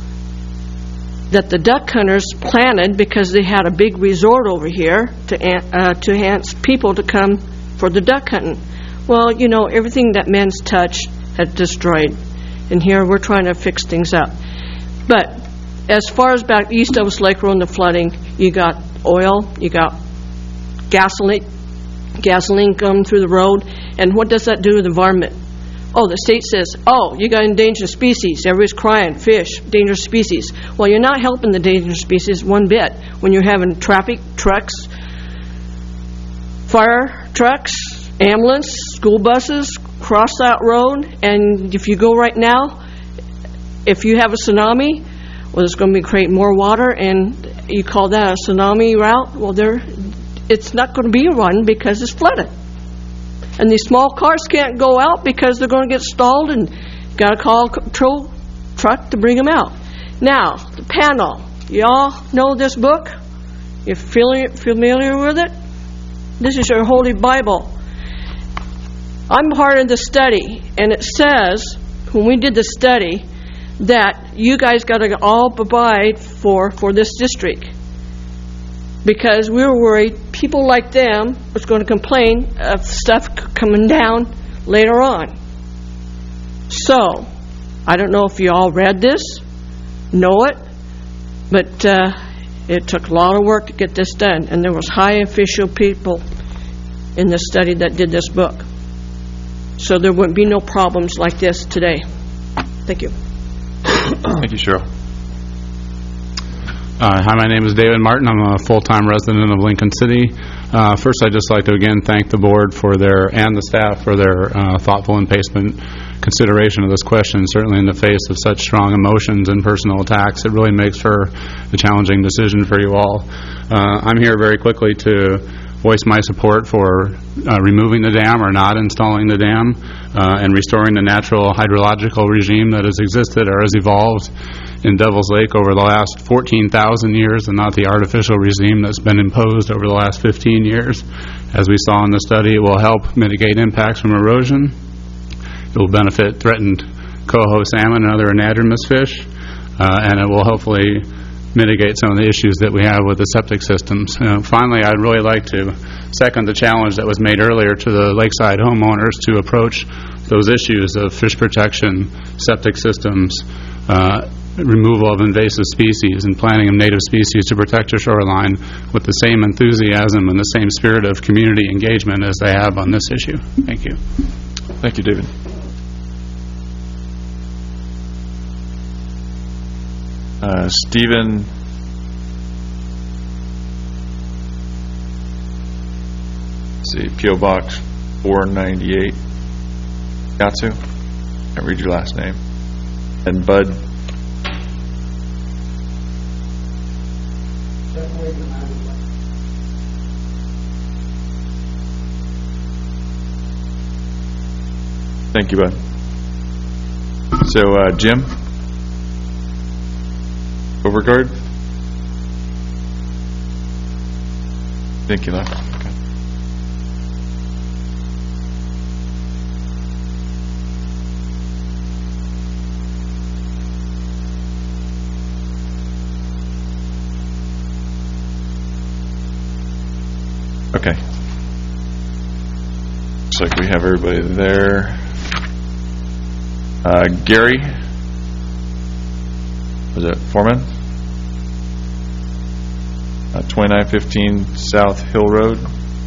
that the duck hunters planted because they had a big resort over here to uh, to enhance people to come for the duck hunting. Well, you know, everything that men's touched had destroyed. And here we're trying to fix things up. But as far as back east of us, Lake Road and the flooding, you got oil, you got gasoline, gasoline coming through the road. And what does that do to the environment? Oh, the state says, oh, you got endangered species. Everybody's crying, fish, dangerous species. Well, you're not helping the dangerous species one bit when you're having traffic, trucks, fire trucks, ambulance, school buses cross that road. And if you go right now, if you have a tsunami, well, it's going to be create more water, and you call that a tsunami route. Well, there, it's not going to be a run because it's flooded. And these small cars can't go out because they're going to get stalled and got to call a control truck to bring them out. Now, the panel. Y'all know this book? You're familiar with it? This is your Holy Bible. I'm part of the study, and it says, when we did the study, that you guys got to all provide for, for this district. Because we were worried people like them was going to complain of stuff coming down later on. So, I don't know if you all read this, know it, but uh, it took a lot of work to get this done. And there was high official people in the study that did this book. So there wouldn't be no problems like this today. Thank you. Thank you, Cheryl. Uh, hi, my name is David Martin. I'm a full-time resident of Lincoln City. Uh, first, I'd just like to again thank the board for their and the staff for their uh, thoughtful and patient consideration of this question. Certainly, in the face of such strong emotions and personal attacks, it really makes for a challenging decision for you all. Uh, I'm here very quickly to voice my support for uh, removing the dam or not installing the dam uh, and restoring the natural hydrological regime that has existed or has evolved in Devil's Lake over the last fourteen thousand years, and not the artificial regime that's been imposed over the last fifteen years. As we saw in the study, it will help mitigate impacts from erosion. It will benefit threatened coho salmon and other anadromous fish, uh, and it will hopefully mitigate some of the issues that we have with the septic systems. Uh, finally, I'd really like to second the challenge that was made earlier to the lakeside homeowners to approach those issues of fish protection, septic systems, uh, removal of invasive species, and planting of native species to protect your shoreline with the same enthusiasm and the same spirit of community engagement as they have on this issue. Thank you. Thank you, David. Uh, Stephen let's see, P O Box four ninety-eight, Gatsu. Can't read your last name. And Bud. Thank you, Bud. So, uh, Jim Overgard. Thank you, Larry. Okay. Okay. Looks like we have everybody there. Uh, Gary, was it Foreman? Uh, twenty-nine fifteen South Hill Road.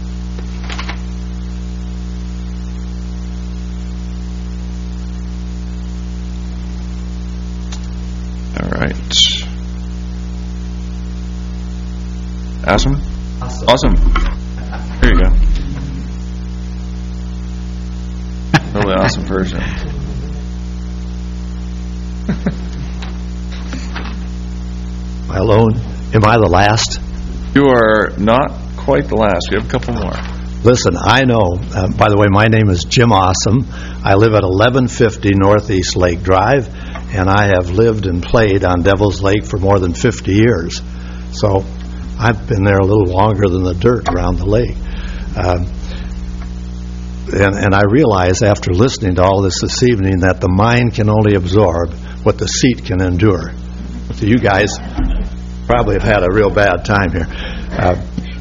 All right. Awesome? Awesome. Awesome. Here you go. Really awesome person. Am I alone? Am I the last? You are not quite the last. We have a couple more. Listen, I know. Uh, by the way, my name is Jim Awesome. I live at eleven fifty Northeast Lake Drive, and I have lived and played on Devil's Lake for more than fifty years. So I've been there a little longer than the dirt around the lake. Um, and, and I realize after listening to all this this evening that the mind can only absorb what the seat can endure. So you guys probably have had a real bad time here. Uh,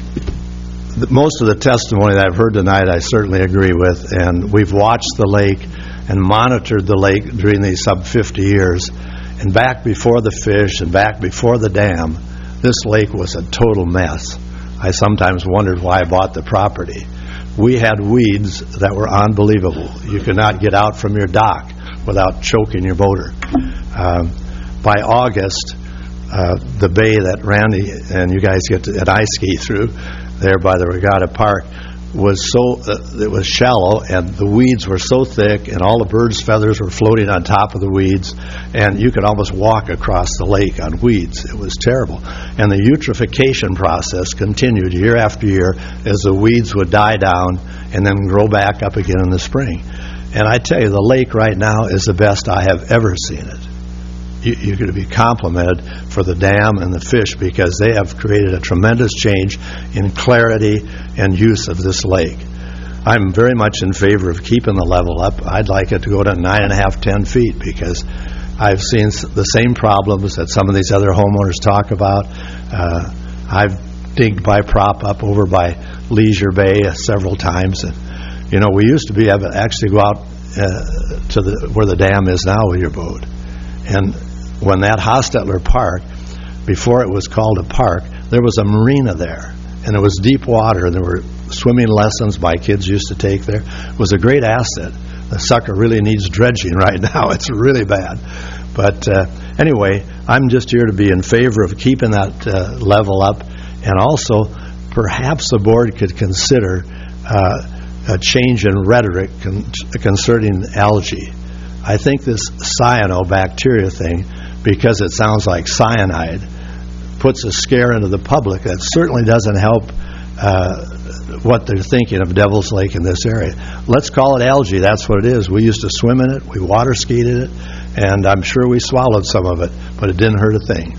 the, most of the testimony that I've heard tonight I certainly agree with, and we've watched the lake and monitored the lake during these sub fifty years. And back before the fish and back before the dam, this lake was a total mess. I sometimes wondered why I bought the property. We had weeds that were unbelievable. You could not get out from your dock without choking your motor. Um, by August, uh, the bay that Randy and you guys get to, and I ski through there by the Regatta Park was so, uh, it was shallow, and the weeds were so thick, and all the birds' feathers were floating on top of the weeds, and you could almost walk across the lake on weeds. It was terrible. And the eutrophication process continued year after year as the weeds would die down and then grow back up again in the spring. And I tell you, the lake right now is the best I have ever seen it. You, you're going to be complimented for the dam and the fish, because they have created a tremendous change in clarity and use of this lake. I'm very much in favor of keeping the level up. I'd like it to go to nine and a half, ten feet, because I've seen the same problems that some of these other homeowners talk about. Uh, I've digged by prop up over by Leisure Bay uh, several times, and you know, we used to be able to actually go out uh, to the where the dam is now with your boat. And when that Hostetler Park, before it was called a park, there was a marina there, and it was deep water, and there were swimming lessons my kids used to take there. It was a great asset. The sucker really needs dredging right now. It's really bad. But uh, anyway, I'm just here to be in favor of keeping that uh, level up, and also perhaps the board could consider uh, a change in rhetoric con- concerning algae. I think this cyanobacteria thing, because it sounds like cyanide, puts a scare into the public that certainly doesn't help uh, what they're thinking of Devil's Lake in this area. Let's call it algae. That's what it is. We used to swim in it. We water skied in it. And I'm sure we swallowed some of it, but it didn't hurt a thing.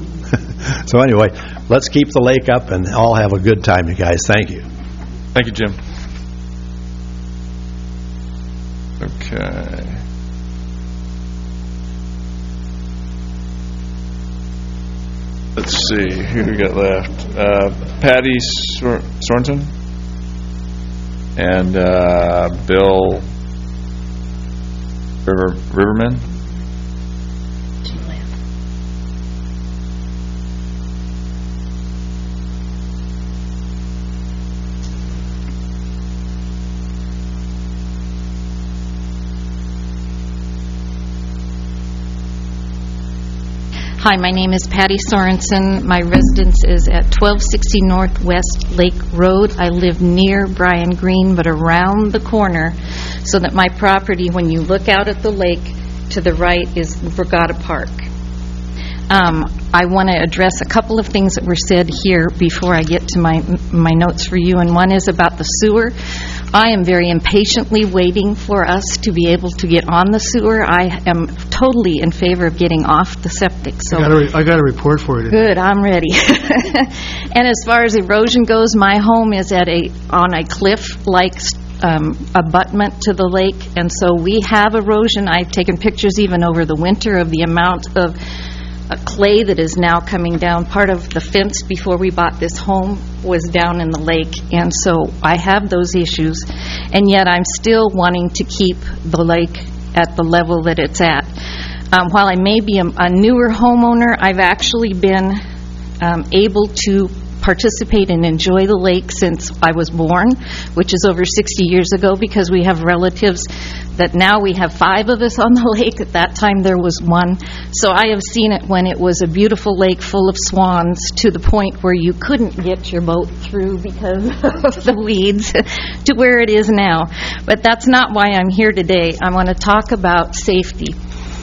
So anyway, let's keep the lake up and all have a good time, you guys. Thank you. Thank you, Jim. Okay. Let's see, who do we got left? Uh, Patty Sor- Sorensen and uh, Bill River Riverman. Hi, my name is Patty Sorensen. My residence is at twelve sixty Northwest Lake Road. I live near Brian Green, but around the corner, so that my property, when you look out at the lake, to the right is Regatta Park. Um, I want to address a couple of things that were said here before I get to my my notes for you, and one is about the sewer. I am very impatiently waiting for us to be able to get on the sewer. I am totally in favor of getting off the septic. So I got a, re- I got a report for you. Good, I'm ready. And as far as erosion goes, my home is at a on a cliff-like um, abutment to the lake, and so we have erosion. I've taken pictures even over the winter of the amount of uh, clay that is now coming down. Part of the fence before we bought this home was down in the lake, and so I have those issues, and yet I'm still wanting to keep the lake at the level that it's at. Um, while I may be a, a newer homeowner, I've actually been um, able to participate and enjoy the lake since I was born, which is over sixty years ago, because we have relatives that now we have five of us on the lake. At that time there was one. So I have seen it when it was a beautiful lake full of swans to the point where you couldn't get your boat through because of the weeds, to where it is now. But that's not why I'm here today. I want to talk about safety.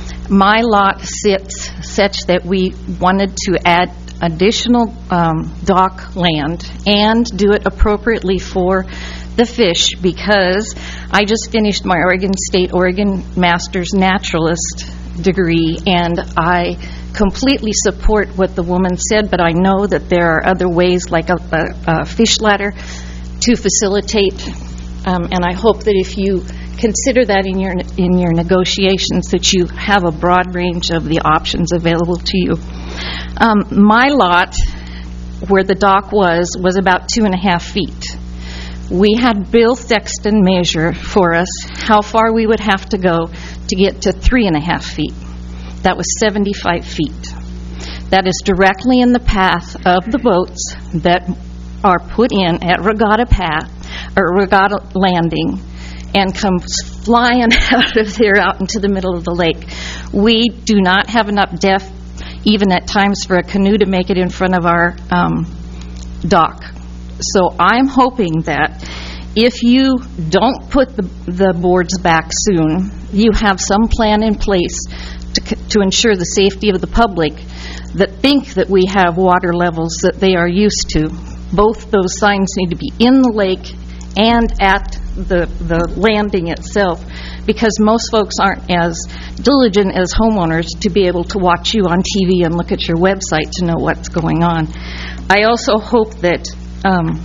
My lot sits such that we wanted to add additional um, dock land and do it appropriately for the fish, because I just finished my Oregon State Oregon Masters Naturalist degree, and I completely support what the woman said, but I know that there are other ways, like a, a, a fish ladder, to facilitate, um, and I hope that if you consider that in your in your negotiations, that you have a broad range of the options available to you. Um, my lot, where the dock was, was about two and a half feet. We had Bill Sexton measure for us how far we would have to go to get to three and a half feet. That was seventy-five feet. That is directly in the path of the boats that are put in at Regatta Path, or Regatta Landing, and comes flying out of there out into the middle of the lake. We do not have enough depth, even at times, for a canoe to make it in front of our um, dock. So I'm hoping that if you don't put the, the boards back soon, you have some plan in place to, to ensure the safety of the public that think that we have water levels that they are used to. Both those signs need to be in the lake and at the the landing itself, because most folks aren't as diligent as homeowners to be able to watch you on T V and look at your website to know what's going on. I also hope that um,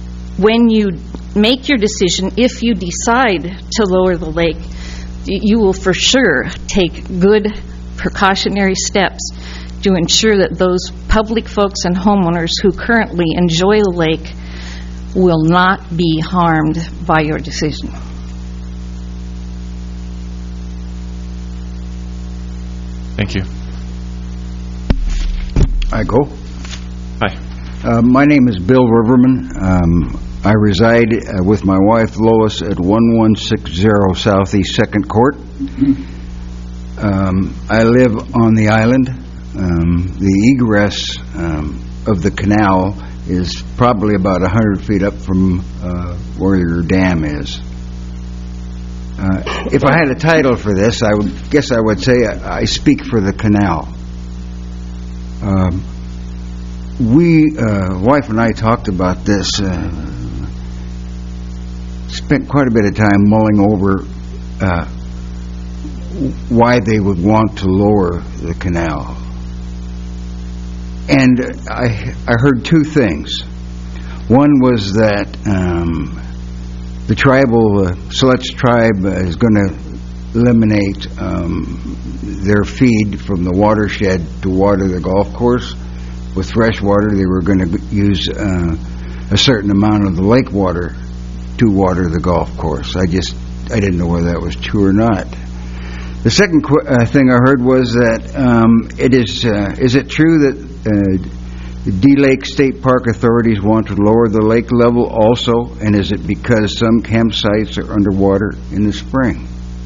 when you make your decision, if you decide to lower the lake, you will for sure take good precautionary steps to ensure that those public folks and homeowners who currently enjoy the lake will not be harmed by your decision. Thank you. I go. Hi. Uh, my name is Bill Riverman. Um, I reside uh, with my wife Lois at one one six zero Southeast Second Court. Um, I live on the island. Um, the egress um, of the canal is probably about one hundred feet up from uh, where your dam is. Uh, if I had a title for this, I would guess I would say I, I speak for the canal. Um, we, uh, wife and I talked about this, uh, spent quite a bit of time mulling over uh, why they would want to lower the canal. And I I heard two things. One was that um, the tribal, uh, Siletz tribe uh, is going to eliminate um, their feed from the watershed to water the golf course. With fresh water, they were going to use uh, a certain amount of the lake water to water the golf course. I just, I didn't know whether that was true or not. The second qu- uh, thing I heard was that um, it is, uh, is it true that Uh, the D-Lake State Park authorities want to lower the lake level also, and is it because some campsites are underwater in the spring?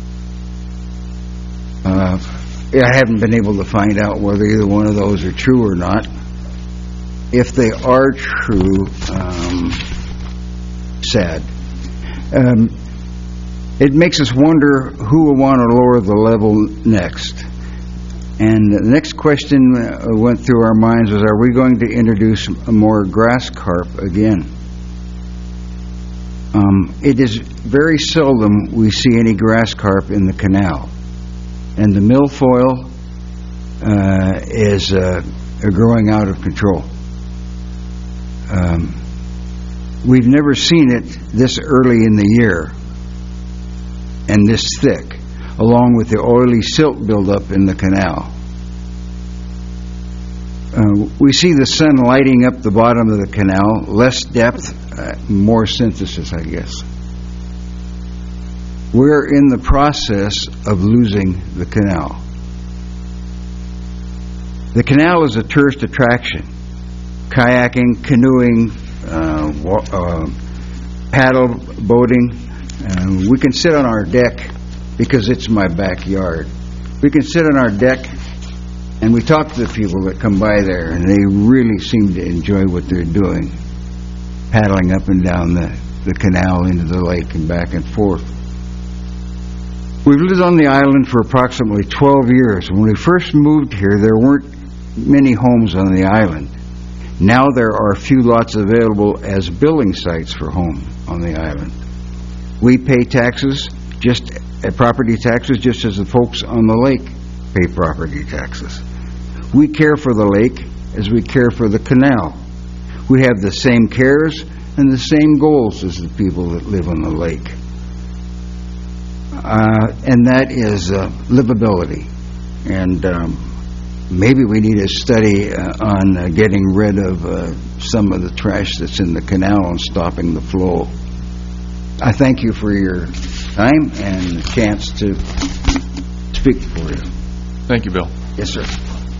Uh, I haven't been able to find out whether either one of those are true or not. If they are true, um, sad. Um, it makes us wonder who will want to lower the level next. And the next question uh, went through our minds was, are we going to introduce more grass carp again? Um, it is very seldom we see any grass carp in the canal, and the milfoil uh, is uh, growing out of control. Um, we've never seen it this early in the year and this thick, along with the oily silt buildup in the canal. Uh, we see the sun lighting up the bottom of the canal, less depth, uh, more synthesis, I guess. We're in the process of losing the canal. The canal is a tourist attraction. Kayaking, canoeing, uh, wa- uh, paddle boating. Uh, we can sit on our deck because it's my backyard. We can sit on our deck and we talk to the people that come by there, and they really seem to enjoy what they're doing, paddling up and down the, the canal into the lake and back and forth. We've lived on the island for approximately twelve years. When we first moved here, there weren't many homes on the island. Now there are a few lots available as building sites for home on the island. We pay taxes, just uh, property taxes, just as the folks on the lake pay property taxes. We care for the lake as we care for the canal. We have the same cares and the same goals as the people that live on the lake. Uh, and that is uh, livability. And um, maybe we need a study uh, on uh, getting rid of uh, some of the trash that's in the canal and stopping the flow. I thank you for your time and the chance to speak for you. Thank you, Bill. Yes, sir.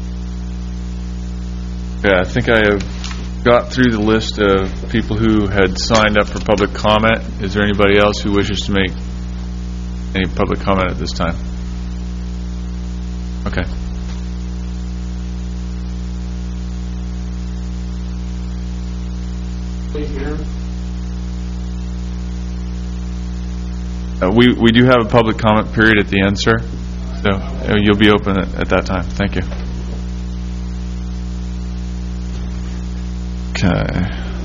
Yeah, I think I have got through the list of people who had signed up for public comment. Is there anybody else who wishes to make any public comment at this time? Okay. Uh, we, we do have a public comment period at the end, sir. So uh, you'll be open at, at that time. Thank you. Okay.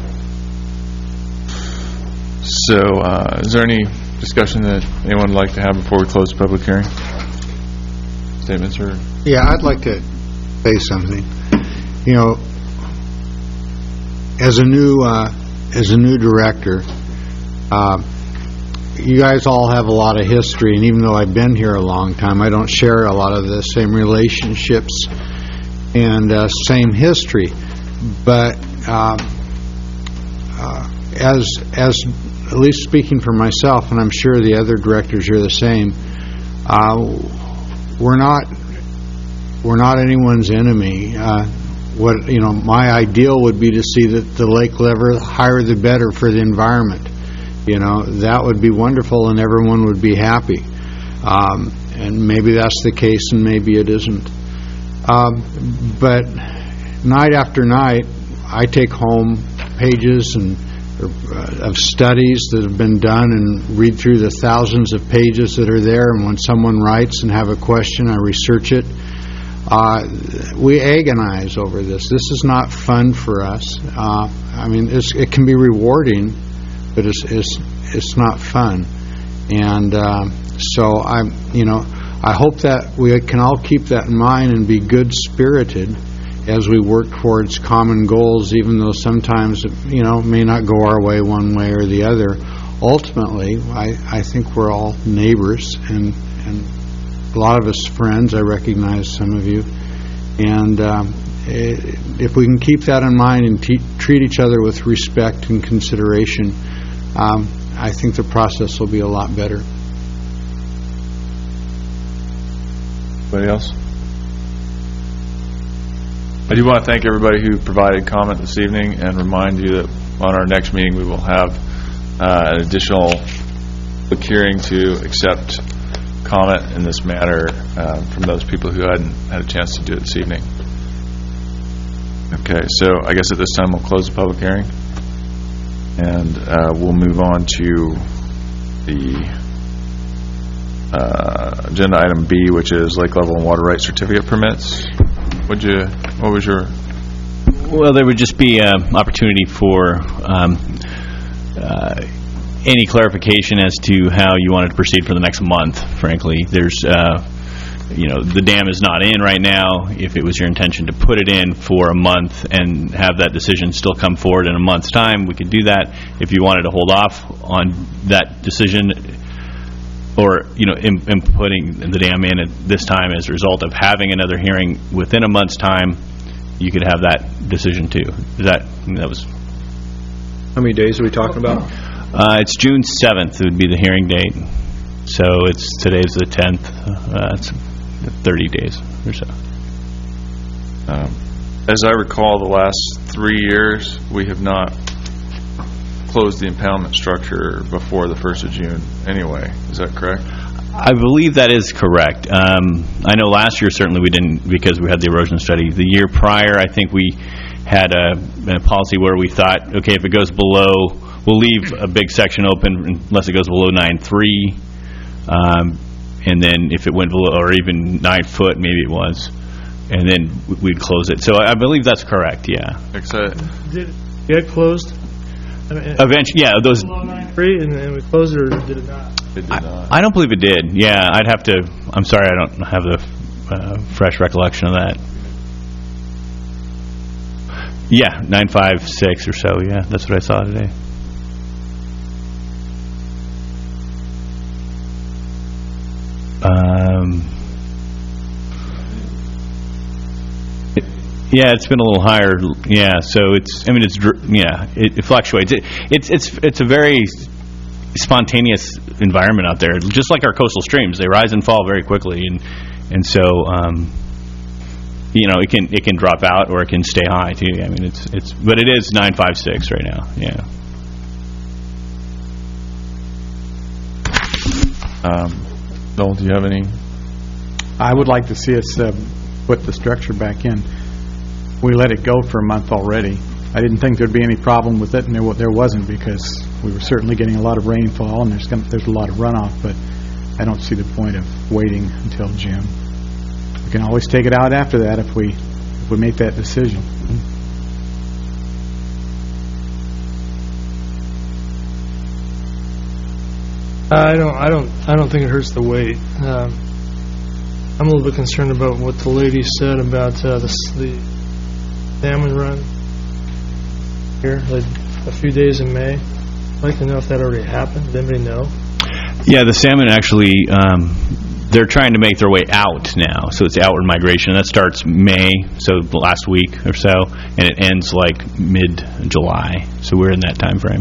So, uh, is there any discussion that anyone would like to have before we close the public hearing? Statements or? Yeah, I'd like to say something. You know, as a new uh, as a new director, uh, you guys all have a lot of history, and even though I've been here a long time, I don't share a lot of the same relationships and uh, same history. But uh, uh, as as at least speaking for myself, and I'm sure the other directors are the same, uh, we're not we're not anyone's enemy. Uh, what you know, my ideal would be to see that the lake level higher the better for the environment. You know, that would be wonderful, and everyone would be happy. Um, and maybe that's the case, and maybe it isn't. Um, but night after night, I take home pages and uh, of studies that have been done and read through the thousands of pages that are there. And when someone writes and have a question, I research it. Uh, we agonize over this. This is not fun for us. Uh, I mean, it's, it can be rewarding, but it's it's it's not fun. And uh, so I'm, you know, I hope that we can all keep that in mind and be good-spirited as we work towards common goals, even though sometimes, you know, may not go our way one way or the other. Ultimately, I, I think we're all neighbors and, and a lot of us friends. I recognize some of you. And um, if we can keep that in mind and te- treat each other with respect and consideration, um, I think the process will be a lot better. Anybody else? I do want to thank everybody who provided comment this evening and remind you that on our next meeting we will have uh, an additional public hearing to accept comment in this matter uh, from those people who hadn't had a chance to do it this evening. Okay, so I guess at this time we'll close the public hearing and uh, we'll move on to the uh, agenda item B, which is lake level and water rights certificate permits. Would you? What was your? Well, there would just be an opportunity for um, uh, any clarification as to how you wanted to proceed for the next month, frankly. There's, uh, you know, the dam is not in right now. If it was your intention to put it in for a month and have that decision still come forward in a month's time, we could do that. If you wanted to hold off on that decision, or, you know, in, in putting the dam in at this time as a result of having another hearing within a month's time, you could have that decision too. Is that, that was... How many days are we talking about? Uh, it's June seventh would be the hearing date. So it's, today's the tenth. Uh, it's thirty days or so. Um, as I recall, the last three years, we have not closed the impoundment structure before the first of June anyway. Is that correct? I believe that is correct. Um, I know last year certainly we didn't because we had the erosion study. The year prior, I think we had a, a policy where we thought, okay, if it goes below, we'll leave a big section open unless it goes below nine point three. Um, and then if it went below, or even nine foot, maybe it was, and then we'd close it. So I believe that's correct, yeah. Except Did it get closed? I mean, Eventually, yeah, those... below nine point three and then we closed it, or did it not? It did not. I don't believe it did. Yeah, I'd have to, I'm sorry, I don't have the uh, fresh recollection of that. Yeah, nine five six or so, yeah, that's what I saw today. Um, it, yeah, it's been a little higher. Yeah, so it's. I mean, it's. Yeah, it, it fluctuates. It, it's. It's. It's a very spontaneous environment out there, just like our coastal streams. They rise and fall very quickly, and and so um, you know, it can it can drop out or it can stay high too. I mean, it's it's. But it is nine five six right now. Yeah. Um, Noel, do you have any? I would like to see us uh, put the structure back in. We let it go for a month already. I didn't think there'd be any problem with it, and there, there wasn't, because we were certainly getting a lot of rainfall, and there's, gonna, there's a lot of runoff, but I don't see the point of waiting until June. We can always take it out after that if we, if we make that decision. I don't. I don't. I don't think it hurts to wait. Um, I'm a little bit concerned about what the lady said about uh, the, the salmon run here, like a few days in May. I'd like to know if that already happened. Does anybody know? Yeah, the salmon actually. Um, they're trying to make their way out now, so it's outward migration. That starts May, so last week or so, and it ends like mid-July. So we're in that time frame.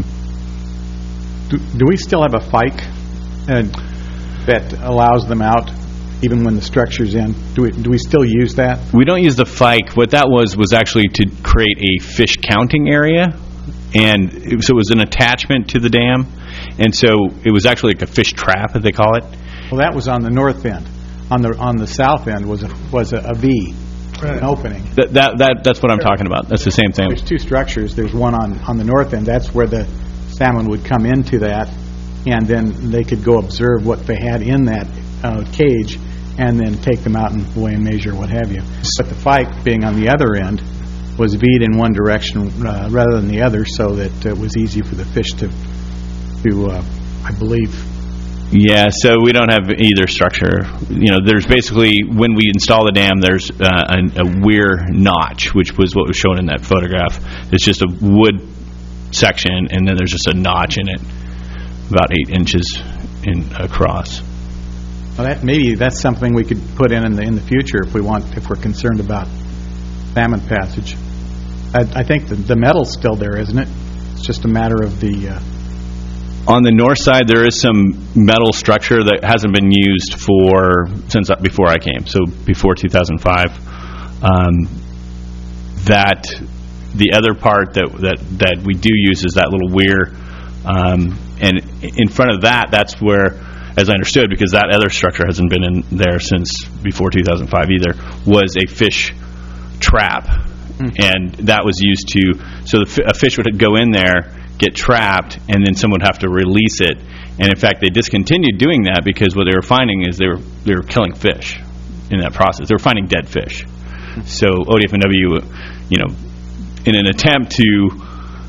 Do, do we still have a F I C uh, that allows them out even when the structure's in? Do we, do we still use that? We don't use the F I C. What that was was actually to create a fish counting area, and it, so it was an attachment to the dam, and so it was actually like a fish trap, as they call it. Well, that was on the north end. On the on the south end was a, was a, a V, right. An opening. That, that that that's what I'm talking about. That's the same thing. There's two structures. There's one on on the north end. That's where the salmon would come into that, and then they could go observe what they had in that uh, cage, and then take them out and weigh and measure, what have you. But the F I C being on the other end was V'd in one direction uh, rather than the other, so that it was easy for the fish to, to uh, I believe. Yeah, so we don't have either structure. You know, there's basically, when we install the dam, there's uh, a, a weir notch, which was what was shown in that photograph. It's just a wood section, and then there's just a notch in it, about eight inches in across. Well, that maybe that's something we could put in in the in the future if we want, if we're concerned about salmon passage. I, I think the the metal's still there, isn't it? It's just a matter of the. Uh, On the north side, there is some metal structure that hasn't been used for since before I came, so before two thousand five. Um, that. The other part that, that that we do use is that little weir, um, and in front of that, that's where, as I understood, because that other structure hasn't been in there since before two thousand five either, was a fish trap, mm-hmm. and that was used to, so the, a fish would go in there, get trapped, and then someone would have to release it. And in fact, they discontinued doing that because what they were finding is they were they were killing fish in that process. They were finding dead fish. Mm-hmm. So O D F and W, you know, in an attempt to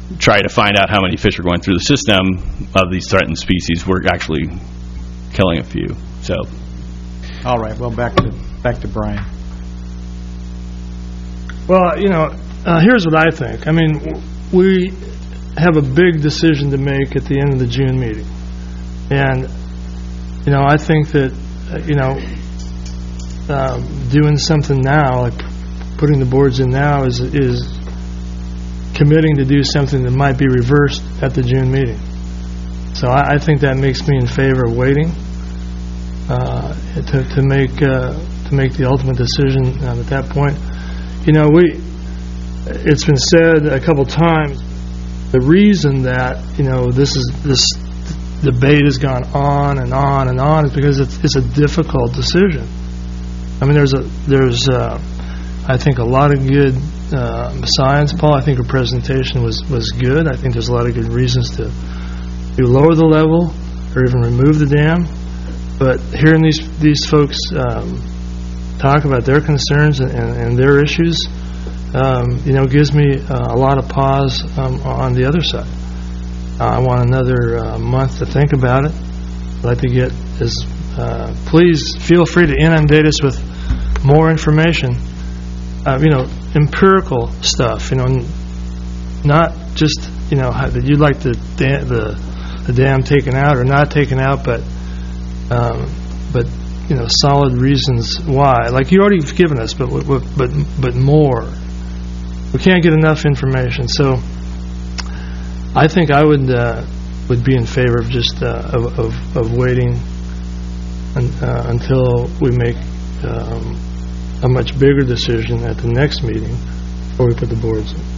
try to find out how many fish are going through the system of these threatened species. We're actually killing a few. So, all right. Well, back to back to Brian. Well, you know, uh, here's what I think. I mean, w- we have a big decision to make at the end of the June meeting. And, you know, I think that, uh, you know, um, doing something now, like putting the boards in now, is is committing to do something that might be reversed at the June meeting. So I, I think that makes me in favor of waiting uh, to, to make uh, to make the ultimate decision uh, at that point. You know, we it's been said a couple times, the reason that, you know, this is this debate has gone on and on and on is because it's, it's a difficult decision. I mean, there's a there's uh, I think a lot of good uh, science, Paul. I think your presentation was was good. I think there's a lot of good reasons to to lower the level or even remove the dam. But hearing these these folks um, talk about their concerns and, and, and their issues, um, you know, gives me uh, a lot of pause um, on the other side. Uh, I want another uh, month to think about it. I'd like to get as, uh, please feel free to inundate us with more information, uh, you know, empirical stuff, you know, not just, you know, how, that you'd like the, da- the the dam taken out or not taken out, but, um, but, you know, solid reasons why. Like you already given us, but but but more. We can't get enough information, so I think I would uh, would be in favor of just uh, of, of of waiting un, uh, until we make um, a much bigger decision at the next meeting before we put the boards in.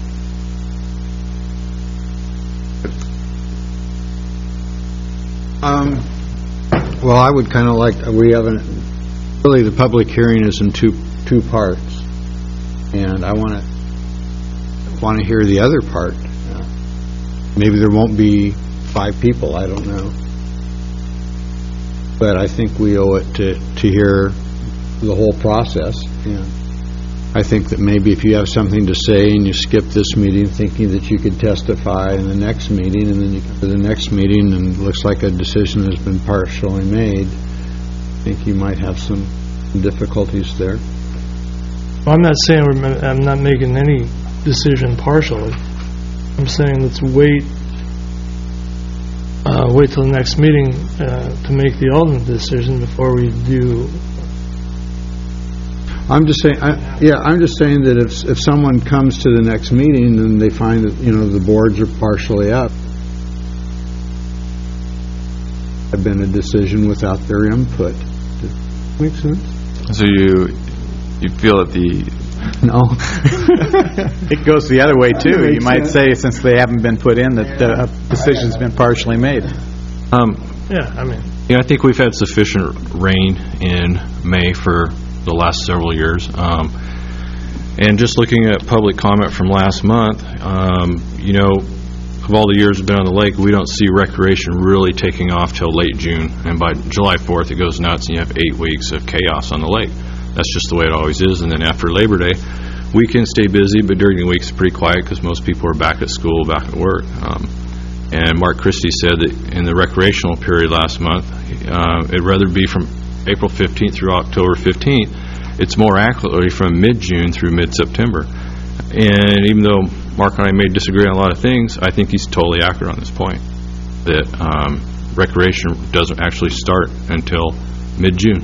Um. Well, I would kind of like, we haven't, really the public hearing is in two two parts, and I want to want to hear the other part. Uh, maybe there won't be five people, I don't know. But I think we owe it to, to hear the whole process. Yeah. I think that maybe if you have something to say and you skip this meeting thinking that you could testify in the next meeting, and then you come to the next meeting and it looks like a decision has been partially made, I think you might have some difficulties there. Well, I'm not saying we're, I'm not making any decision partially. I'm saying let's wait uh, wait till the next meeting uh, to make the ultimate decision before we do. I'm just saying, I, yeah, I'm just saying that if if someone comes to the next meeting and they find that, you know, the boards are partially up, have been a decision without their input. Does that make sense? So you you feel that the no, it goes the other way too. You might sense. say, since they haven't been put in, that the decision's been partially made. Um, yeah, I mean, yeah, I think we've had sufficient rain in May for the last several years. Um, and just looking at public comment from last month, um, you know, of all the years we've been on the lake, we don't see recreation really taking off till late June. And by July fourth, it goes nuts, and you have eight weeks of chaos on the lake. That's just the way it always is. And then after Labor Day, weekends stay busy, but during the week it's pretty quiet because most people are back at school, back at work. Um, and Mark Christie said that in the recreational period last month, uh, it'd rather be from April fifteenth through October fifteenth. It's more accurately from mid-June through mid-September. And even though Mark and I may disagree on a lot of things, I think he's totally accurate on this point, that um, recreation doesn't actually start until mid-June.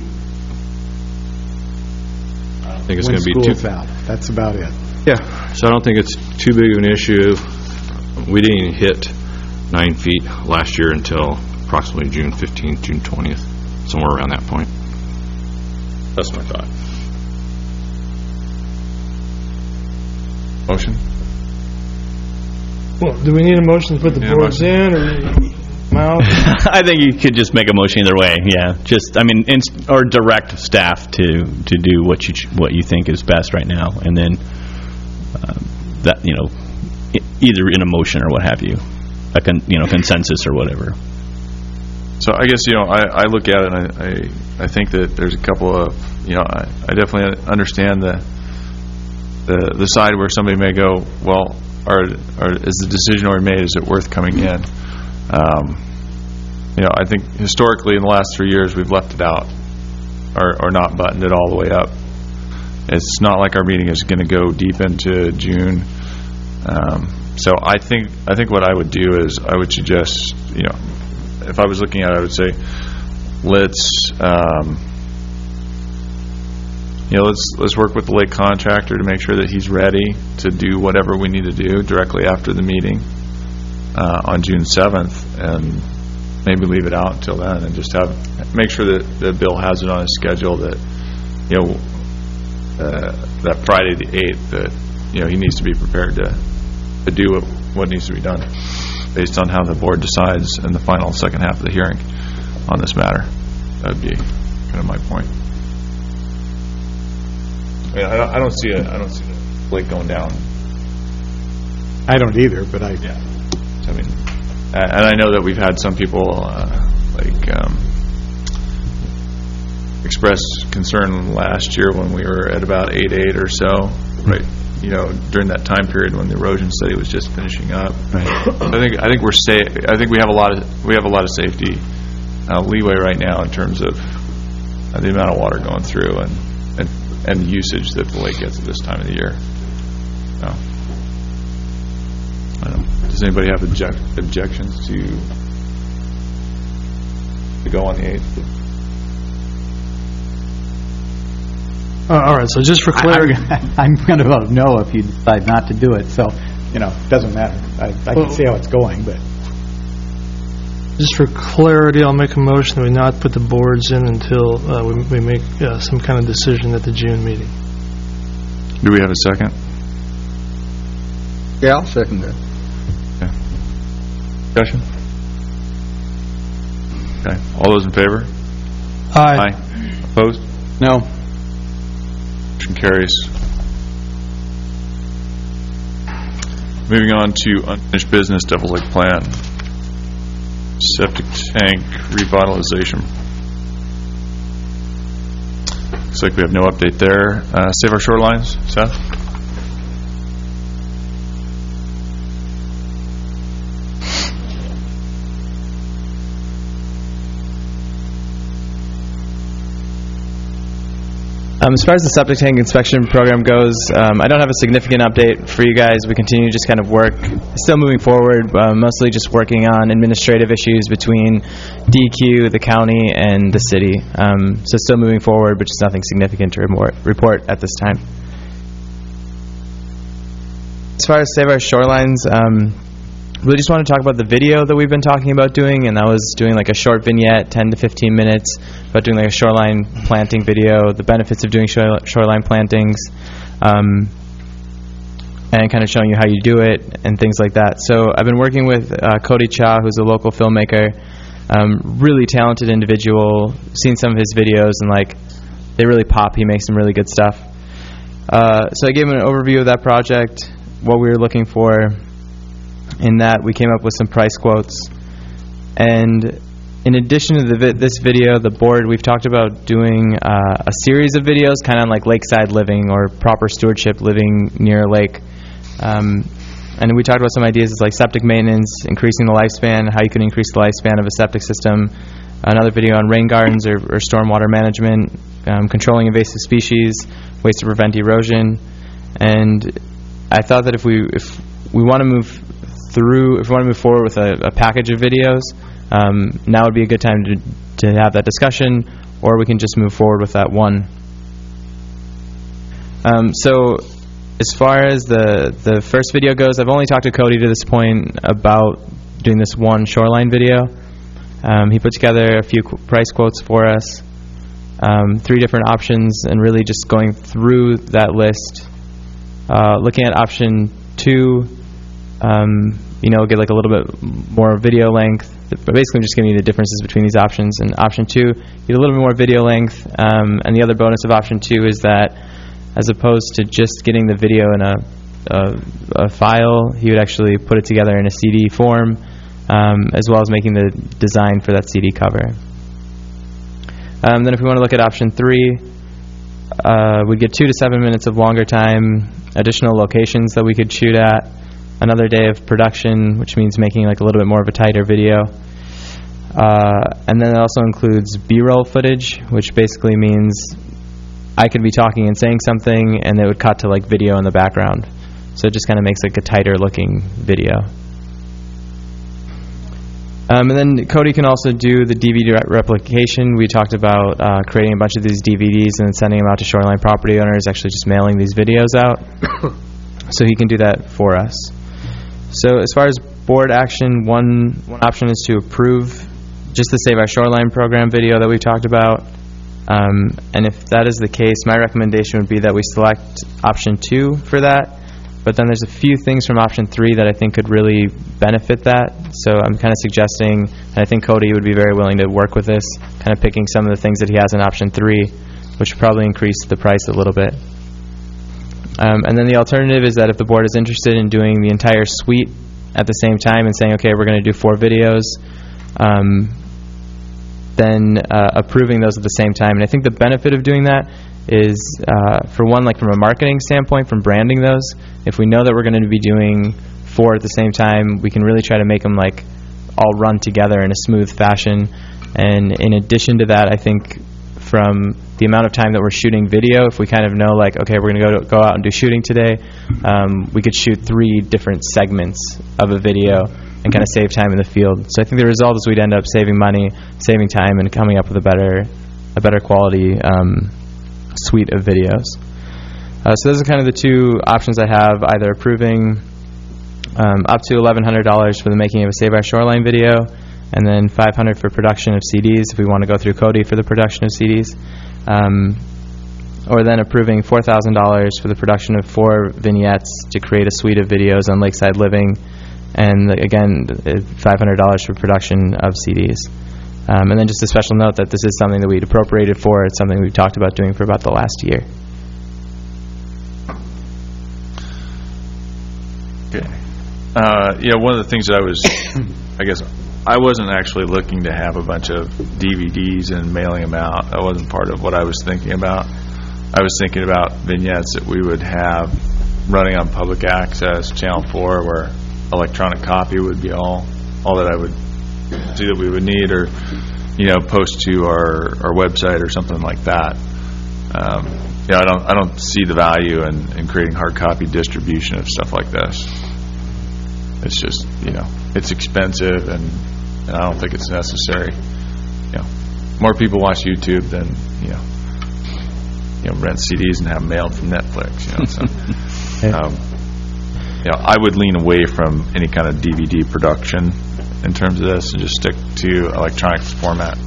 I think it's going to be school's too out. That's about it. Yeah, so I don't think it's too big of an issue. We didn't even hit nine feet last year until approximately June fifteenth, June twentieth, somewhere around that point. That's my thought. motion? Well, do we need a motion to put the Yeah, boards in, or out? I think you could just make a motion either way. Yeah, just I mean, inst- or direct staff to to do what you ch- what you think is best right now, and then uh, that you know, e- either in a motion or what have you, a con- you know consensus or whatever. So I guess, you know, I, I look at it and I, I, I think that there's a couple of, you know, I, I definitely understand the, the the side where somebody may go, well, are, are, is the decision already made? Is it worth coming in? Um, you know, I think historically in the last three years we've left it out, or, or not buttoned it all the way up. It's not like our meeting is going to go deep into June. Um, so I think I think what I would do is I would suggest, you know, if I was looking at it, I would say let's um, you know let's let's work with the lake contractor to make sure that he's ready to do whatever we need to do directly after the meeting uh, on June seventh, and maybe leave it out until then, and just have make sure that, that Bill has it on his schedule that you know uh, that Friday the eighth that you know he needs to be prepared to to do what, what needs to be done based on how the board decides in the final second half of the hearing on this matter. That would be kind of my point. I mean, I don't, I don't see a I don't see the lake going down. I don't either, but I yeah. So, I mean, and I know that we've had some people uh, like um, express concern last year when we were at about eight eight or so, right? You know, during that time period when the erosion study was just finishing up. Right. I think I think we're safe. I think we have a lot of we have a lot of safety uh, leeway right now in terms of uh, the amount of water going through and and and the usage that the lake gets at this time of the year. So, I don't know. Does anybody have object, objections to to go on the eighth? Uh, all right, so just for clarity, I, I'm going to vote no if you decide not to do it. So, you know, it doesn't matter. I, I well, can see how it's going, but just for clarity, I'll make a motion that we not put the boards in until uh, we, we make uh, some kind of decision at the June meeting. Do we have a second? Yeah, I'll second that. Okay. Discussion? Okay. All those in favor? Aye. Aye. Opposed? no. Motion carries. Moving on to unfinished business, Devil's Lake Plan. Septic tank revitalization. Looks like we have no update there. Uh, Save Our Shorelines, Seth? Um, as far as the septic tank inspection program goes, um, I don't have a significant update for you guys. We continue to just kind of work, still moving forward, uh, mostly just working on administrative issues between D Q, the county, and the city. Um, so still moving forward, but just nothing significant to report, report at this time. As far as Save Our Shorelines, um, really just want to talk about the video that we've been talking about doing, and that was doing like a short vignette, ten to fifteen minutes, about doing like a shoreline planting video, the benefits of doing shore, shoreline plantings, um, and kind of showing you how you do it and things like that. So I've been working with uh, Cody Cha, who's a local filmmaker, um, really talented individual, seen some of his videos, and like they really pop. He makes some really good stuff. Uh, so I gave him an overview of that project, what we were looking for. In that, we came up with some price quotes. And in addition to the vi- this video, the board, we've talked about doing uh, a series of videos, kind of like lakeside living or proper stewardship living near a lake. Um, and we talked about some ideas like septic maintenance, increasing the lifespan, how you can increase the lifespan of a septic system. Another video on rain gardens or, or stormwater management, um, controlling invasive species, ways to prevent erosion. And I thought that if we if we want to move through, if we want to move forward with a, a package of videos, um, now would be a good time to to have that discussion, or we can just move forward with that one. Um, so, as far as the the first video goes, I've only talked to Cody to this point about doing this one shoreline video. Um, he put together a few qu- price quotes for us, um, three different options, and really just going through that list, uh, looking at option two. Um, you know, get like a little bit more video length. But basically, I'm just giving you the differences between these options. And option two, get a little bit more video length. Um, and the other bonus of option two is that, as opposed to just getting the video in a, a, a file, he would actually put it together in a C D form, um, as well as making the design for that C D cover. Um, then if we want to look at option three, uh, we'd get two to seven minutes of longer time, additional locations that we could shoot at. another day of production, which means making like a little bit more of a tighter video. Uh, and then it also includes B-roll footage, which basically means I could be talking and saying something, and it would cut to like video in the background. So it just kind of makes like a tighter looking video. Um, and then Cody can also do the D V D re- replication. We talked about uh, creating a bunch of these D V Ds and then sending them out to shoreline property owners, actually just mailing these videos out. So he can do that for us. So as far as board action, one one option is to approve just the Save Our Shoreline program video that we talked about. Um, and if that is the case, my recommendation would be that we select option two for that. But then there's a few things from option three that I think could really benefit that. So I'm kind of suggesting, and I think Cody would be very willing to work with this, kind of picking some of the things that he has in option three, which would probably increase the price a little bit. Um, and then the alternative is that if the board is interested in doing the entire suite at the same time and saying, okay, we're going to do four videos, um, then uh, approving those at the same time. And I think the benefit of doing that is, uh, for one, like from a marketing standpoint, from branding those, if we know that we're going to be doing four at the same time, we can really try to make them like all run together in a smooth fashion. And in addition to that, I think from the amount of time that we're shooting video, if we kind of know like, okay, we're going to go go out and do shooting today, um, we could shoot three different segments of a video and kind of save time in the field. So I think the result is we'd end up saving money, saving time, and coming up with a better, a better quality um, suite of videos. Uh, so those are kind of the two options I have, either approving um, up to eleven hundred dollars for the making of a Save Our Shoreline video, and then five hundred dollars for production of C Ds if we want to go through Cody for the production of C Ds. Um, or then approving four thousand dollars for the production of four vignettes to create a suite of videos on Lakeside Living, and again, five hundred dollars for production of C Ds. Um, and then just a special note that this is something that we'd appropriated for. It's something we've talked about doing for about the last year. Okay. Uh, yeah, one of the things that I was, I guess, I wasn't actually looking to have a bunch of D V Ds and mailing them out. That wasn't part of what I was thinking about. I was thinking about vignettes that we would have running on public access, Channel four, where electronic copy would be all, all that I would do that we would need, or, you know, post to our, our website or something like that. Um, yeah, I don't I don't see the value in, in creating hard copy distribution of stuff like this. It's just, you know, it's expensive, and, and I don't think it's necessary. You know, more people watch YouTube than, you know, you know, rent C Ds and have them mailed from Netflix. You know, so um, you know, I would lean away from any kind of D V D production in terms of this and just stick to electronic format.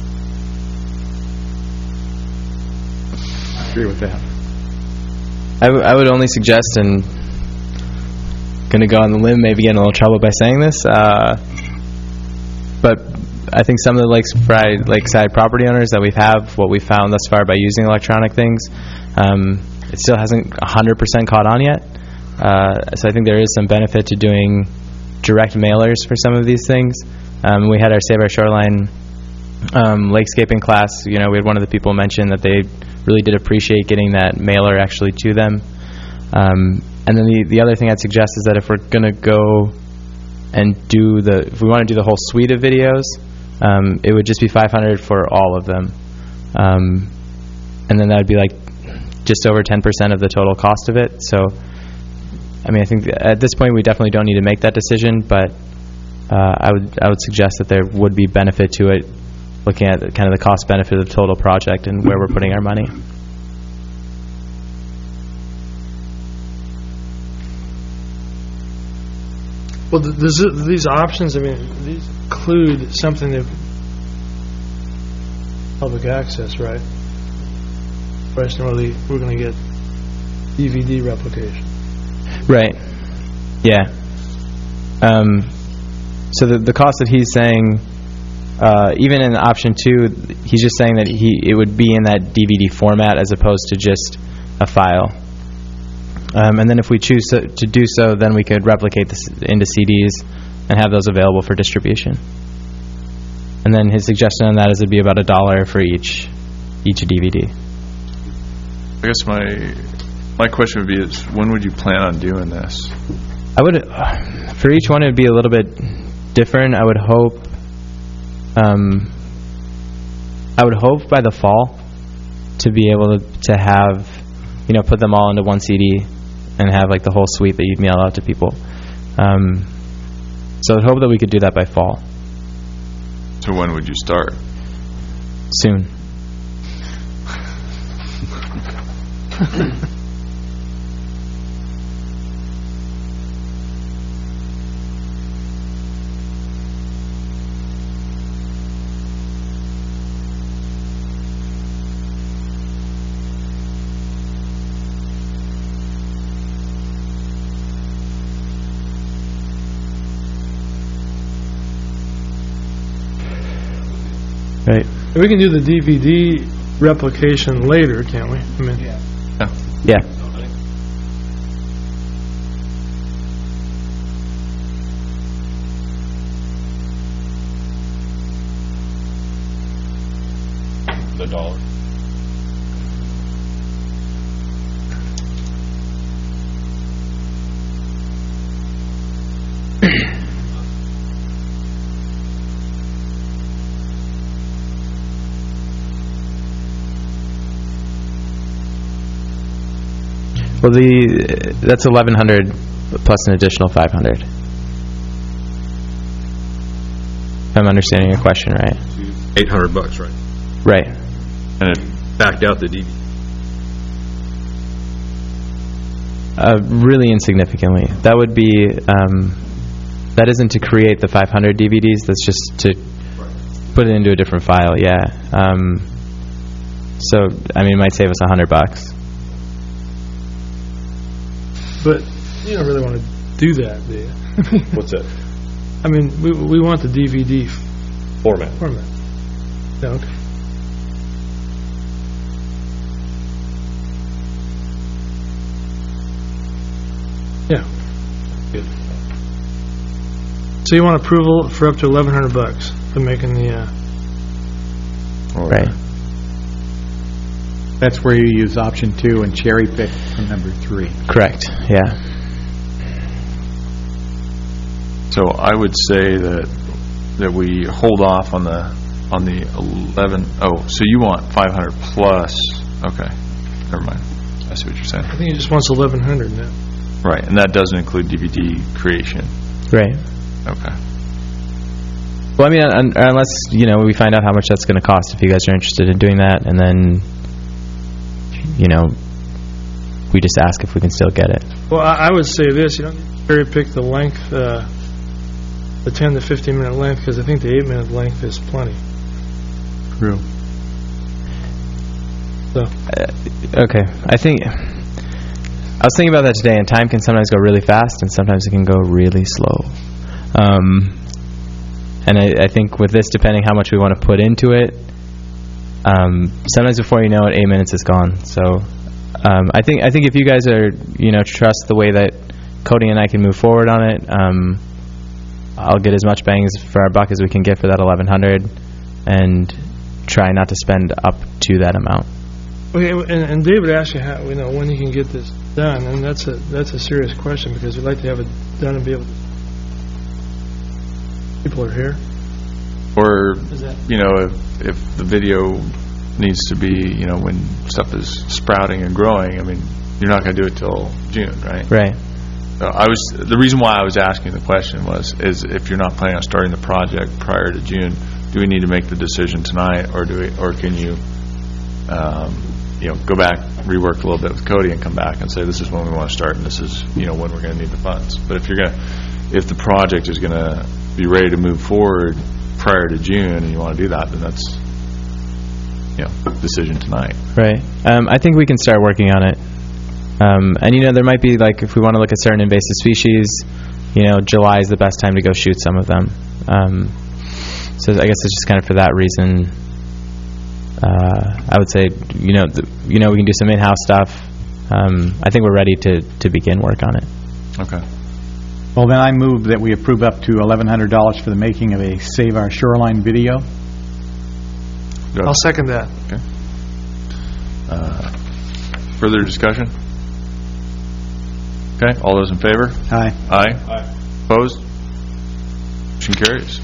I agree with that. I, w- I would only suggest, and going to go on the limb, maybe get in a little trouble by saying this, uh, but I think some of the lakeside, lakeside property owners that we have, what we've found thus far by using electronic things, um, it still hasn't one hundred percent caught on yet. Uh, so I think there is some benefit to doing direct mailers for some of these things. Um, we had our Save Our Shoreline um, lakescaping class. You know, we had one of the people mention that they really did appreciate getting that mailer actually to them. Um, and then the, the other thing I'd suggest is that if we're going to go and do the, if we want to do the whole suite of videos, um, it would just be five hundred dollars for all of them. Um, and then that would be like just over ten percent of the total cost of it. So, I mean, I think at this point we definitely don't need to make that decision, but uh, I would I would suggest that there would be benefit to it, looking at kind of the cost benefit of the total project and where we're putting our money. Well, th- this is, these options, I mean, these include something that public access, right? Question whether we're going to get D V D replication. Right. Yeah. Um, so the the cost that he's saying, uh, even in option two, he's just saying that he it would be in that D V D format as opposed to just a file. Um, and then if we choose to, to do so, then we could replicate this into C Ds and have those available for distribution. And then his suggestion on that is it'd be about a dollar for each each D V D. I guess my my question would be is, when would you plan on doing this? I would, for each one, it would be a little bit different. I would hope, um, I would hope by the fall to be able to, to have, you know, put them all into one C D and have like the whole suite that you'd mail out to people. Um, so I'd hope that we could do that by fall. So when would you start? Soon. Right. We can do the D V D replication later, can't we? I mean, yeah. Yeah. The dollar. Well, the that's eleven hundred plus an additional five hundred. If I'm understanding your question right. eight hundred bucks, right? Right. And it backed out the D V D. Uh, really insignificantly. That would be, um, that isn't to create the five hundred D V Ds, that's just to put it into a different file, yeah. Um, so, I mean, it might save us a hundred bucks. but you don't really want to do that, do you? What's that? I mean, we we want the D V D f- Format. format. Yeah, okay. Yeah. Good. So you want approval for up to eleven hundred bucks for making the. Uh, Right. That's where you use option two and cherry pick from number three. Correct. Yeah. So I would say that that we hold off on the on the eleven. Oh, so you want five hundred plus? Okay, never mind. I see what you're saying. I think he just wants eleven hundred now. Right, and that doesn't include D V D creation. Right. Okay. Well, I mean, un- unless, you know, we find out how much that's going to cost, if you guys are interested in doing that, and then, you know, we just ask if we can still get it. Well, I, I would say this: you don't need to cherry pick the length, uh, the ten to fifteen minute length, because I think the eight minute length is plenty. True. So. Uh, okay, I think I was thinking about that today, and time can sometimes go really fast, and sometimes it can go really slow. Um, and I, I think with this, depending how much we want to put into it, um, sometimes before you know it, eight minutes is gone. So um, I think I think if you guys are, you know, trust the way that Cody and I can move forward on it, um, I'll get as much bang for our buck as we can get for that eleven hundred, and try not to spend up to that amount. Okay, and, and David asked you how, you know, when you can get this done, and that's a that's a serious question, because we'd like to have it done and be able to. People are here. Or, Is that- you know, if if the video needs to be, you know, when stuff is sprouting and growing, I mean, you're not going to do it till June, right? Right. So I was the reason why I was asking the question was is if you're not planning on starting the project prior to June, do we need to make the decision tonight, or do we, or can you, um, you know, go back, rework a little bit with Cody, and come back and say this is when we want to start, and this is, you know, when we're going to need the funds. But if you're going to, if the project is going to be ready to move forward prior to June, and you want to do that, then that's, you know, decision tonight. Right. Um, I think we can start working on it. Um, and, you know, there might be, like, if we want to look at certain invasive species, you know, July is the best time to go shoot some of them. Um, so I guess it's just kind of for that reason. Uh, I would say, you know, th- you know, we can do some in-house stuff. Um, I think we're ready to, to begin work on it. Okay. Well, then I move that we approve up to eleven hundred dollars for the making of a Save Our Shoreline video. Go. I'll second that. Okay. Uh, further discussion? Okay, all those in favor? Aye. Aye. Aye. Opposed? Motion carries.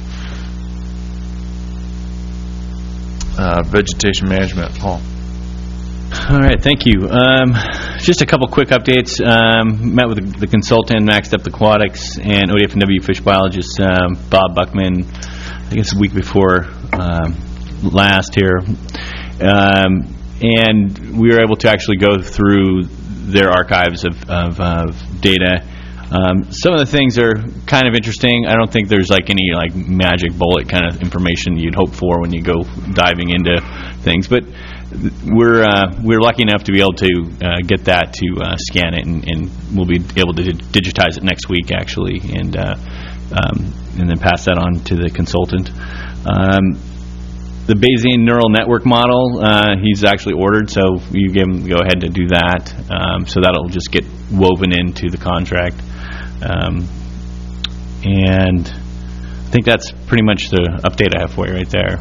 Uh, Vegetation management, Paul. All right, thank you. Um, just a couple quick updates. Um, met with the, the consultant, Max Depth Aquatics, and O D F and W fish biologist um, Bob Buckman, I think it's a week before um, last here. Um, and we were able to actually go through their archives of, of, of data. Um, some of the things are kind of interesting. I don't think there's like any like magic bullet kind of information you'd hope for when you go diving into things, but we're uh, we're lucky enough to be able to uh, get that to uh, scan it, and, and we'll be able to digitize it next week actually, and uh, um, and then pass that on to the consultant. Um, the Bayesian neural network model, uh, he's actually ordered, so you give him the go ahead to do that. Um, so that'll just get woven into the contract. Um, and I think that's pretty much the update I have for you right there.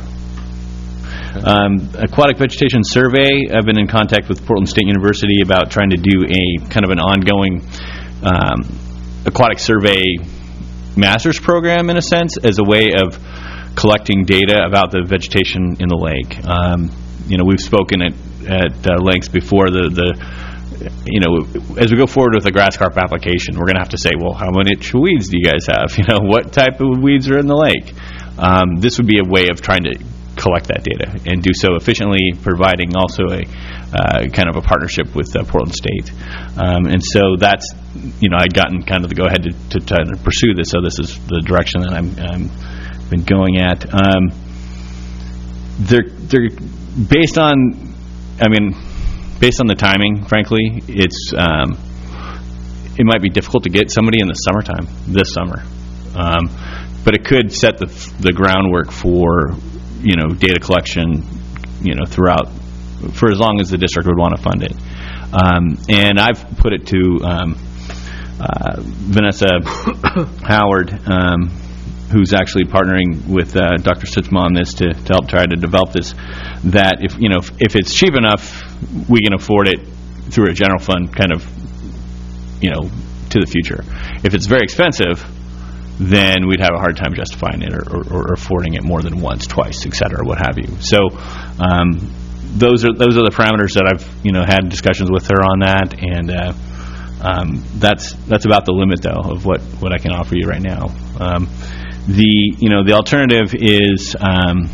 Um, aquatic vegetation survey, I've been in contact with Portland State University about trying to do a kind of an ongoing um, aquatic survey master's program in a sense, as a way of collecting data about the vegetation in the lake. Um, you know, we've spoken at, at uh, lengths before the, the you know, as we go forward with the grass carp application, we're going to have to say, well, how many weeds do you guys have? You know, what type of weeds are in the lake? Um, this would be a way of trying to collect that data and do so efficiently, providing also a uh, kind of a partnership with uh, Portland State. Um, and so that's, you know, I'd gotten kind of the go-ahead to, to, to pursue this, so this is the direction that I'm, I'm been going at. Um, they're, they're based on, I mean, based on the timing, frankly, it's um, it might be difficult to get somebody in the summertime, this summer. Um, but it could set the the groundwork for, you know, data collection, you know, throughout, for as long as the district would want to fund it. Um, and I've put it to um, uh, Vanessa Howard, um, who's actually partnering with uh, Doctor Sitzma on this to, to help try to develop this, that if, you know, if, if it's cheap enough, we can afford it through a general fund kind of, you know, to the future. If it's very expensive, then we'd have a hard time justifying it, or, or, or affording it more than once, twice, et cetera, what have you. So um, those are those are the parameters that I've, you know, had discussions with her on that, and uh, um, that's that's about the limit, though, of what, what I can offer you right now. Um, the you know the alternative is um,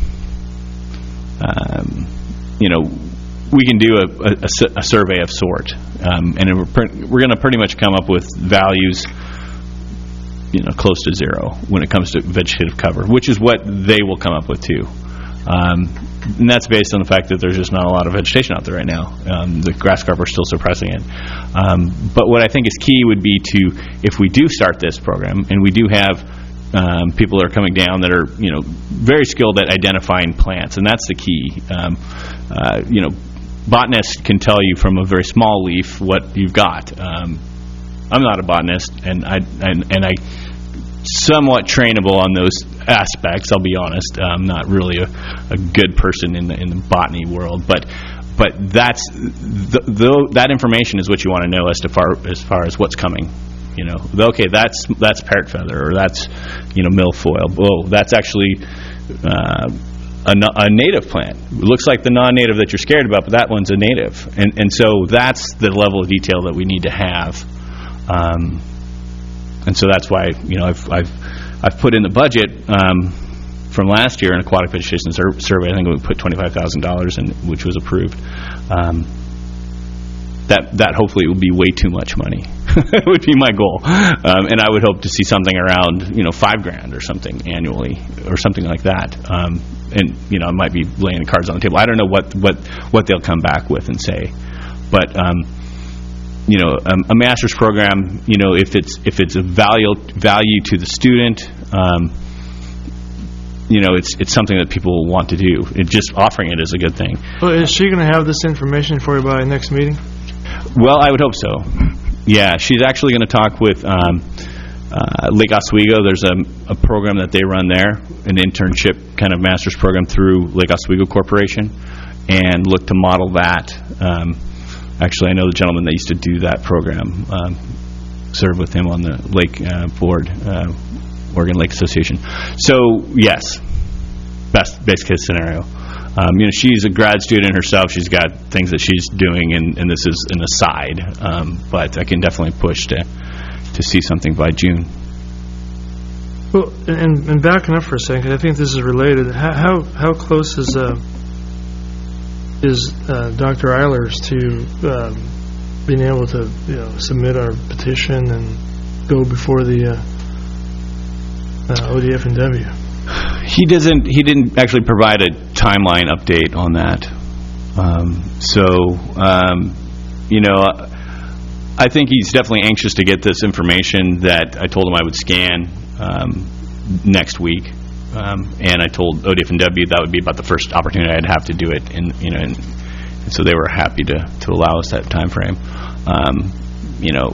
um, you know we can do a, a, a survey of sort, um, and we're pre- we're going to pretty much come up with values, you know, close to zero when it comes to vegetative cover, which is what they will come up with too. Um, and that's based on the fact that there's just not a lot of vegetation out there right now. Um, the grass carp are still suppressing it. Um, but what I think is key would be to, if we do start this program, and we do have um, people that are coming down that are, you know, very skilled at identifying plants, and that's the key. Um, uh, you know, botanists can tell you from a very small leaf what you've got. Um, I'm not a botanist, and I and, and I somewhat trainable on those aspects. I'll be honest. I'm not really a, a good person in the in the botany world, but but that's the, the, that information is what you want to know as to far as far as what's coming. You know, okay, that's that's parrot feather, or that's, you know, milfoil. Oh, that's actually uh, a, a native plant. It looks like the non-native that you're scared about, but that one's a native, and and so that's the level of detail that we need to have. Um, and so that's why, you know, I've I've I've put in the budget um, from last year an aquatic vegetation sur- survey. I think we put twenty-five thousand dollars in, which was approved. Um, that that hopefully would be way too much money. It would be my goal, um, and I would hope to see something around, you know, five grand or something annually, or something like that. Um, and you know, I might be laying cards on the table. I don't know what what what they'll come back with and say, but. Um, You know, um, a master's program, you know, if it's if it's a value value to the student, um, you know, it's it's something that people will want to do. It, just offering it is a good thing. Well, is she going to have this information for you by next meeting? Well, I would hope so. Yeah, she's actually going to talk with um, uh, Lake Oswego. There's a, a program that they run there, an internship kind of master's program through Lake Oswego Corporation, and look to model that. Um, Actually, I know the gentleman that used to do that program. Um, serve with him on the Lake uh, Board, uh, Oregon Lake Association. So, yes, best best case scenario. Um, you know, she's a grad student herself. She's got things that she's doing, and, and this is an aside. Um, but I can definitely push to to see something by June. Well, and, and backing up for a second, I think this is related. How how, how close is uh, is uh, Doctor Eilers to um, being able to you know submit our petition and go before the uh, uh, O D F and W? He doesn't. He didn't actually provide a timeline update on that. Um, so, um, you know, I think he's definitely anxious to get this information that I told him I would scan um, next week, um, and I told O D F and W that would be about the first opportunity I'd have to do it, and you know, and, and so they were happy to to allow us that time frame. Um, you know,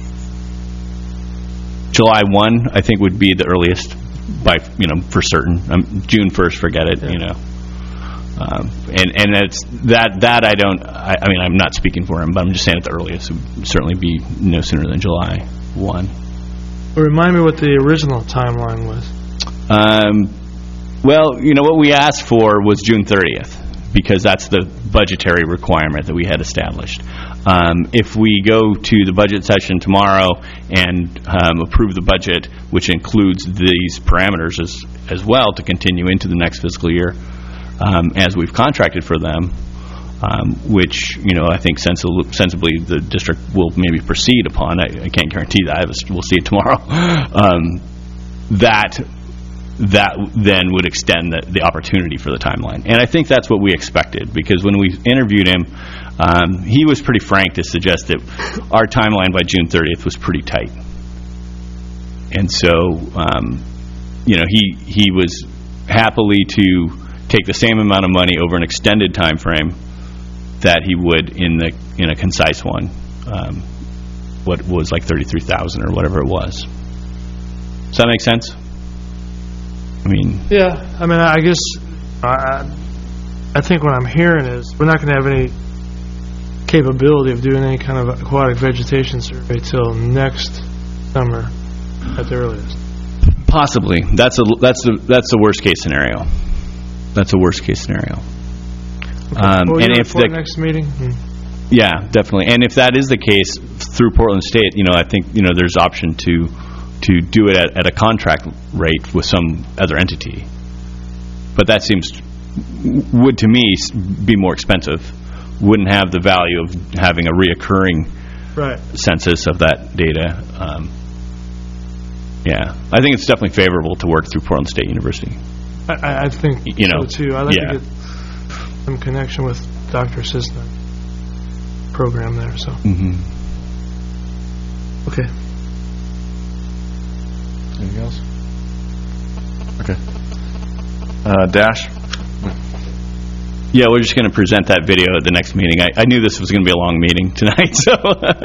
July first, I think, would be the earliest. By you know for certain, um, June first, forget it. Yeah. You know, um, and and it's that that I don't. I, I mean, I'm not speaking for him, but I'm just saying at the earliest it would certainly be no sooner than July first. Well, remind me what the original timeline was. Um, well, you know what we asked for was June thirtieth because that's the budgetary requirement that we had established. Um, if we go to the budget session tomorrow and um, approve the budget, which includes these parameters as as well to continue into the next fiscal year, um, as we've contracted for them, um, which you know I think sensibly, sensibly the district will maybe proceed upon. I, I can't guarantee that. We'll see it tomorrow. Um, that. that then would extend the, the opportunity for the timeline. And I think that's what we expected, because when we interviewed him, um, he was pretty frank to suggest that our timeline by June thirtieth was pretty tight. And so, um, you know, he he was happily to take the same amount of money over an extended time frame that he would in the in a concise one, um, what was like thirty-three thousand or whatever it was. Does that make sense? I mean, yeah. I mean, I guess I, I think what I'm hearing is we're not going to have any capability of doing any kind of aquatic vegetation survey till next summer at the earliest. Possibly. That's a that's the that's the worst case scenario. That's a worst case scenario. Okay. Um, well, and you if report the next meeting. Hmm. Yeah, definitely. And if that is the case through Portland State, you know, I think you know there's option to. to do it at, at a contract rate with some other entity. But that seems, would to me, be more expensive. Wouldn't have the value of having a reoccurring right. census of that data. Um, yeah, I think it's definitely favorable to work through Portland State University. I, I think you know, so too. I'd like yeah. to get some connection with Doctor Cisna program there. So, mm-hmm. Okay. Anything else? Okay. Uh, Dash? Yeah, we're just going to present that video at the next meeting. I, I knew this was going to be a long meeting tonight, so...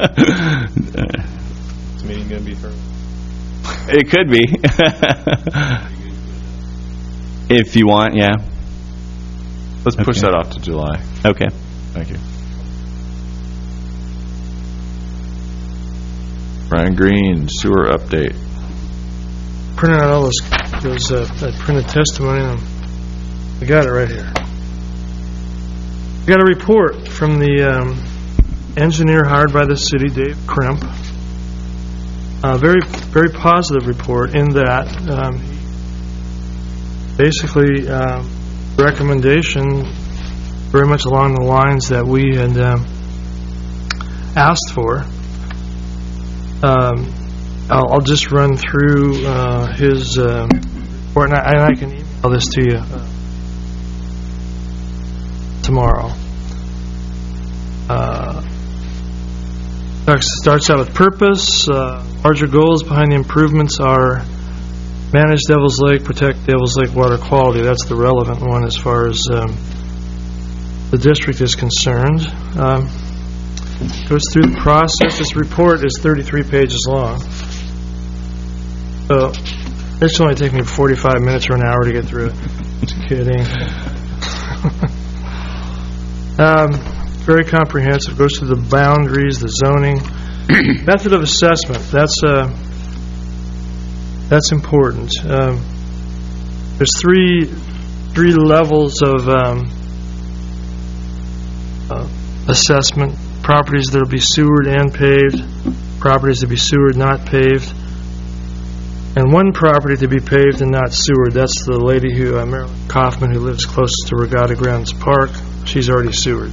Is the meeting going to be for... It could be. If you want, yeah. Let's push okay. that off to July. Okay. Thank you. Brian Green, sewer update. Printed out all those, those uh, that printed testimony. And I got it right here. I got a report from the um, engineer hired by the city, Dave Krimp. A very, very positive report in that um, basically uh, recommendation very much along the lines that we had um, asked for. Um, I'll, I'll just run through uh, his uh, report, and I, and I can email this to you uh, tomorrow. Uh, starts out with purpose. Uh, larger goals behind the improvements are manage Devil's Lake, protect Devil's Lake water quality. That's the relevant one as far as um, the district is concerned. Um, goes through the process. This report is thirty-three pages long. So this will only take me forty-five minutes or an hour to get through it. Just kidding. um, very comprehensive. Goes through the boundaries, the zoning, Method of assessment, that's uh, that's important. Um, there's three three levels of um, uh, assessment: properties that will be sewered and paved, properties that will be sewered, not paved, and one property to be paved and not sewered. That's the lady who, uh, Marilyn Kaufman, who lives closest to Regatta Grounds Park. She's already sewered.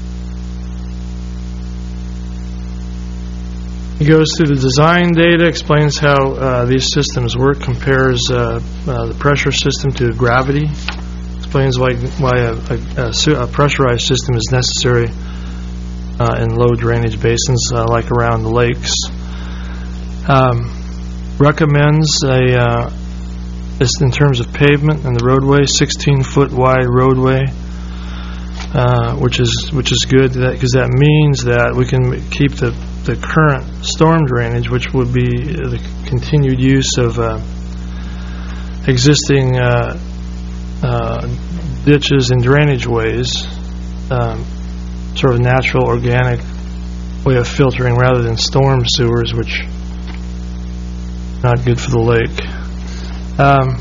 He goes through the design data, explains how uh, these systems work, compares uh, uh, the pressure system to gravity, explains why why a, a, a pressurized system is necessary uh, in low drainage basins uh, like around the lakes. Um, recommends a, uh, this in terms of pavement and the roadway, sixteen foot wide roadway, uh, which is which is good because that, that means that we can keep the the current storm drainage, which would be the continued use of uh, existing uh, uh, ditches and drainage ways, um, sort of natural, organic way of filtering rather than storm sewers, which not good for the lake. Um,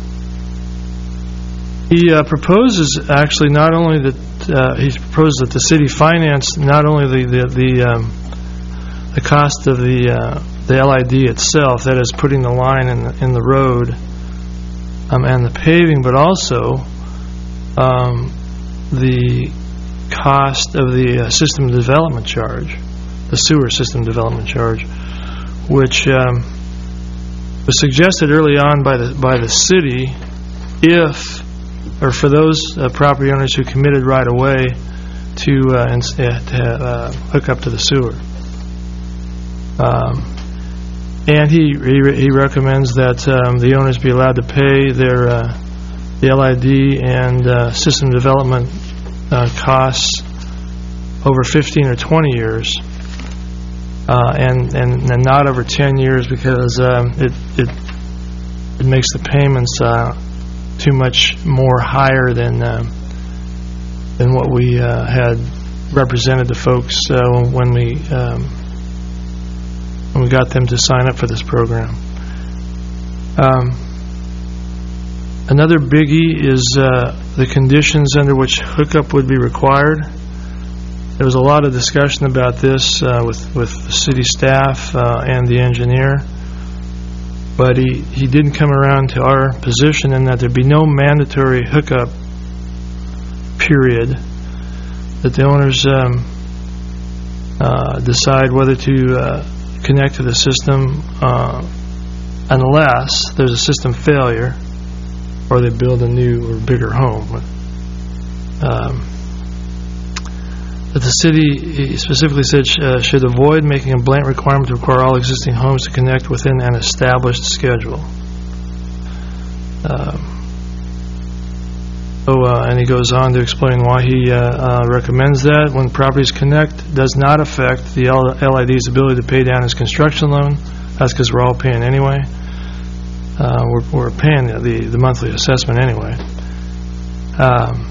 he uh, proposes actually not only that uh, he proposed that the city finance not only the the, the um, the cost of the uh, the L I D itself, that is putting the line in the, in the road um, and the paving, but also um, the cost of the uh, system development charge, the sewer system development charge, which um, was suggested early on by the by the city, if or for those uh, property owners who committed right away to uh, ins- uh, to uh, hook up to the sewer. Um, and he, he he recommends that um, the owners be allowed to pay their uh, the L I D and uh, system development uh, costs over fifteen or twenty years, uh, and, and and not over ten years, because um, it it it makes the payments uh, too much more higher than uh, than what we uh, had represented to folks uh, when we. Um, And we got them to sign up for this program. Um, another biggie is uh, the conditions under which hookup would be required. There was a lot of discussion about this uh, with, with the city staff uh, and the engineer, but he, he didn't come around to our position in that there'd be no mandatory hookup period, that the owners um, uh, decide whether to uh, connect to the system uh, unless there's a system failure or they build a new or bigger home. Um, but the city specifically said sh- uh, should avoid making a blanket requirement to require all existing homes to connect within an established schedule. Um, So, uh, and he goes on to explain why he uh, uh, recommends that. When properties connect, does not affect the L I D's ability to pay down his construction loan. That's because we're all paying anyway. Uh, we're, we're paying the, the, the monthly assessment anyway. Um,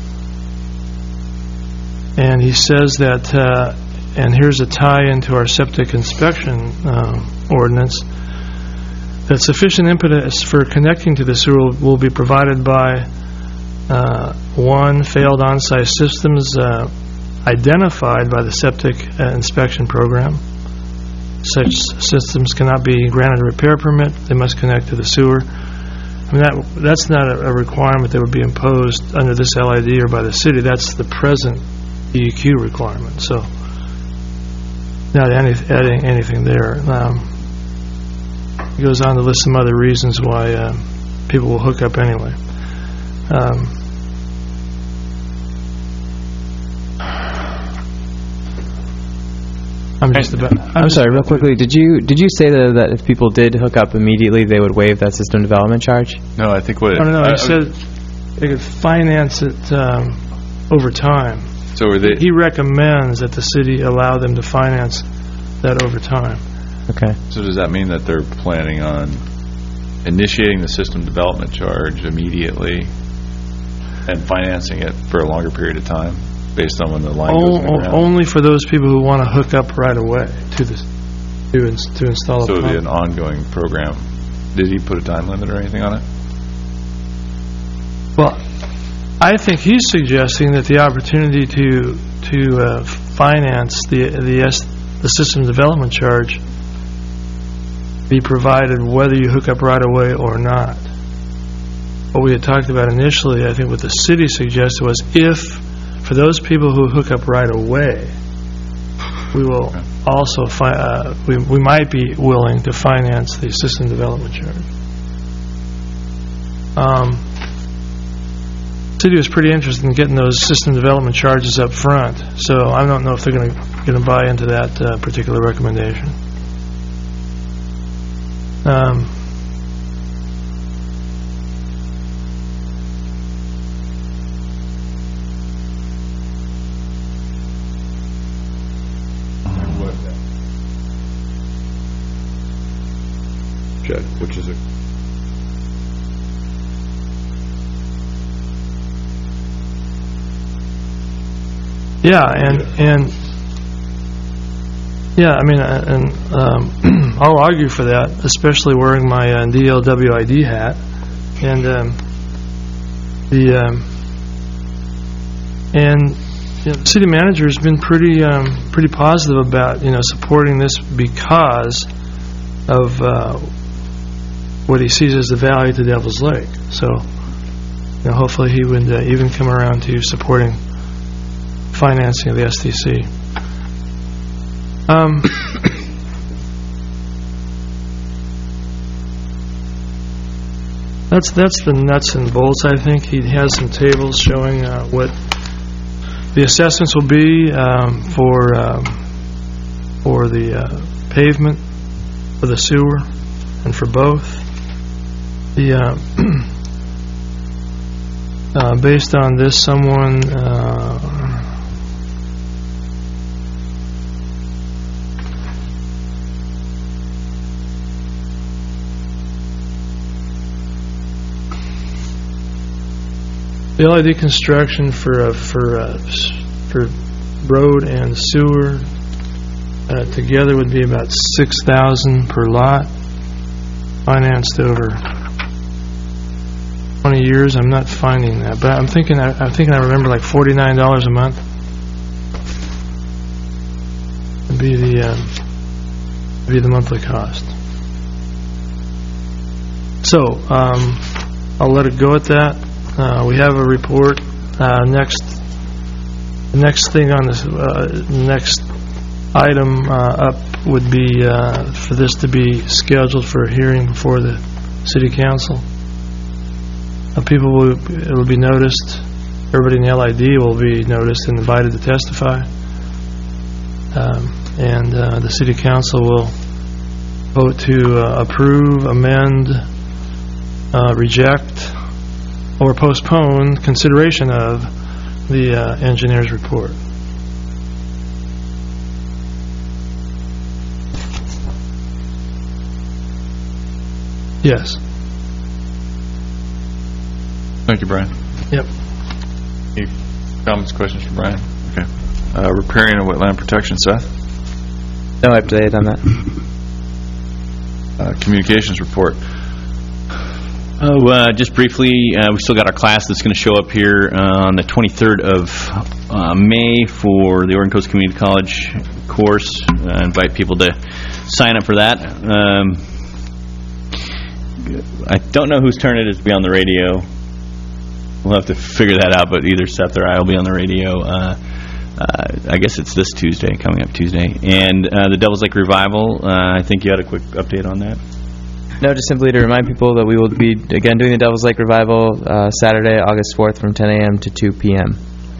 and he says that, uh, and here's a tie into our septic inspection uh, ordinance, that sufficient impetus for connecting to the sewer will, will be provided by Uh, one, failed on-site systems uh, identified by the septic uh, inspection program. Such systems cannot be granted a repair permit. They must connect to the sewer. I mean, that that's not a, a requirement that would be imposed under this L I D or by the city. That's the present D E Q requirement. So, not any, adding anything there. Um, he goes on to list some other reasons why uh, people will hook up anyway. Um, I'm just about. I'm, I'm sorry, real quickly. Did you did you say that, that if people did hook up immediately, they would waive that system development charge? No, I think what. I don't know. I, He said they could finance it um, over time. So are they? He recommends that the city allow them to finance that over time. Okay. So does that mean that they're planning on initiating the system development charge immediately and financing it for a longer period of time based on when the line goes in the ground? Only for those people who want to hook up right away to this. to ins- to install a So it'll be pump. an ongoing program. Did he put a time limit or anything on it? Well, I think he's suggesting that the opportunity to to uh, finance the the S, the system development charge be provided whether you hook up right away or not. What we had talked about initially, I think what the city suggested was if, for those people who hook up right away, we will okay. also, fi- uh, we, we might be willing to finance the system development charge. Um, the city was pretty interested in getting those system development charges up front, so I don't know if they're going to going to buy into that uh, particular recommendation. Um, Which is a yeah, and and yeah, I mean, uh, and um, I'll argue for that, especially wearing my uh, D L W I D hat, and um, the um, and you know, the city manager has been pretty um, pretty positive about you know supporting this because of uh, what he sees as the value to Devil's Lake. So, you know, hopefully he would uh, even come around to supporting financing of the S D C. Um, that's that's the nuts and bolts. I think he has some tables showing uh, what the assessments will be um, for um, for the uh, pavement, for the sewer, and for both. The uh, uh, based on this, someone uh, the L I D construction for uh, for uh, for road and sewer uh, together would be about six thousand per lot, financed over twenty years. I'm not finding that, but I'm thinking I, I'm thinking I remember like forty-nine dollars a month would be the uh, be the monthly cost. So um, I'll let it go at that. Uh, we have a report. Uh, next, the next thing on this uh, next item uh, up would be uh, for this to be scheduled for a hearing before the City Council. Uh, people will, it will be noticed. Everybody in the L I D will be noticed and invited to testify. Um, and uh, the City Council will vote to uh, approve, amend, uh, reject, or postpone consideration of the uh, engineer's report. Yes. Thank you, Brian. Yep. Any comments, questions for Brian? Okay. Uh, repairing and wetland protection, Seth? No update on that. Uh, communications report. Oh, uh, just briefly, uh, we still got our class that's going to show up here uh, on the twenty-third of uh, May for the Oregon Coast Community College course. I invite people to sign up for that. Um, I don't know whose turn it is to be on the radio. We'll have to figure that out, but either Seth or I will be on the radio. Uh, uh, I guess it's this Tuesday, coming up Tuesday. And uh, the Devil's Lake Revival, uh, I think you had a quick update on that. No, just simply to remind people that we will be, again, doing the Devil's Lake Revival uh, Saturday, August fourth from ten a.m. to two p.m.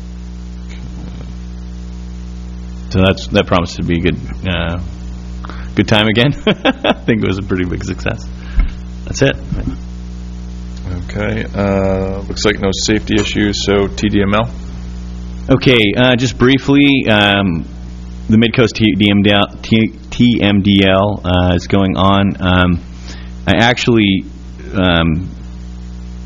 So that's that promised to be a good, uh, good time again. I think it was a pretty big success. That's it. Okay. Uh, looks like no safety issues, so T D M L? Okay, uh, just briefly, um, the Mid-Coast T D M D L uh, is going on. Um, I actually um,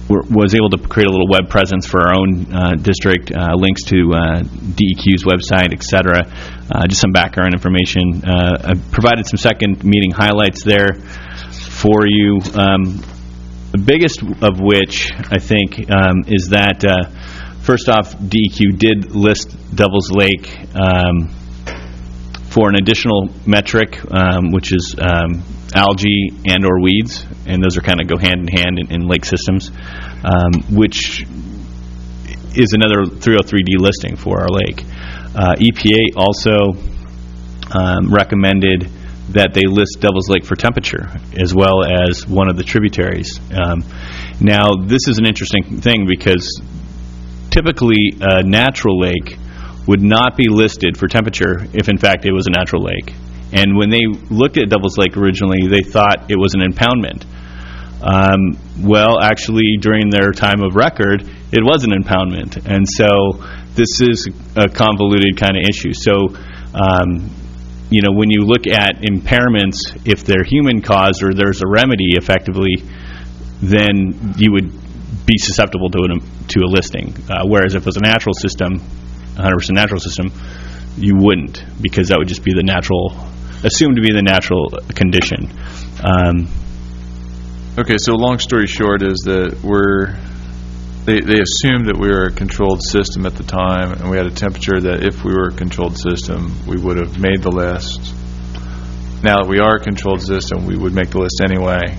were- was able to create a little web presence for our own uh, district, uh, links to uh, D E Q's website, et cetera. Uh, just some background information. Uh, I provided some second meeting highlights there for you. Um, the biggest of which, I think, um, is that, uh, first off, D E Q did list Devil's Lake um, for an additional metric, um, which is um, algae and or weeds, and those are kind of go hand in hand in, in lake systems, um, which is another three oh three D listing for our lake. Uh, E P A also um, recommended that they list Devil's Lake for temperature as well as one of the tributaries. Um, now, this is an interesting thing because typically a natural lake would not be listed for temperature if in fact it was a natural lake. And when they looked at Devil's Lake originally, they thought it was an impoundment. Um, well, actually, during their time of record, it was an impoundment. And so this is a convoluted kind of issue. So, um, you know, when you look at impairments, if they're human-caused or there's a remedy, effectively, then you would be susceptible to, an, to a listing. Uh, whereas if it was a natural system, one hundred percent natural system, you wouldn't, because that would just be the natural, assumed to be the natural condition. Um, Okay, so long story short is that we're, they, they assumed that we were a controlled system at the time, and we had a temperature that if we were a controlled system, we would have made the list. Now that we are a controlled system, we would make the list anyway.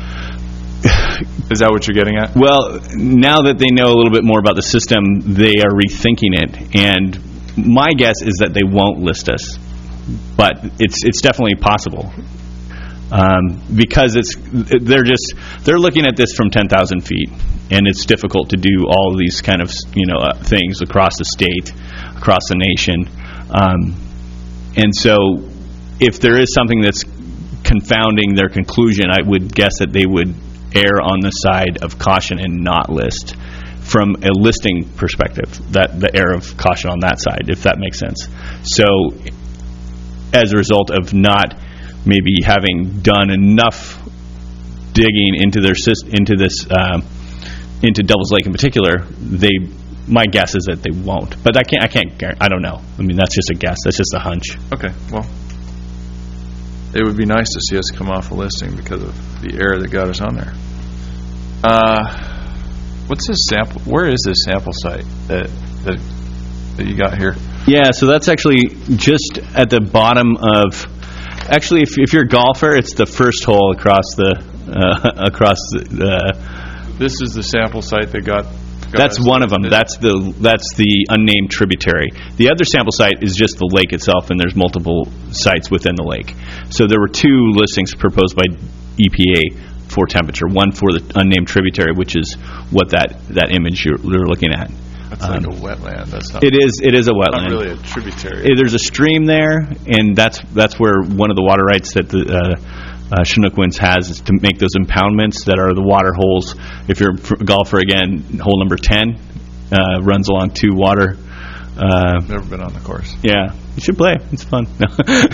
Is that what you're getting at? Well, now that they know a little bit more about the system, they are rethinking it, and my guess is that they won't list us, but it's it's definitely possible. Um, because it's they're just they're looking at this from ten thousand feet, and it's difficult to do all of these kind of you know uh, things across the state, across the nation, um, and so if there is something that's confounding their conclusion, I would guess that they would err on the side of caution and not list. From a listing perspective, that the error of caution on that side, if that makes sense. So, as a result of not maybe having done enough digging into their into this um, into Devil's Lake in particular, they my guess is that they won't. But I can't I can't I don't know. I mean, that's just a guess. That's just a hunch. Okay, well, it would be nice to see us come off a listing because of the error that got us on there. Uh, what's this sample? Where is this sample site that that that you got here? Yeah, so that's actually just at the bottom of. Actually, if, if you're a golfer, it's the first hole across the uh, across the. Uh, this is the sample site that got. got that's one of them. That's the that's the unnamed tributary. The other sample site is just the lake itself, and there's multiple sites within the lake. So there were two listings proposed by E P A for temperature. One for the unnamed tributary, which is what that that image you're, you're looking at. That's like um, a wetland. That's not. It is. It is a wetland. Not really a tributary. It, there's a stream there, and that's that's where one of the water rights that the uh, uh, Chinookwians has is to make those impoundments that are the water holes. If you're a golfer, again, hole number ten uh, runs along two water. Uh, Never been on the course. Yeah, you should play. It's fun. No.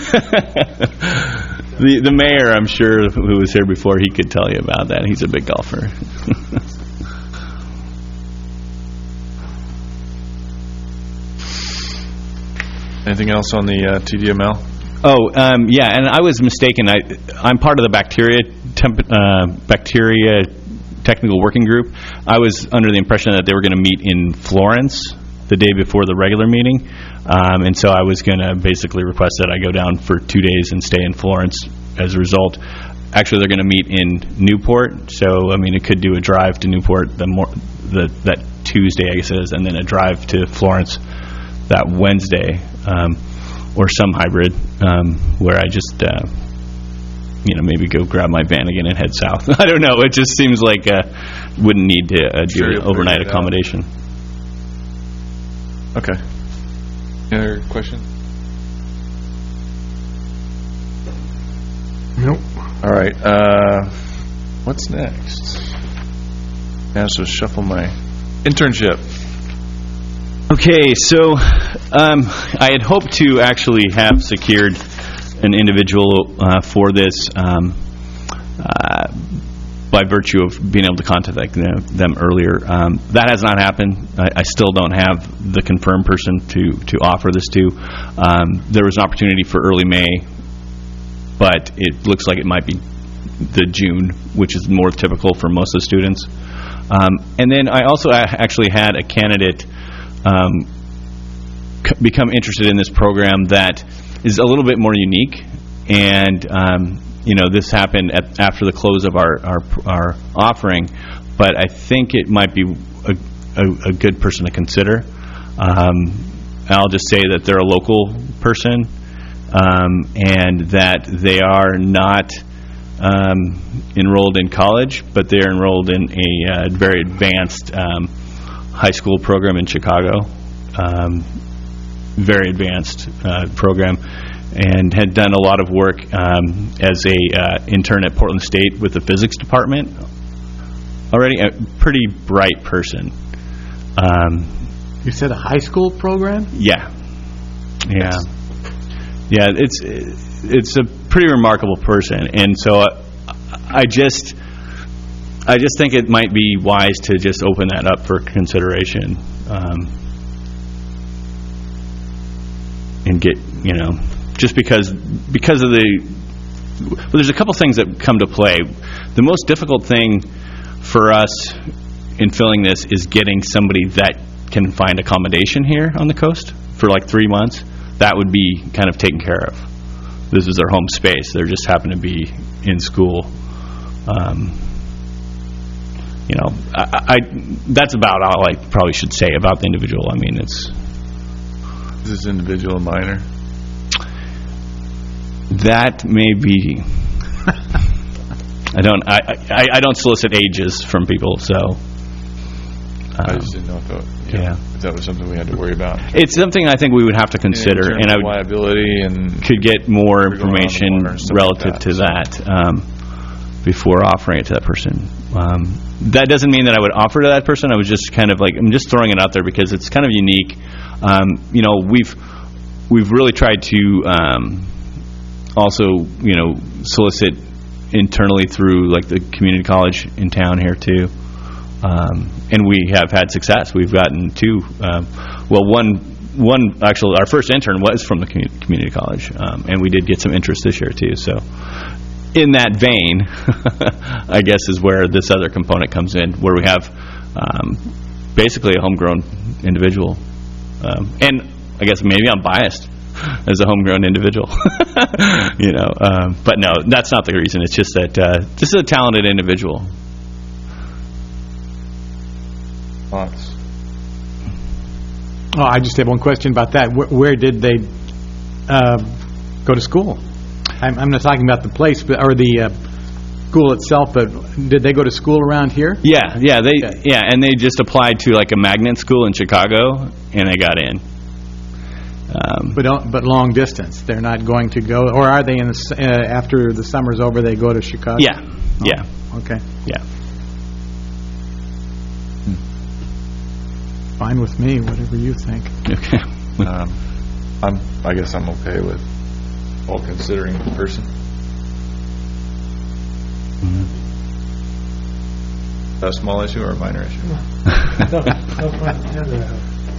the the mayor, I'm sure, who was here before, he could tell you about that. He's a big golfer. Anything else on the uh, T D M L? Oh, um, yeah, and I was mistaken. I, I'm part of the bacteria temp, uh, bacteria technical working group. I was under the impression that they were going to meet in Florence the day before the regular meeting, um, and so I was going to basically request that I go down for two days and stay in Florence as a result. Actually, they're going to meet in Newport, so, I mean, it could do a drive to Newport the more, the, that Tuesday, I guess it is, and then a drive to Florence that Wednesday, um, or some hybrid, um, where I just, uh, you know, maybe go grab my van again and head south. I don't know. It just seems like uh, wouldn't need to uh, do Sure, an overnight accommodation. Okay. Any other questions? Nope. All right. Uh, what's next? I have to shuffle my internship. Okay, so um, I had hoped to actually have secured an individual uh, for this. Um, uh, by virtue of being able to contact them, them earlier. Um, that has not happened. I, I still don't have the confirmed person to, to offer this to. Um, there was an opportunity for early May, but it looks like it might be the June, which is more typical for most of the students. Um, and then I also actually had a candidate um, c- become interested in this program that is a little bit more unique, and um, you know, this happened at, after the close of our, our our offering, but I think it might be a, a, a good person to consider. Um, I'll just say that they're a local person, um, and that they are not um, enrolled in college, but they're enrolled in a uh, very advanced um, high school program in Chicago, um, very advanced uh, program. And had done a lot of work um, as a uh, intern at Portland State with the physics department already. A pretty bright person. Um, you said a high school program? Yeah. Yeah. Yeah, it's it's a pretty remarkable person. And so uh, I just I just think it might be wise to just open that up for consideration. Um, and get, you know, just because because of the well, there's a couple things that come to play. The most difficult thing for us in filling this is getting somebody that can find accommodation here on the coast for like three months. That would be kind of taken care of. This is their home space. They just happen to be in school. Um, you know, I, I that's about all I probably should say about the individual. I mean, it's is this individual a minor? That may be. I don't. I, I I don't solicit ages from people, so. Um, I just didn't know if that, yeah, yeah. if that was something we had to worry about. It's something I think we would have to consider, in and I would liability and could get more information relative like that, to so. that um, before offering it to that person. Um, that doesn't mean that I would offer to that person. I was just kind of like I'm just throwing it out there because it's kind of unique. Um, you know, we've we've really tried to. Um, Also, you know, solicit internally through like the community college in town here too, um, and we have had success. We've gotten two. Um, well, one, one actually, our first intern was from the commu- community college, um, and we did get some interest this year too. So, in that vein, I guess is where this other component comes in, where we have um, basically a homegrown individual, um, and I guess maybe I'm biased as a homegrown individual, you know. Um, but no, that's not the reason. It's just that uh, this is a talented individual. Thoughts? Oh, I just have one question about that. Where, where did they uh, go to school? I'm, I'm not talking about the place, but or the uh, school itself. But did they go to school around here? Yeah, yeah, they okay. yeah, and they just applied to like a magnet school in Chicago, and they got in. Um, but don't, but long distance. They're not going to go, or are they in the, uh, after the summer's over? They go to Chicago. Yeah, oh, yeah, okay, yeah. Fine with me. Whatever you think. Okay. um, I'm. I guess I'm okay with all considering the person. Mm-hmm. A small issue or a minor issue? no, no,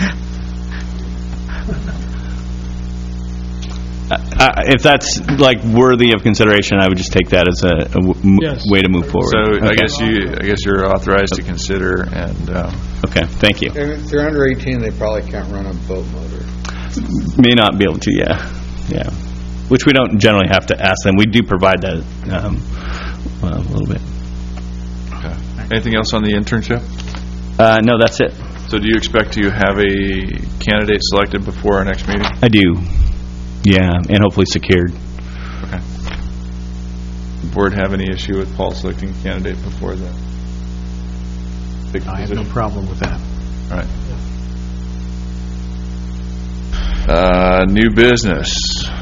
Uh, if that's like worthy of consideration, I would just take that as a, a w- yes. way to move forward. So okay. I guess you, I guess you're authorized to consider. And um, okay, thank you. If they're under eighteen, they probably can't run a boat motor. May not be able to, yeah, yeah. Which we don't generally have to ask them. We do provide that um, well, a little bit. Okay. Anything else on the internship? Uh, no, that's it. So do you expect to have a candidate selected before our next meeting? I do. Yeah, and hopefully secured. Okay. Does the board have any issue with Paul selecting a candidate before the big I position? have no problem with that. All right. Uh, new business.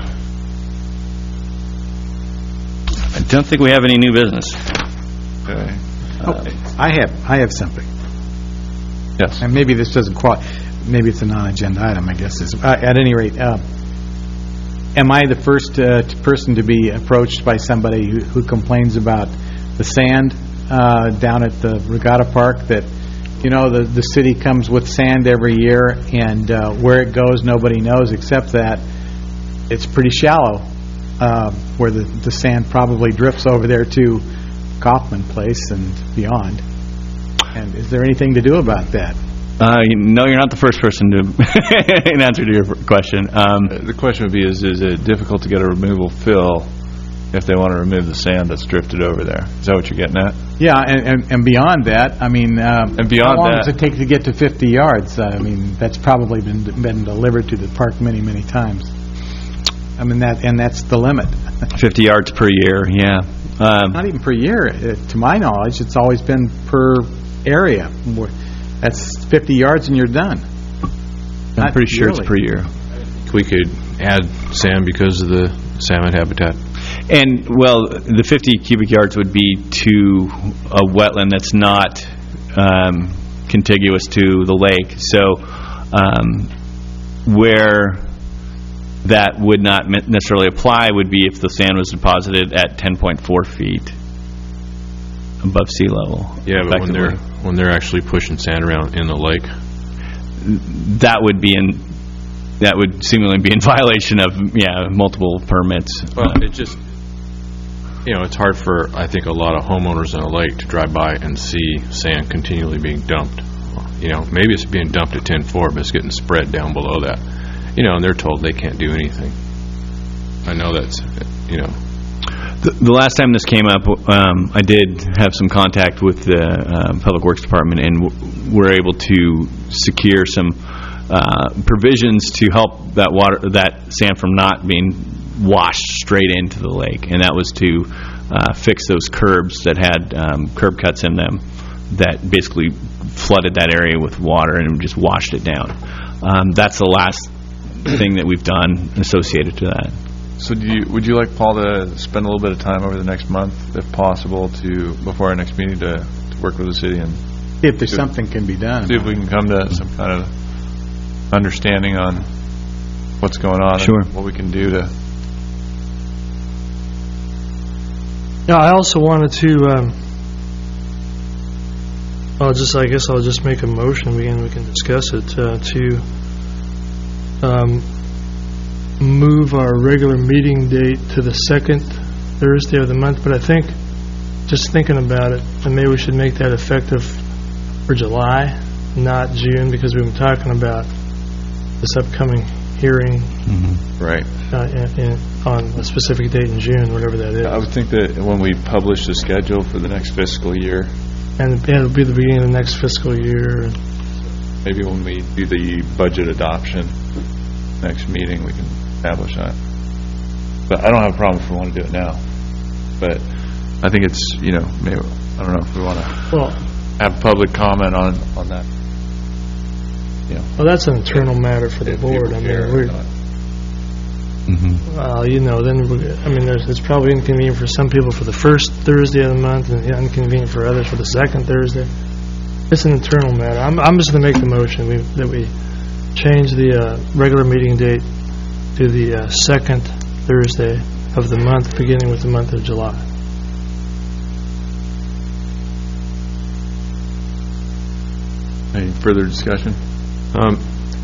I don't think we have any new business. Okay. Uh, I have I have something. Yes. And maybe this doesn't qualify. Maybe it's a non-agenda item, I guess. Is uh, at any rate, uh, am I the first uh, person to be approached by somebody who, who complains about the sand uh, down at the Regatta Park that, you know, the, the city comes with sand every year, and uh, where it goes, nobody knows, except that it's pretty shallow, uh, where the, the sand probably drifts over there to Kaufman Place and beyond. And is there anything to do about that? Uh, you, no, you're not the first person to in answer to your question. Um, the question would be, is, is it difficult to get a removal fill if they want to remove the sand that's drifted over there? Is that what you're getting at? Yeah, and, and, and beyond that, I mean, um, and beyond how long that, does it take to get to fifty yards? Uh, I mean, that's probably been been delivered to the park many, many times. I mean, that and that's the limit. fifty yards per year, yeah. Um, Not even per year. Uh, to my knowledge, it's always been per area. That's fifty yards and you're done. I'm Not pretty sure really. it's per year. We could add sand because of the salmon habitat. And, well, the fifty cubic yards would be to a wetland that's not um, contiguous to the lake. So um, where that would not necessarily apply would be if the sand was deposited at ten point four feet above sea level. Yeah, but when they're when they're actually pushing sand around in the lake, that would be in that would seemingly be in violation of yeah multiple permits. Well, it just you know it's hard for I think a lot of homeowners in a lake to drive by and see sand continually being dumped. You know, maybe it's being dumped at ten four, but it's getting spread down below that. You know, and they're told they can't do anything. I know that's you know. The, the last time this came up, um, I did have some contact with the uh, Public Works Department, and w were able to secure some uh, provisions to help that water, that sand from not being washed straight into the lake, and that was to uh, fix those curbs that had um, curb cuts in them that basically flooded that area with water and just washed it down. Um, that's the last thing that we've done associated to that. So do you, would you like Paul to spend a little bit of time over the next month, if possible, to before our next meeting to, to work with the city and if there's something can be done. See if we can come to some kind of understanding on what's going on Sure. and what we can do to. Yeah, I also wanted to, um, I'll just, I guess I'll just make a motion, we can, we can discuss it, uh, to um, move our regular meeting date to the second Thursday of the month, but I think, just thinking about it, and maybe we should make that effective for July, not June, because we've been talking about this upcoming hearing Mm-hmm. Right. uh, in, in, on a specific date in June, whatever that is. I would think that when we publish the schedule for the next fiscal year, And it'll be the beginning of the next fiscal year. maybe when we do the budget adoption next meeting, we can establish that. But I don't have a problem if we want to do it now. But I think it's, you know, maybe, I don't know if we want to Well, have public comment on, on that. You know, well, that's an internal matter for the board. I mean, we're, Mm-hmm. well, you know, then, we- I mean, there's, it's probably inconvenient for some people for the first Thursday of the month and inconvenient for others for the second Thursday. It's an internal matter. I'm, I'm just going to make the motion we, that we change the uh, regular meeting date to the uh, second Thursday of the month, beginning with the month of July. any further discussion? Um,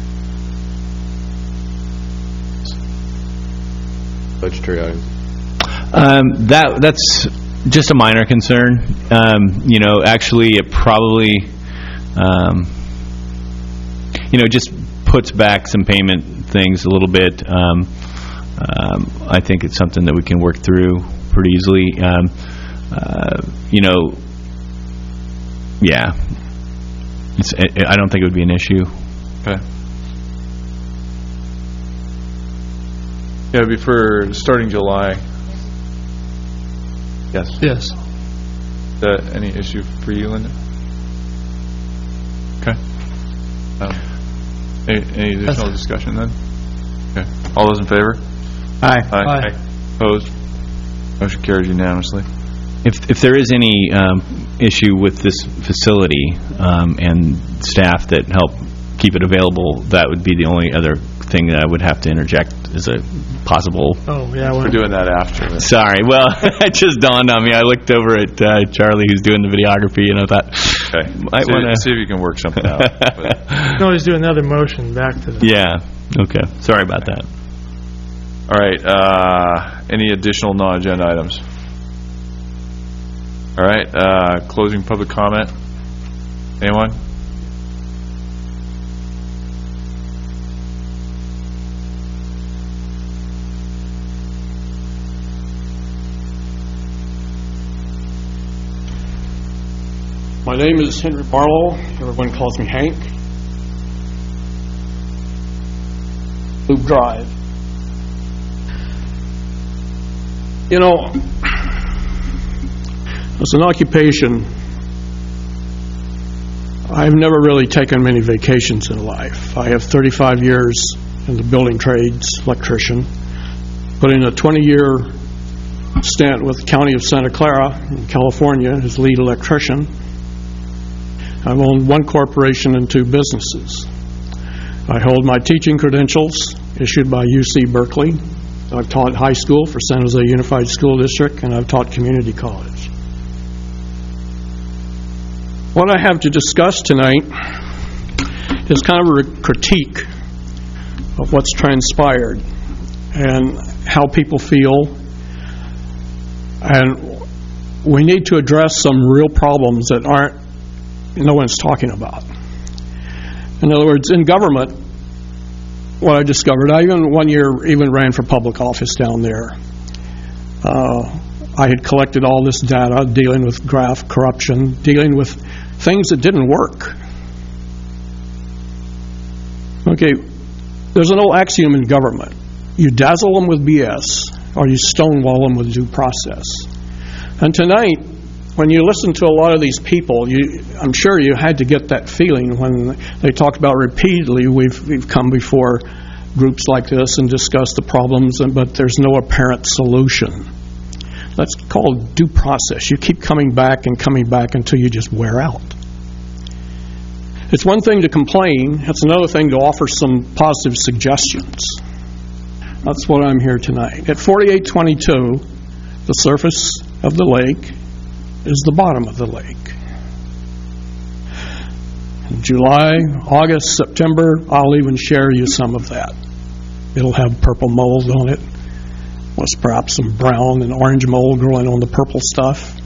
budgetary items. Um, that that's just a minor concern. Um, you know, actually, it probably, um, you know, just puts back some payment things a little bit. Um, um, I think it's something that we can work through pretty easily. Um, uh, you know, yeah, it's, I I don't think it would be an issue. Okay. Yeah, it'd be for starting July. Yes. Yes. Is that any issue for you, Linda? Okay. Um, any, any additional discussion then? Okay. All those in favor? Aye. Aye. Aye. Opposed? Motion carries unanimously. If if there is any um, issue with this facility um, and staff that help keep it available, that would be the only other thing that I would have to interject as a possible... Oh, yeah. We're doing that after. Sorry. Well, it just dawned on me. I looked over at uh, Charlie, who's doing the videography, and I thought, okay. might see, want to... see if you can work something out. You can always do another motion back to the... Yeah. Okay. Sorry about that. All right. Uh, any additional non-agenda items? All right. Uh, closing public comment. Anyone? My name is Henry Barlow. Everyone calls me Hank. Loop Drive. You know, as an occupation, I've never really taken many vacations in life. I have thirty-five years in the building trades, electrician, put in a twenty-year stint with the County of Santa Clara in California as lead electrician. I've owned one corporation and two businesses. I hold my teaching credentials issued by U C Berkeley. I've taught high school for San Jose Unified School District, and I've taught community college. What I have to discuss tonight is kind of a critique of what's transpired and how people feel, and we need to address some real problems that aren't no one's talking about. In other words, in government, what I discovered, I even one year even ran for public office down there. Uh, I had collected all this data dealing with graft corruption, dealing with things that didn't work. Okay, there's an old axiom in government. You dazzle them with B S, or you stonewall them with due process. And tonight, when you listen to a lot of these people, you, I'm sure you had to get that feeling when they talked about repeatedly, we've, we've come before groups like this and discussed the problems, and, but there's no apparent solution. That's called due process. You keep coming back and coming back until you just wear out. It's one thing to complain. It's another thing to offer some positive suggestions. That's what I'm here tonight. At forty-eight twenty-two, the surface of the lake is the bottom of the lake. In July, August, September, I'll even share you some of that. It'll have purple mold on it, with perhaps some brown and orange mold growing on the purple stuff.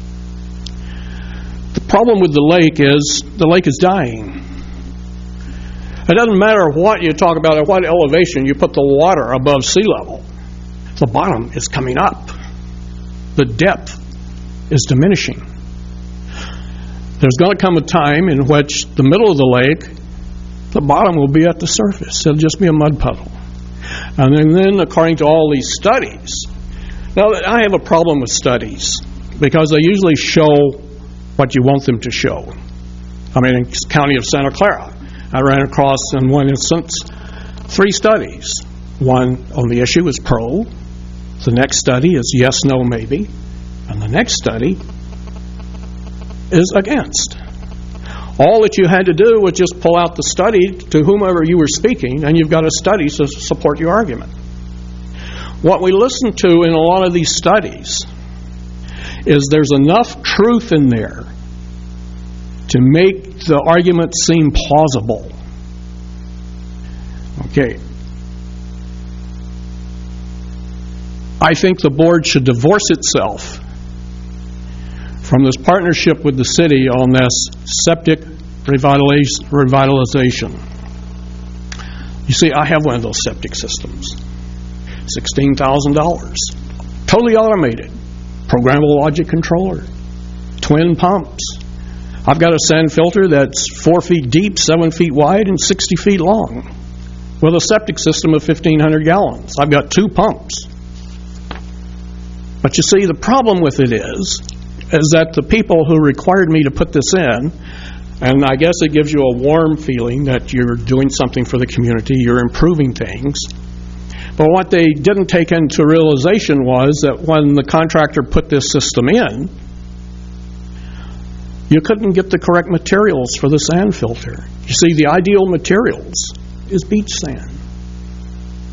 The problem with the lake is the lake is dying. It doesn't matter what you talk about at what elevation you put the water above sea level. The bottom is coming up. The depth is diminishing. There's going to come a time in which the middle of the lake, the bottom will be at the surface. It'll just be a mud puddle. And then, then according to all these studies, now I have a problem with studies because they usually show what you want them to show. I mean, in the County of Santa Clara, I ran across in one instance three studies. One on the issue is pro. The next study is yes, no, maybe. And the next study is against. All that you had to do was just pull out the study to whomever you were speaking, and you've got a study to support your argument. What we listen to in a lot of these studies is there's enough truth in there to make the argument seem plausible. Okay. I think the board should divorce itself from this partnership with the city on this septic revitalization. You see, I have one of those septic systems. sixteen thousand dollars. Totally automated. Programmable logic controller. Twin pumps. I've got a sand filter that's four feet deep, seven feet wide, and sixty feet long, with a septic system of fifteen hundred gallons. I've got two pumps. But you see, the problem with it is, is that the people who required me to put this in, and I guess it gives you a warm feeling that you're doing something for the community, you're improving things. But what they didn't take into realization was that when the contractor put this system in, you couldn't get the correct materials for the sand filter. You see, the ideal materials is beach sand.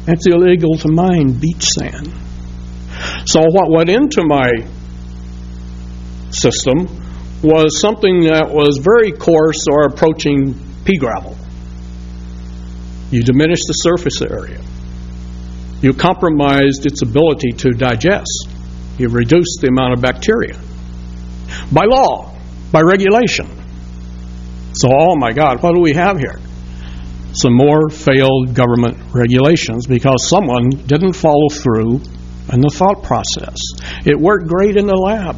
It's illegal to mine beach sand. So what went into my system was something that was very coarse or approaching pea gravel. You diminished the surface area. You compromised its ability to digest. You reduced the amount of bacteria. By law, by regulation. So, oh my God, what do we have here? Some more failed government regulations because someone didn't follow through in the thought process. It worked great in the lab.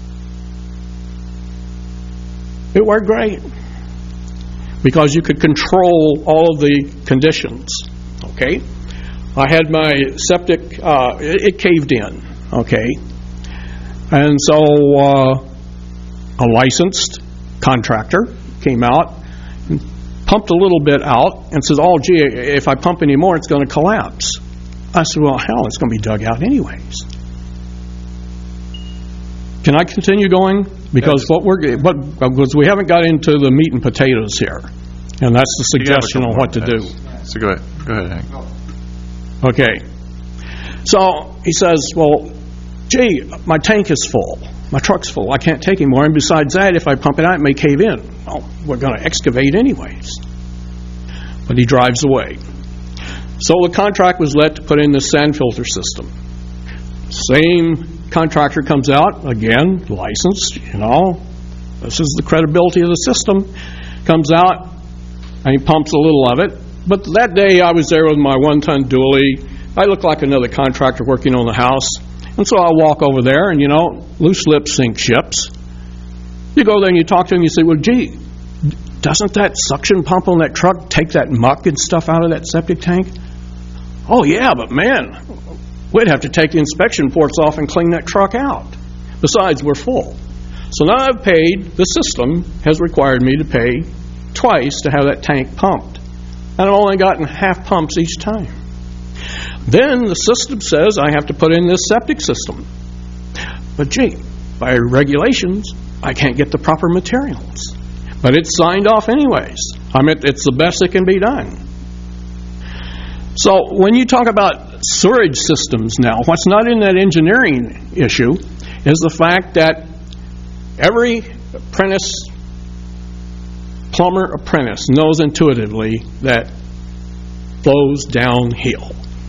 It worked great because you could control all of the conditions. Okay? I had my septic, uh, it, it caved in. Okay? And so uh, a licensed contractor came out and pumped a little bit out and says, oh, gee, if I pump any more, it's going to collapse. I said, well, hell, it's going to be dug out anyways. Can I continue going? Because what we're what because we haven't got into the meat and potatoes here, and that's the suggestion on what to do. So go ahead. Go ahead, Hank. Okay. So he says, well, gee, my tank is full. My truck's full. I can't take any more. And besides that, if I pump it out, it may cave in. Well, we're going to excavate anyways. But he drives away. So the contract was let to put in the sand filter system. Same contractor comes out, again, licensed, you know. This is the credibility of the system. Comes out, and he pumps a little of it. But that day I was there with my one-ton dually. I look like another contractor working on the house. And so I walk over there, and, you know, loose lips sink ships. You go there and you talk to him, and you say, well, gee, doesn't that suction pump on that truck take that muck and stuff out of that septic tank? Oh, yeah, but man, we'd have to take the inspection ports off and clean that truck out. Besides, we're full. So now I've paid, the system has required me to pay twice to have that tank pumped. And I've only gotten half pumps each time. Then the system says I have to put in this septic system. But gee, by regulations, I can't get the proper materials. But it's signed off anyways. I mean, it's the best that can be done. So when you talk about sewerage systems now, what's not in that engineering issue is the fact that every apprentice, plumber apprentice knows intuitively that flows downhill.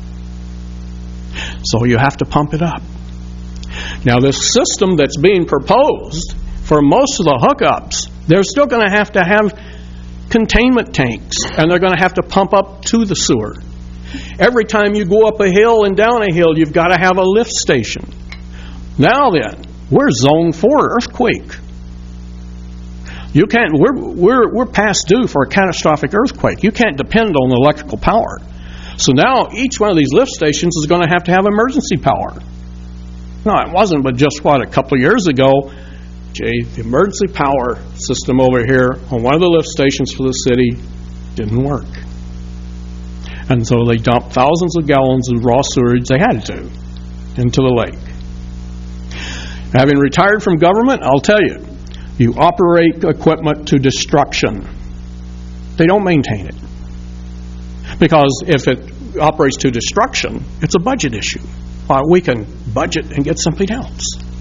So you have to pump it up. Now this system that's being proposed, for most of the hookups, they're still going to have to have containment tanks, and they're going to have to pump up to the sewer. Every time you go up a hill and down a hill, you've got to have a lift station. Now then, we're zone four earthquake. You can't, we're, we're, we're past due for a catastrophic earthquake. You can't depend on electrical power. So now each one of these lift stations is going to have to have emergency power. No, it wasn't, but just what, a couple of years ago, Jay, the emergency power system over here on one of the lift stations for the city didn't work. And so they dumped thousands of gallons of raw sewage, they had to, into the lake. Having retired from government, I'll tell you, you operate equipment to destruction. They don't maintain it. Because if it operates to destruction, it's a budget issue. Uh, we can budget and get something else.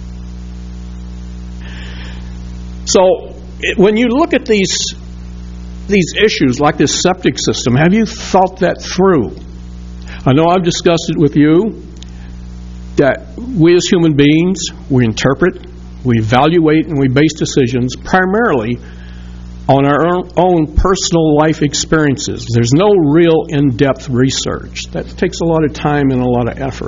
So it, when you look at these these issues like this septic system, have you thought that through? I know I've discussed it with you, that we as human beings, we interpret, we evaluate, and we base decisions primarily on our own, own personal life experiences. There's no real in-depth research. That takes a lot of time and a lot of effort.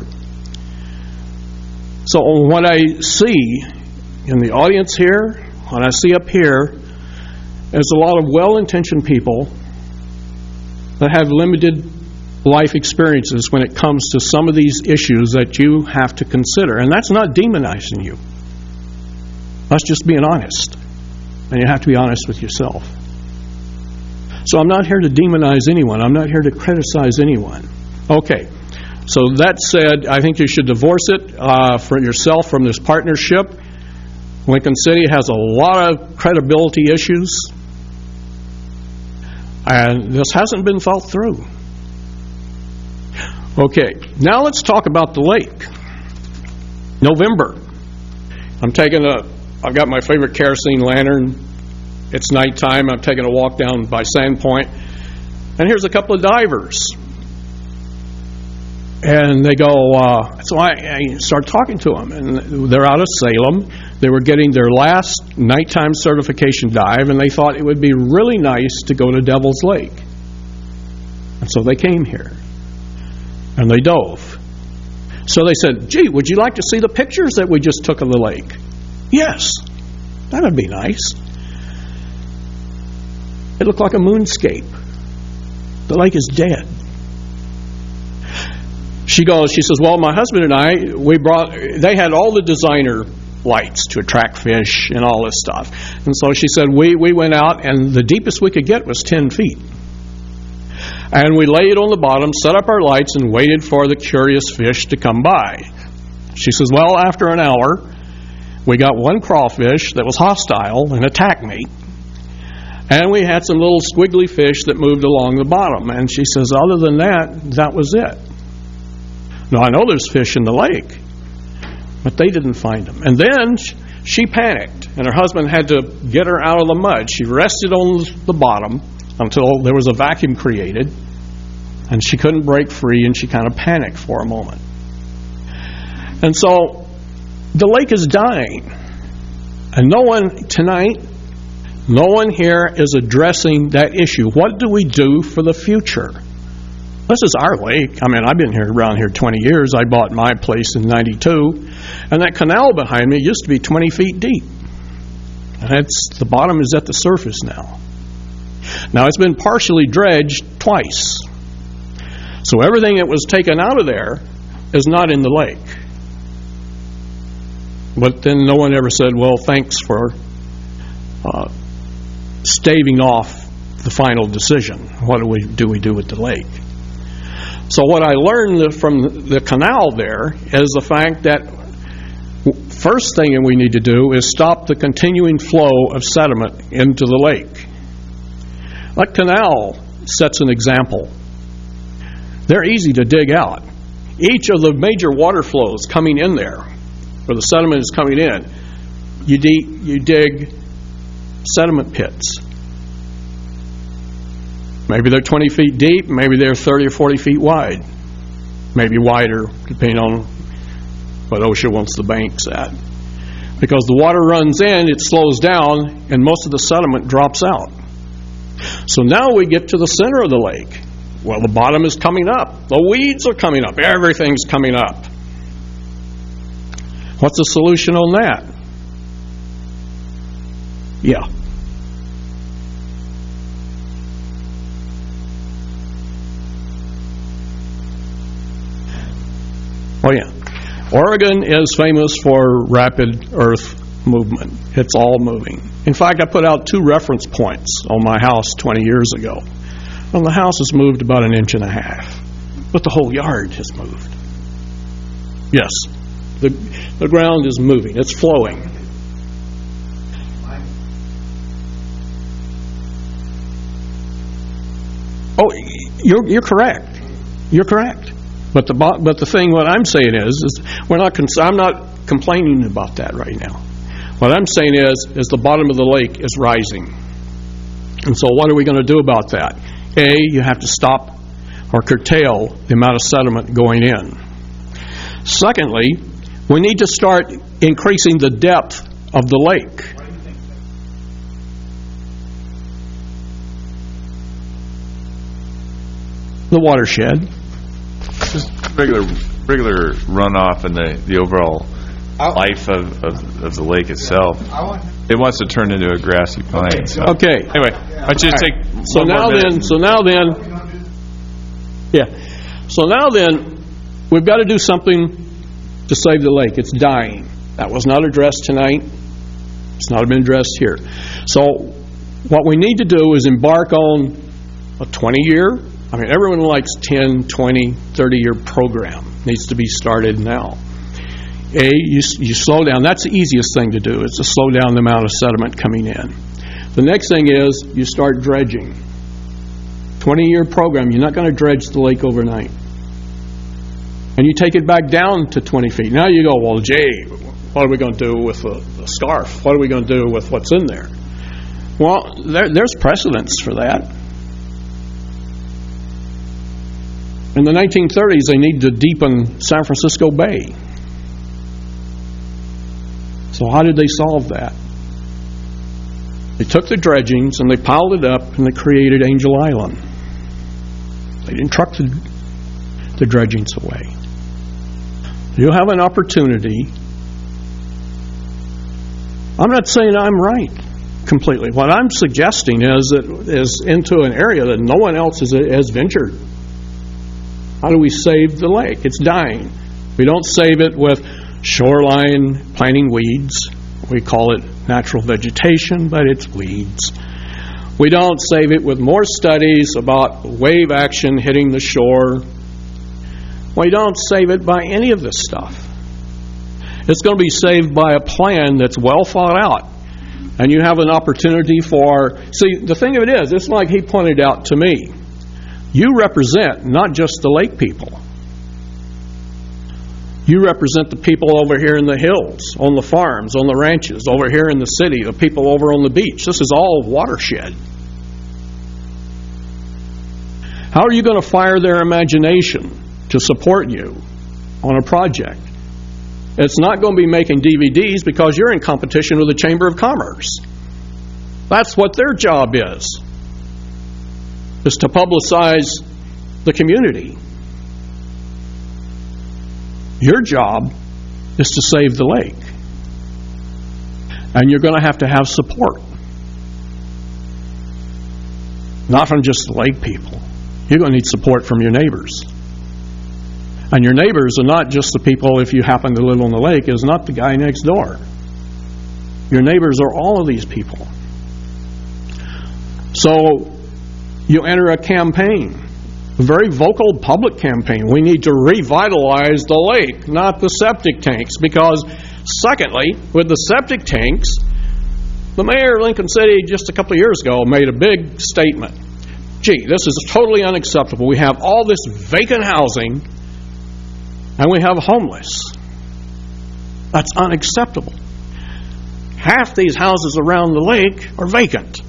So what I see in the audience here, what I see up here, is a lot of well-intentioned people that have limited life experiences when it comes to some of these issues that you have to consider. And that's not demonizing you. That's just being honest. And you have to be honest with yourself. So I'm not here to demonize anyone. I'm not here to criticize anyone. Okay. So that said, I think you should divorce it uh, for yourself from this partnership. Lincoln City has a lot of credibility issues. And this hasn't been thought through. Okay, now let's talk about the lake. November. I'm taking a, I've got my favorite kerosene lantern. It's nighttime. I'm taking a walk down by Sandpoint. And here's a couple of divers. And they go, uh, so I, I start talking to them. And they're out of Salem. They were getting their last nighttime certification dive, and they thought it would be really nice to go to Devil's Lake. And so they came here. And they dove. So they said, gee, would you like to see the pictures that we just took of the lake? Yes, that would be nice. It looked like a moonscape. The lake is dead. She goes, she says, well, my husband and I, we brought, they had all the designer lights to attract fish and all this stuff. And so she said, we, we went out, and the deepest we could get was ten feet. And we laid on the bottom, set up our lights, and waited for the curious fish to come by. She says, well, after an hour, we got one crawfish that was hostile and attacked me. And we had some little squiggly fish that moved along the bottom. And she says, other than that, that was it. Now, I know there's fish in the lake, but they didn't find them. And then she panicked, and her husband had to get her out of the mud. She rested on the bottom until there was a vacuum created, and she couldn't break free, and she kind of panicked for a moment. And so the lake is dying, and no one tonight, no one here is addressing that issue. What do we do for the future? This is our lake. I mean, I've been here around here twenty years. I bought my place in ninety-two, and that canal behind me used to be twenty feet deep. And it's, the bottom is at the surface now. Now, it's been partially dredged twice. So everything that was taken out of there is not in the lake. But then no one ever said, well, thanks for uh, staving off the final decision. What do we do we do with the lake? So what I learned from the canal there is the fact that first thing we need to do is stop the continuing flow of sediment into the lake. That canal sets an example. They're easy to dig out. Each of the major water flows coming in there, where the sediment is coming in, you, de- you dig sediment pits. Maybe they're twenty feet deep, maybe they're thirty or forty feet wide. Maybe wider, depending on what OSHA wants the banks at. Because the water runs in, it slows down, and most of the sediment drops out. So now we get to the center of the lake. Well, the bottom is coming up. The weeds are coming up. Everything's coming up. What's the solution on that? Yeah. Oh, yeah. Oregon is famous for rapid earth movement. It's all moving. In fact, I put out two reference points on my house twenty years ago. Well, the house has moved about an inch and a half, but the whole yard has moved. Yes, the, the ground is moving. It's flowing. Oh, you're you're correct. You're correct. But the but the thing, what I'm saying is, is we're not. Cons- I'm not complaining about that right now. What I'm saying is, is the bottom of the lake is rising, and so what are we going to do about that? A, you have to stop or curtail the amount of sediment going in. Secondly, we need to start increasing the depth of the lake. The watershed. Just regular regular runoff and the, the overall life of, of, of the lake itself. It wants to turn into a grassy plain. So. Okay. Anyway, I just All take right. So one now more minute. then, so now then, yeah. So now then, we've got to do something to save the lake. It's dying. That was not addressed tonight. It's not been addressed here. So what we need to do is embark on a twenty-year, I mean, everyone likes ten, twenty, thirty-year program. Needs to be started now. A, you, you slow down. That's the easiest thing to do, is to slow down the amount of sediment coming in. The next thing is you start dredging. twenty-year program. You're not going to dredge the lake overnight. and you take it back down to twenty feet. Now you go, well, gee, what are we going to do with the, the scarf? What are we going to do with what's in there? Well, there, there's precedence for that. In the nineteen thirties, they needed to deepen San Francisco Bay. So how did they solve that? They took the dredgings and they piled it up and they created Angel Island. They didn't truck the, the dredgings away. You have an opportunity. I'm not saying I'm right completely. What I'm suggesting is that is into an area that no one else has, has ventured. How do we save the lake? It's dying. We don't save it with shoreline planting weeds. We call it natural vegetation, but it's weeds. We don't save it with more studies about wave action hitting the shore. We don't save it by any of this stuff. It's going to be saved by a plan that's well thought out. And you have an opportunity for... See, the thing of it is, it's like he pointed out to me. You represent not just the lake people. You represent the people over here in the hills, on the farms, on the ranches, over here in the city, the people over on the beach. This is all watershed. How are you going to fire their imagination to support you on a project? It's not going to be making D V Ds because you're in competition with the Chamber of Commerce. That's what their job is, is to publicize the community. Your job is to save the lake. And you're going to have to have support. Not from just the lake people. You're going to need support from your neighbors. And your neighbors are not just the people, if you happen to live on the lake, is not the guy next door. Your neighbors are all of these people. So you enter a campaign. A very vocal public campaign. We need to revitalize the lake, not the septic tanks. Because, secondly, with the septic tanks, the mayor of Lincoln City just a couple of years ago made a big statement. Gee, this is totally unacceptable. We have all this vacant housing, and we have homeless. That's unacceptable. Half these houses around the lake are vacant.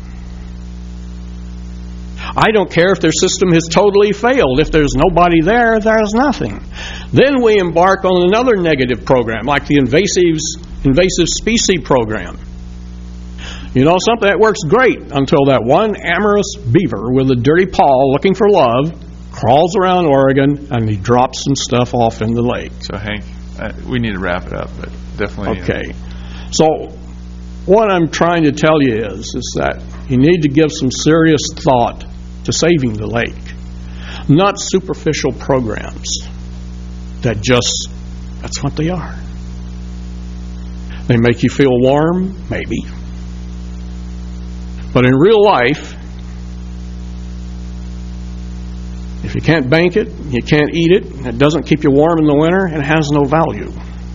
I don't care if their system has totally failed. If there's nobody there, there's nothing. Then we embark on another negative program, like the invasives, invasive species program. You know something? That works great until that one amorous beaver with a dirty paw looking for love crawls around Oregon and he drops some stuff off in the lake. So, Hank, uh, we need to wrap it up, but definitely... Okay. Uh, so, what I'm trying to tell you is, is that you need to give some serious thought to saving the lake. Not superficial programs that just, that's what they are. They make you feel warm, maybe. But in real life, if you can't bank it, you can't eat it, it doesn't keep you warm in the winter, it has no value.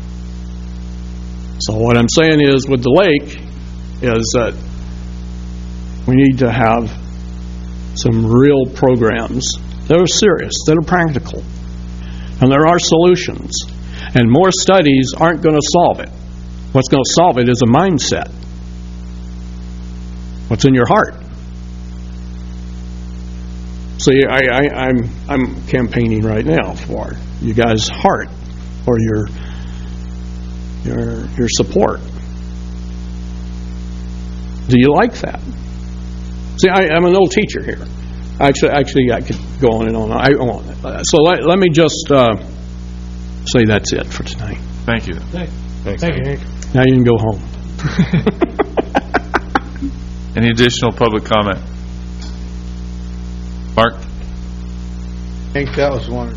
So what I'm saying is with the lake is that we need to have some real programs that are serious, that are practical. And there are solutions. And more studies aren't going to solve it. What's going to solve it is a mindset. What's in your heart? See, I, I, I'm I'm campaigning right now for you guys' heart, or your your your support. Do you like that? See, I, I'm an old teacher here. Actually, actually, I could go on and on. I won't. So let, let me just uh, say that's it for tonight. Thank you. Thank, Thanks, Thank you, Hank. Hank. Now you can go home. Any additional public comment? Mark? I think that was one.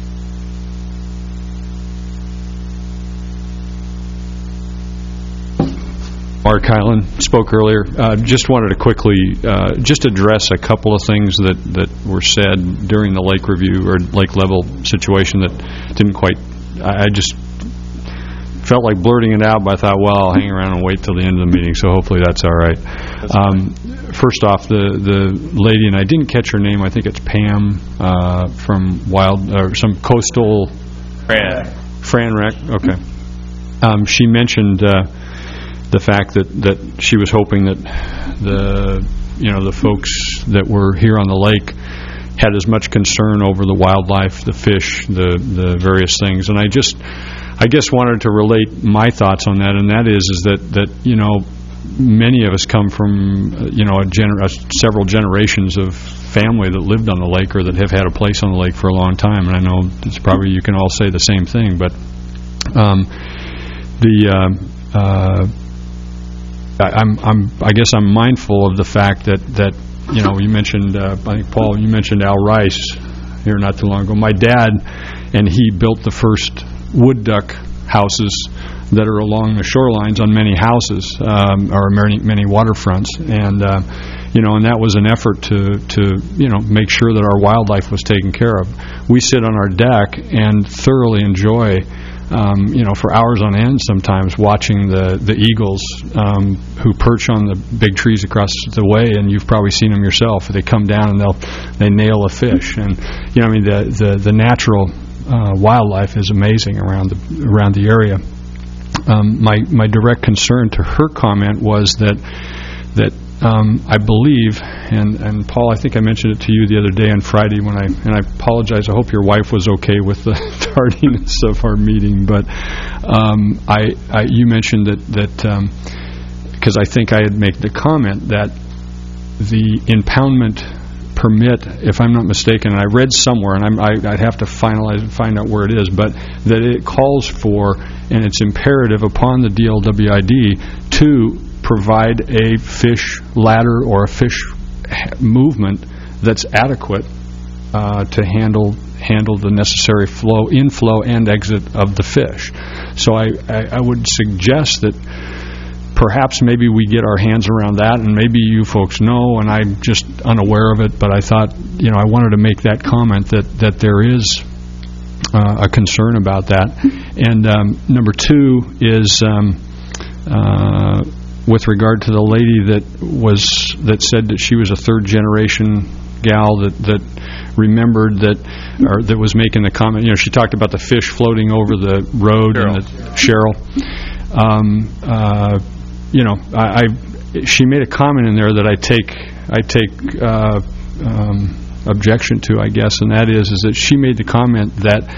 Mark Hyland spoke earlier. Uh, just wanted to quickly uh, just address a couple of things that, that were said during the lake review or lake level situation that didn't quite, I, I just felt like blurting it out, but I thought, well, I'll hang around and wait till the end of the meeting, so hopefully that's all right. That's um, first off, the, the lady, and I didn't catch her name, I think it's Pam uh, from Wild, or some coastal Fran. Fran Reck, okay. Um, She mentioned uh, the fact that, that she was hoping that the, you know, the folks that were here on the lake had as much concern over the wildlife, the fish, the the various things. And I just, I guess wanted to relate my thoughts on that, and that is, is that, that you know, many of us come from, uh, you know, a gener- uh, several generations of family that lived on the lake or that have had a place on the lake for a long time. And I know it's probably, you can all say the same thing, but um, the, uh, uh, I, I'm, I'm, I guess I'm mindful of the fact that, that you know, you mentioned, uh, I think, Paul, you mentioned Al Rice here not too long ago. My dad, and he built the first wood duck houses that are along the shorelines on many houses, um, or many, many waterfronts. And, uh, you know, and that was an effort to, to, you know, make sure that our wildlife was taken care of. We sit on our deck and thoroughly enjoy, um, you know, for hours on end sometimes watching the, the eagles um, who perch on the big trees across the way, and you've probably seen them yourself. They come down and they'll, they nail a fish. And, you know, I mean, the, the, the natural uh, wildlife is amazing around the, around the area. Um, my my direct concern to her comment was that that um, I believe, and, and Paul, I think I mentioned it to you the other day on Friday when I, and I apologize, I hope your wife was okay with the tardiness of our meeting, but um, I, I you mentioned that, that because um, I think I had made the comment that the impoundment permit, if I'm not mistaken, and I read somewhere, and I'm, I, I'd have to finalize and find out where it is, but that it calls for, and it's imperative upon the D L W I D to provide a fish ladder or a fish movement that's adequate uh, to handle handle the necessary flow, inflow and exit of the fish. So I, I, I would suggest that perhaps maybe we get our hands around that, and maybe you folks know, and I'm just unaware of it, but I thought, you know, I wanted to make that comment that, that there is uh, a concern about that. And um, number two is um, uh, with regard to the lady that was that said that she was a third generation gal that, that remembered that, or that was making the comment, you know, she talked about the fish floating over the road, Cheryl. and the, Cheryl. Um, uh, you know, I, I she made a comment in there that I take I take uh, um, objection to, I guess, and that is is that she made the comment that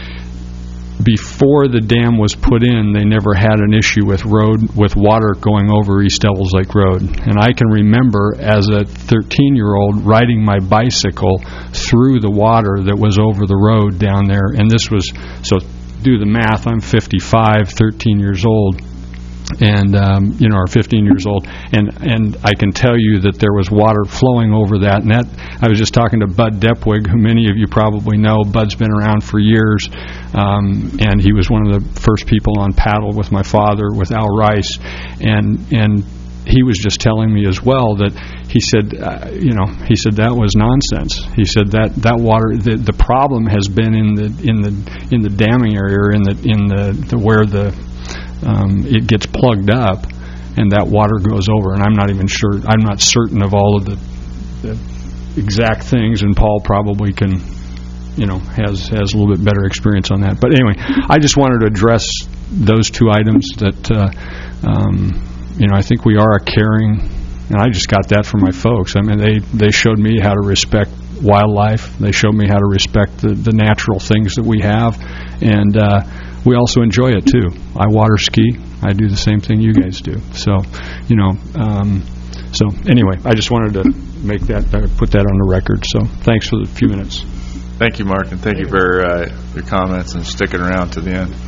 before the dam was put in, they never had an issue with road with water going over East Devils Lake Road. And I can remember as a thirteen-year-old riding my bicycle through the water that was over the road down there. And this was, so do the math, I'm fifty-five, thirteen years old. And, um, you know, or fifteen years old, and and I can tell you that there was water flowing over that. And that, I was just talking to Bud Depwig, who many of you probably know. Bud's been around for years, um, and he was one of the first people on paddle with my father, with Al Rice, and and he was just telling me as well that he said, uh, you know, he said that was nonsense. He said that that water, the the problem has been in the in the in the damming area, in the in the, the where the Um, it gets plugged up and that water goes over, and I'm not even sure, I'm not certain of all of the, the exact things, and Paul probably can, you know, has has a little bit better experience on that. But anyway, I just wanted to address those two items that, uh, um, you know, I think we are a caring, and I just got that from my folks. I mean, they, they showed me how to respect wildlife. They showed me how to respect the, the natural things that we have, and uh, we also enjoy it too. I water ski. I do the same thing you guys do. So, you know, um, so anyway, I just wanted to make that, uh, put that on the record. So thanks for the few minutes. Thank you, Mark, and thank you for uh, your comments and sticking around to the end.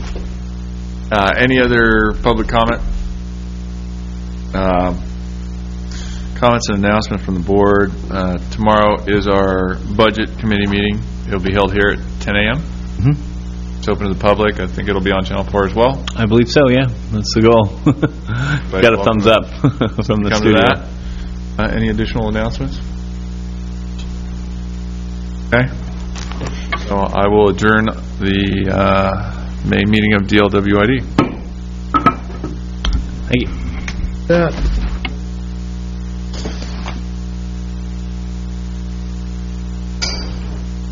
Uh, any other public comment? Uh, comments and announcement from the board. Uh, tomorrow is our budget committee meeting. It'll be held here at ten a.m. Mm-hmm. It's open to the public. I think it'll be on Channel four as well. I believe so, yeah. That's the goal. Got a thumbs up from the come studio. To that. Uh, any additional announcements? Okay. So I will adjourn the uh, May meeting of D L W I D. Thank you. Yeah.